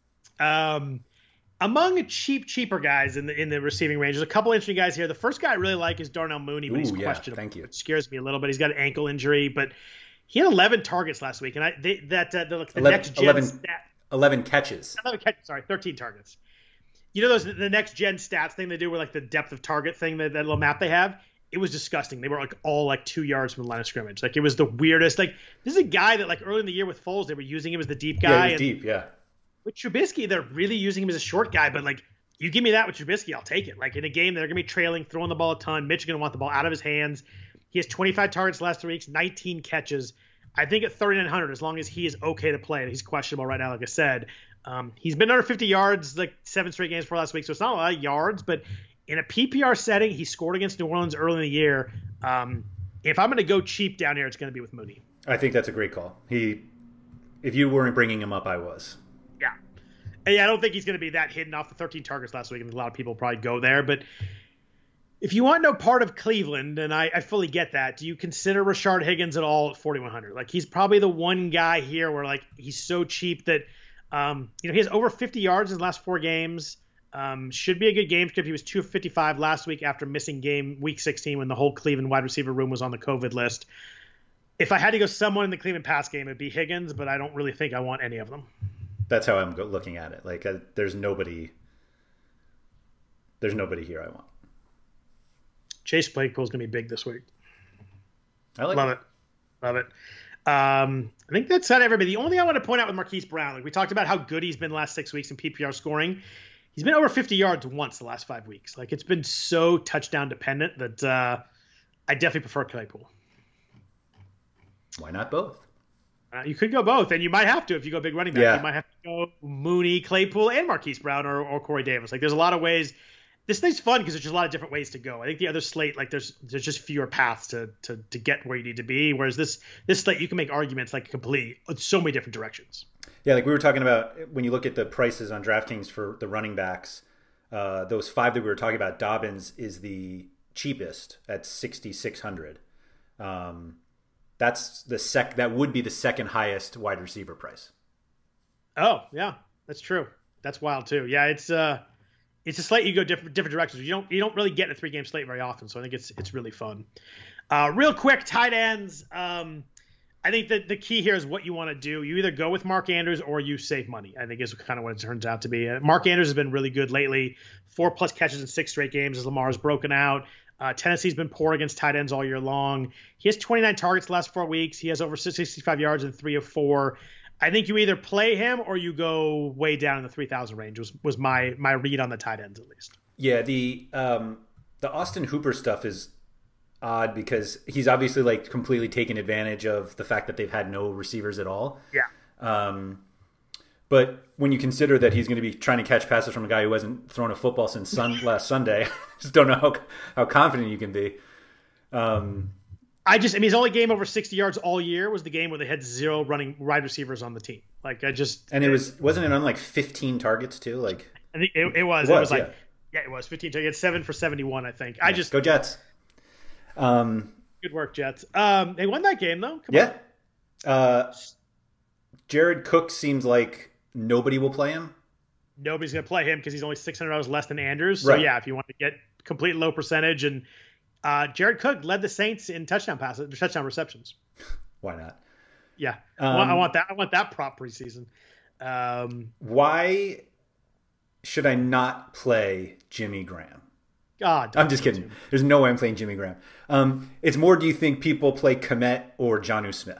[SPEAKER 5] Um, among cheap, cheaper guys in the in the receiving range, there's a couple interesting guys here. The first guy I really like is Darnell Mooney, but he's
[SPEAKER 6] Ooh, yeah,
[SPEAKER 5] questionable.
[SPEAKER 6] thank you.
[SPEAKER 5] It scares me a little bit. He's got an ankle injury, but he had eleven targets last week, and I they, that uh, the, the
[SPEAKER 6] eleven,
[SPEAKER 5] next gen
[SPEAKER 6] eleven,
[SPEAKER 5] stat,
[SPEAKER 6] eleven catches.
[SPEAKER 5] eleven catches, sorry, thirteen targets. You know those the next gen stats thing they do with like the depth of target thing, that, that little map they have. It was disgusting. They were like all like two yards from the line of scrimmage. Like it was the weirdest. Like this is a guy that like early in the year with Foles they were using him as the deep guy.
[SPEAKER 6] Yeah, he was
[SPEAKER 5] and
[SPEAKER 6] deep. Yeah.
[SPEAKER 5] with Trubisky, they're really using him as a short guy, but like you give me that with Trubisky, I'll take it. Like in a game they're gonna be trailing, throwing the ball a ton. Mitch is gonna want the ball out of his hands. He has twenty-five targets the last three weeks, nineteen catches. I think at thirty-nine hundred, as long as he is okay to play, and he's questionable right now, like I said. Um, he's been under fifty yards like seven straight games for last week, so it's not a lot of yards, but in a P P R setting, he scored against New Orleans early in the year. Um, if I'm going to go cheap down here, it's going to be with Mooney.
[SPEAKER 6] I think that's a great call. He, if you weren't bringing him up, I was.
[SPEAKER 5] Yeah. And yeah, I don't think he's going to be that hidden off the thirteen targets last week, and a lot of people probably go there. But if you want no part of Cleveland, and I, I fully get that, do you consider Rashard Higgins at all at forty-one hundred? Like he's probably the one guy here where like he's so cheap that um, you know he has over fifty yards in the last four games. Um, should be a good game script. He was two fifty-five last week after missing game week sixteen when the whole Cleveland wide receiver room was on the COVID list. If I had to go someone in the Cleveland pass game, it'd be Higgins, but I don't really think I want any of them.
[SPEAKER 6] That's how I'm go- looking at it. Like, uh, there's nobody. There's nobody here I want.
[SPEAKER 5] Chase Claypool's going to be big this week.
[SPEAKER 6] I like
[SPEAKER 5] Love
[SPEAKER 6] it.
[SPEAKER 5] it. Love it. Um, I think that's not everybody. The only thing I want to point out with Marquise Brown, like we talked about how good he's been the last six weeks in P P R scoring. He's been over fifty yards once the last five weeks. Like it's been so touchdown dependent that uh, I definitely prefer Claypool.
[SPEAKER 6] Why not both?
[SPEAKER 5] Uh, you could go both, and you might have to if you go big running back.
[SPEAKER 6] Yeah.
[SPEAKER 5] You might have to go Mooney, Claypool, and Marquise Brown or, or Corey Davis. Like there's a lot of ways. This thing's fun because there's just a lot of different ways to go. I think the other slate, like there's there's just fewer paths to to to get where you need to be. Whereas this this slate, you can make arguments like complete so many different directions.
[SPEAKER 6] Yeah, like we were talking about when you look at the prices on DraftKings for the running backs, uh, those five that we were talking about, Dobbins is the cheapest at sixty-six hundred. Um, that's the sec. That would be the second highest wide receiver price.
[SPEAKER 5] Oh yeah, that's true. That's wild too. Yeah, it's uh. It's a slate you go different different directions. You don't you don't really get in a three game slate very often, so I think it's it's really fun. Uh, real quick, tight ends. Um, I think that the key here is what you want to do. You either go with Mark Andrews or you save money. I think is kind of what it turns out to be. Uh, Mark Andrews has been really good lately. Four plus catches in six straight games as Lamar's broken out. Uh, Tennessee's been poor against tight ends all year long. He has twenty-nine targets the last four weeks. He has over sixty-five yards in three of four. I think you either play him or you go way down in the three thousand range was was my my read on the tight ends at least.
[SPEAKER 6] Yeah, the um, the Austin Hooper stuff is odd because he's obviously like completely taken advantage of the fact that they've had no receivers at all.
[SPEAKER 5] Yeah.
[SPEAKER 6] Um, but when you consider that he's going to be trying to catch passes from a guy who hasn't thrown a football since sun, last Sunday, just don't know how how confident you can be. Um,
[SPEAKER 5] I just, I mean, his only game over sixty yards all year was the game where they had zero running wide receivers on the team. Like I just,
[SPEAKER 6] and it was, wasn't it on like fifteen targets too? Like
[SPEAKER 5] I think it, it was,
[SPEAKER 6] it was,
[SPEAKER 5] it was like,
[SPEAKER 6] yeah.
[SPEAKER 5] yeah, it was fifteen targets, seven for seventy-one, I think. I just
[SPEAKER 6] go Jets. Um,
[SPEAKER 5] good work, Jets. Um, they won that game though. Come
[SPEAKER 6] yeah. On. Uh, Jared Cook seems like nobody will play him.
[SPEAKER 5] Nobody's going to play him because he's only six hundred dollars less than Andrews. So
[SPEAKER 6] right.
[SPEAKER 5] yeah, if you want to get complete low percentage and, Uh, Jared Cook led the Saints in touchdown passes, touchdown receptions.
[SPEAKER 6] Why not?
[SPEAKER 5] Yeah,
[SPEAKER 6] um,
[SPEAKER 5] I, want, I want that. I want that prop preseason. Um,
[SPEAKER 6] why should I not play Jimmy Graham?
[SPEAKER 5] God,
[SPEAKER 6] I'm just kidding. Too. There's no way I'm playing Jimmy Graham. Um, it's more. Do you think people play Kmet or Jonnu Smith?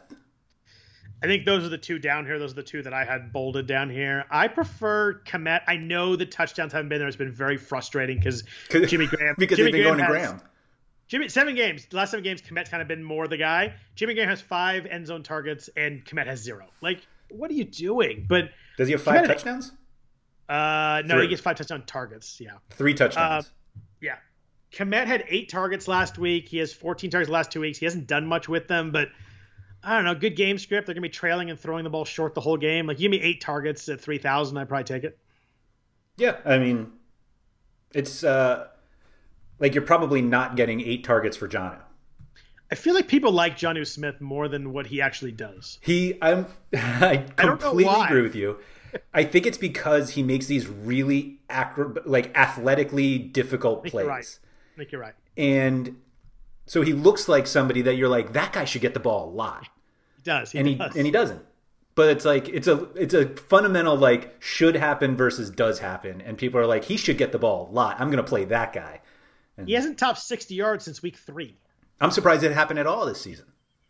[SPEAKER 5] I think those are the two down here. Those are the two that I had bolded down here. I prefer Kmet. I know the touchdowns haven't been there. It's been very frustrating because Jimmy Graham
[SPEAKER 6] because
[SPEAKER 5] Jimmy
[SPEAKER 6] they've been
[SPEAKER 5] Graham
[SPEAKER 6] going to
[SPEAKER 5] has,
[SPEAKER 6] Graham.
[SPEAKER 5] Jimmy, seven games. The last seven games, Kmet's kind of been more the guy. Jimmy Graham has five end zone targets, and Kmet has zero. Like, what are you doing? But
[SPEAKER 6] does he have five
[SPEAKER 5] Kmet,
[SPEAKER 6] touchdowns?
[SPEAKER 5] Uh, no,
[SPEAKER 6] Three.
[SPEAKER 5] he gets five touchdown targets. Yeah,
[SPEAKER 6] three touchdowns.
[SPEAKER 5] Uh, yeah, Kmet had eight targets last week. He has fourteen targets the last two weeks. He hasn't done much with them, but I don't know. Good game script. They're gonna be trailing and throwing the ball short the whole game. Like, you give me eight targets at three thousand, I'd probably take it.
[SPEAKER 6] Yeah, I mean, it's. Uh... Like, you're probably not getting eight targets for Jonnu.
[SPEAKER 5] I feel like people like Jonnu Smith more than what he actually does.
[SPEAKER 6] He, I'm, I completely I agree with you. I think it's because he makes these really acro- like athletically difficult
[SPEAKER 5] I think
[SPEAKER 6] plays.
[SPEAKER 5] You're right. I think you're right.
[SPEAKER 6] And so he looks like somebody that you're like, that guy should get the ball a lot.
[SPEAKER 5] He does. He
[SPEAKER 6] and
[SPEAKER 5] does.
[SPEAKER 6] he and he doesn't. But it's like it's a it's a fundamental like should happen versus does happen, and people are like, he should get the ball a lot. I'm going to play that guy.
[SPEAKER 5] And he hasn't topped sixty yards since week three.
[SPEAKER 6] I'm surprised it happened at all this season.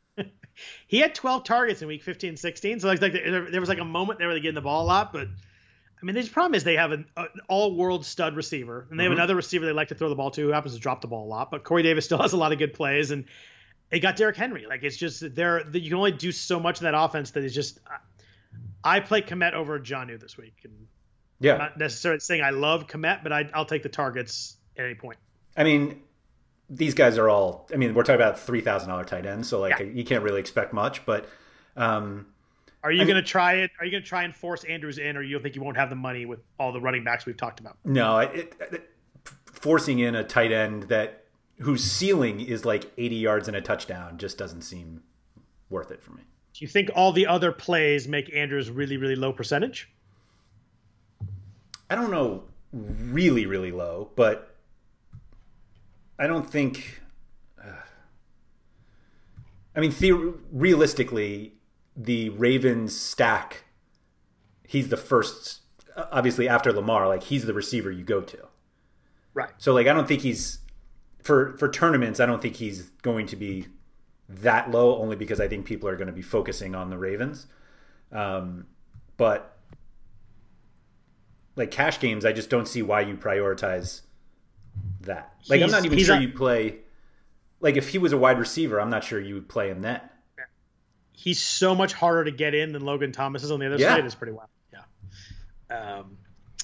[SPEAKER 5] He had twelve targets in week fifteen, sixteen. So like, like there, there was like a moment there where they getting the ball a lot. But I mean, the problem is they have an, an all-world stud receiver, and they have mm-hmm. another receiver they like to throw the ball to who happens to drop the ball a lot. But Corey Davis still has a lot of good plays, and they got Derrick Henry. Like, it's just there. You can only do so much of that offense that is just. I play Kmet over Jonnu this week, and
[SPEAKER 6] yeah,
[SPEAKER 5] I'm not necessarily saying I love Kmet, but I, I'll take the targets at any point.
[SPEAKER 6] I mean, these guys are all, I mean, we're talking about three thousand dollars tight ends, so like yeah. you can't really expect much, but. Um,
[SPEAKER 5] are you going to try it? Are you going to try and force Andrews in, or you think you won't have the money with all the running backs we've talked about?
[SPEAKER 6] No, it, it, forcing in a tight end that whose ceiling is like eighty yards and a touchdown just doesn't seem worth it for me.
[SPEAKER 5] Do you think all the other plays make Andrews really, really low percentage?
[SPEAKER 6] I don't know really, really low, but I don't think. Uh, I mean, the- realistically, the Ravens stack. He's the first, obviously after Lamar. Like, he's the receiver you go to.
[SPEAKER 5] Right.
[SPEAKER 6] So, like, I don't think he's for for tournaments. I don't think he's going to be that low, only because I think people are going to be focusing on the Ravens. Um, but like cash games, I just don't see why you prioritize that. Like, he's, I'm not even sure a, you play. Like, if he was a wide receiver, I'm not sure you would play him then.
[SPEAKER 5] He's so much harder to get in than Logan Thomas is on the other
[SPEAKER 6] yeah.
[SPEAKER 5] side. Is pretty well. Yeah. Um,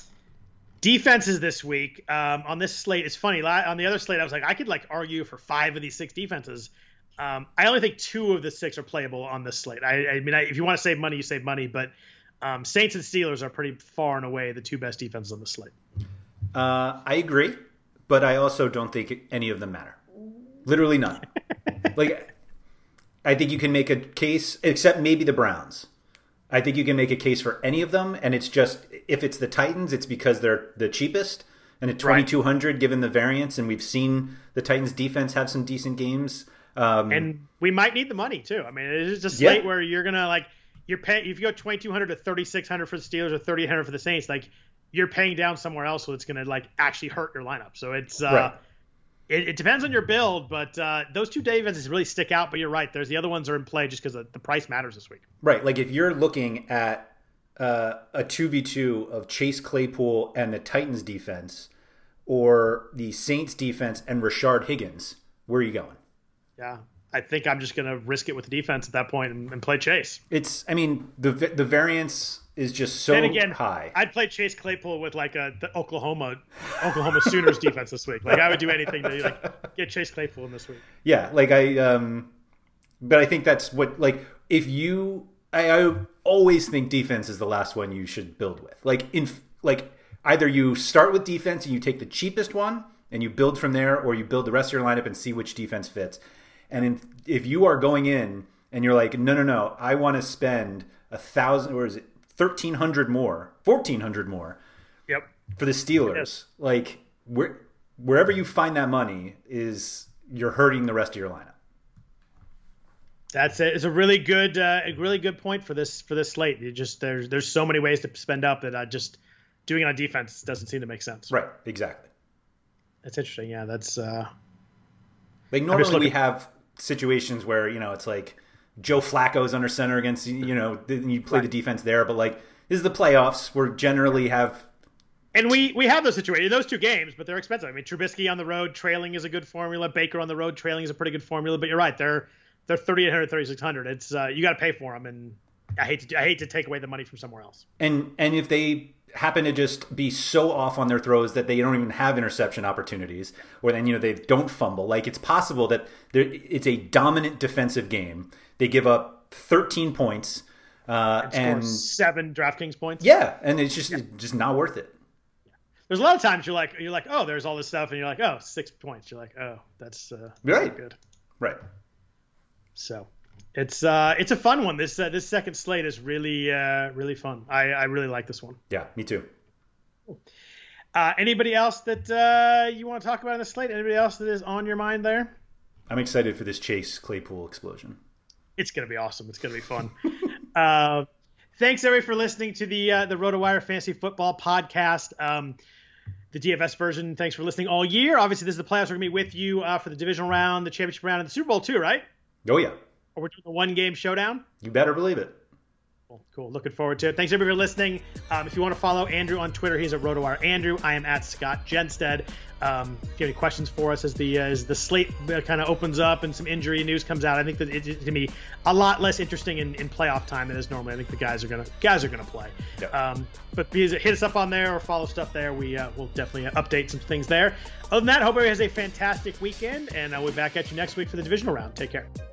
[SPEAKER 5] defenses this week um, on this slate. It's funny. On the other slate, I was like, I could like argue for five of these six defenses. Um, I only think two of the six are playable on this slate. I, I mean, I, if you want to save money, you save money. But um, Saints and Steelers are pretty far and away the two best defenses on the slate.
[SPEAKER 6] Uh, I agree, but I also don't think any of them matter. Literally none. Like, I think you can make a case, except maybe the Browns. I think you can make a case for any of them, and it's just, if it's the Titans, it's because they're the cheapest. And at twenty-two hundred, right. given the variance, and we've seen the Titans defense have some decent games. Um,
[SPEAKER 5] and we might need the money too. I mean, it's a slate
[SPEAKER 6] yeah.
[SPEAKER 5] where you're gonna like you're paying. If you go twenty-two hundred to thirty-six hundred for the Steelers or thirty-eight hundred for the Saints, like you're paying down somewhere else, so it's gonna like actually hurt your lineup. So it's uh,
[SPEAKER 6] right.
[SPEAKER 5] it, it depends on your build, but uh, those two defenses really stick out. But you're right. There's the other ones are in play just because the, the price matters this week.
[SPEAKER 6] Right. Like if you're looking at uh, a two v two of Chase Claypool and the Titans defense, or the Saints defense and Rashard Higgins, where are you going?
[SPEAKER 5] Yeah, I think I'm just going to risk it with the defense at that point and, and play Chase.
[SPEAKER 6] It's, I mean, the the variance is just so
[SPEAKER 5] and again,
[SPEAKER 6] high.
[SPEAKER 5] I'd play Chase Claypool with like a the Oklahoma Oklahoma Sooners defense this week. Like I would do anything to like get Chase Claypool in this week.
[SPEAKER 6] Yeah, like I, um, but I think that's what like if you, I, I always think defense is the last one you should build with. Like in like. Either you start with defense and you take the cheapest one and you build from there, or you build the rest of your lineup and see which defense fits. And in, if you are going in and you're like, no, no, no, I want to spend a thousand, or is it thirteen hundred more, fourteen hundred more,
[SPEAKER 5] yep,
[SPEAKER 6] for the Steelers? Yes. Like where, wherever you find that money is you're hurting the rest of your lineup.
[SPEAKER 5] That's it. It's a really good, uh, a really good point for this for this slate. You just there's there's so many ways to spend up that I just. Doing it on defense doesn't seem to make sense.
[SPEAKER 6] Right, exactly.
[SPEAKER 5] That's interesting. Yeah, that's... Uh,
[SPEAKER 6] like normally we have situations where, you know, it's like Joe Flacco's under center against, you know, you play right. the defense there. But like this is the playoffs where generally have...
[SPEAKER 5] And we, we have those situations, those two games, but they're expensive. I mean, Trubisky on the road, trailing is a good formula. Baker on the road, trailing is a pretty good formula. But you're right, they're they're thirty-eight hundred, thirty-six hundred. It's uh, you got to pay for them, and I hate to I hate to take away the money from somewhere else.
[SPEAKER 6] And and if they happen to just be so off on their throws that they don't even have interception opportunities, or then, you know, they don't fumble. Like it's possible that it's a dominant defensive game. They give up thirteen points uh,
[SPEAKER 5] and,
[SPEAKER 6] and
[SPEAKER 5] seven DraftKings points.
[SPEAKER 6] Yeah, and it's just yeah. just not worth it.
[SPEAKER 5] There's a lot of times you're like you're like oh, there's all this stuff, and you're like oh, six points. You're like oh, that's uh,
[SPEAKER 6] right,
[SPEAKER 5] good,
[SPEAKER 6] right.
[SPEAKER 5] So. It's uh, it's a fun one. This uh, this second slate is really uh, really fun. I, I really like this one.
[SPEAKER 6] Yeah, me too.
[SPEAKER 5] Uh, anybody else that uh, you want to talk about in the slate? Anybody else that is on your mind there?
[SPEAKER 6] I'm excited for this Chase Claypool explosion.
[SPEAKER 5] It's gonna be awesome. It's gonna be fun. uh, thanks everybody for listening to the uh, the RotoWire Fantasy Football Podcast. Um, the D F S version. Thanks for listening all year. Obviously, this is the playoffs. We're gonna be with you uh, for the divisional round, the championship round, and the Super Bowl too, right?
[SPEAKER 6] Oh yeah.
[SPEAKER 5] Or we're doing a one-game showdown?
[SPEAKER 6] You better believe it.
[SPEAKER 5] Cool. cool. Looking forward to it. Thanks, everybody, for listening. Um, if you want to follow Andrew on Twitter, he's at RotoWire Andrew. I am at Scott Genstead. Um, if you have any questions for us as the uh, as the slate uh, kind of opens up and some injury news comes out, I think that it's going to be a lot less interesting in, in playoff time than it is normally. I think the guys are going to guys are going to play. Yep. Um, but please hit us up on there or follow stuff there. We uh, will definitely update some things there. Other than that, I hope everybody has a fantastic weekend, and uh, we'll be back at you next week for the divisional round. Take care.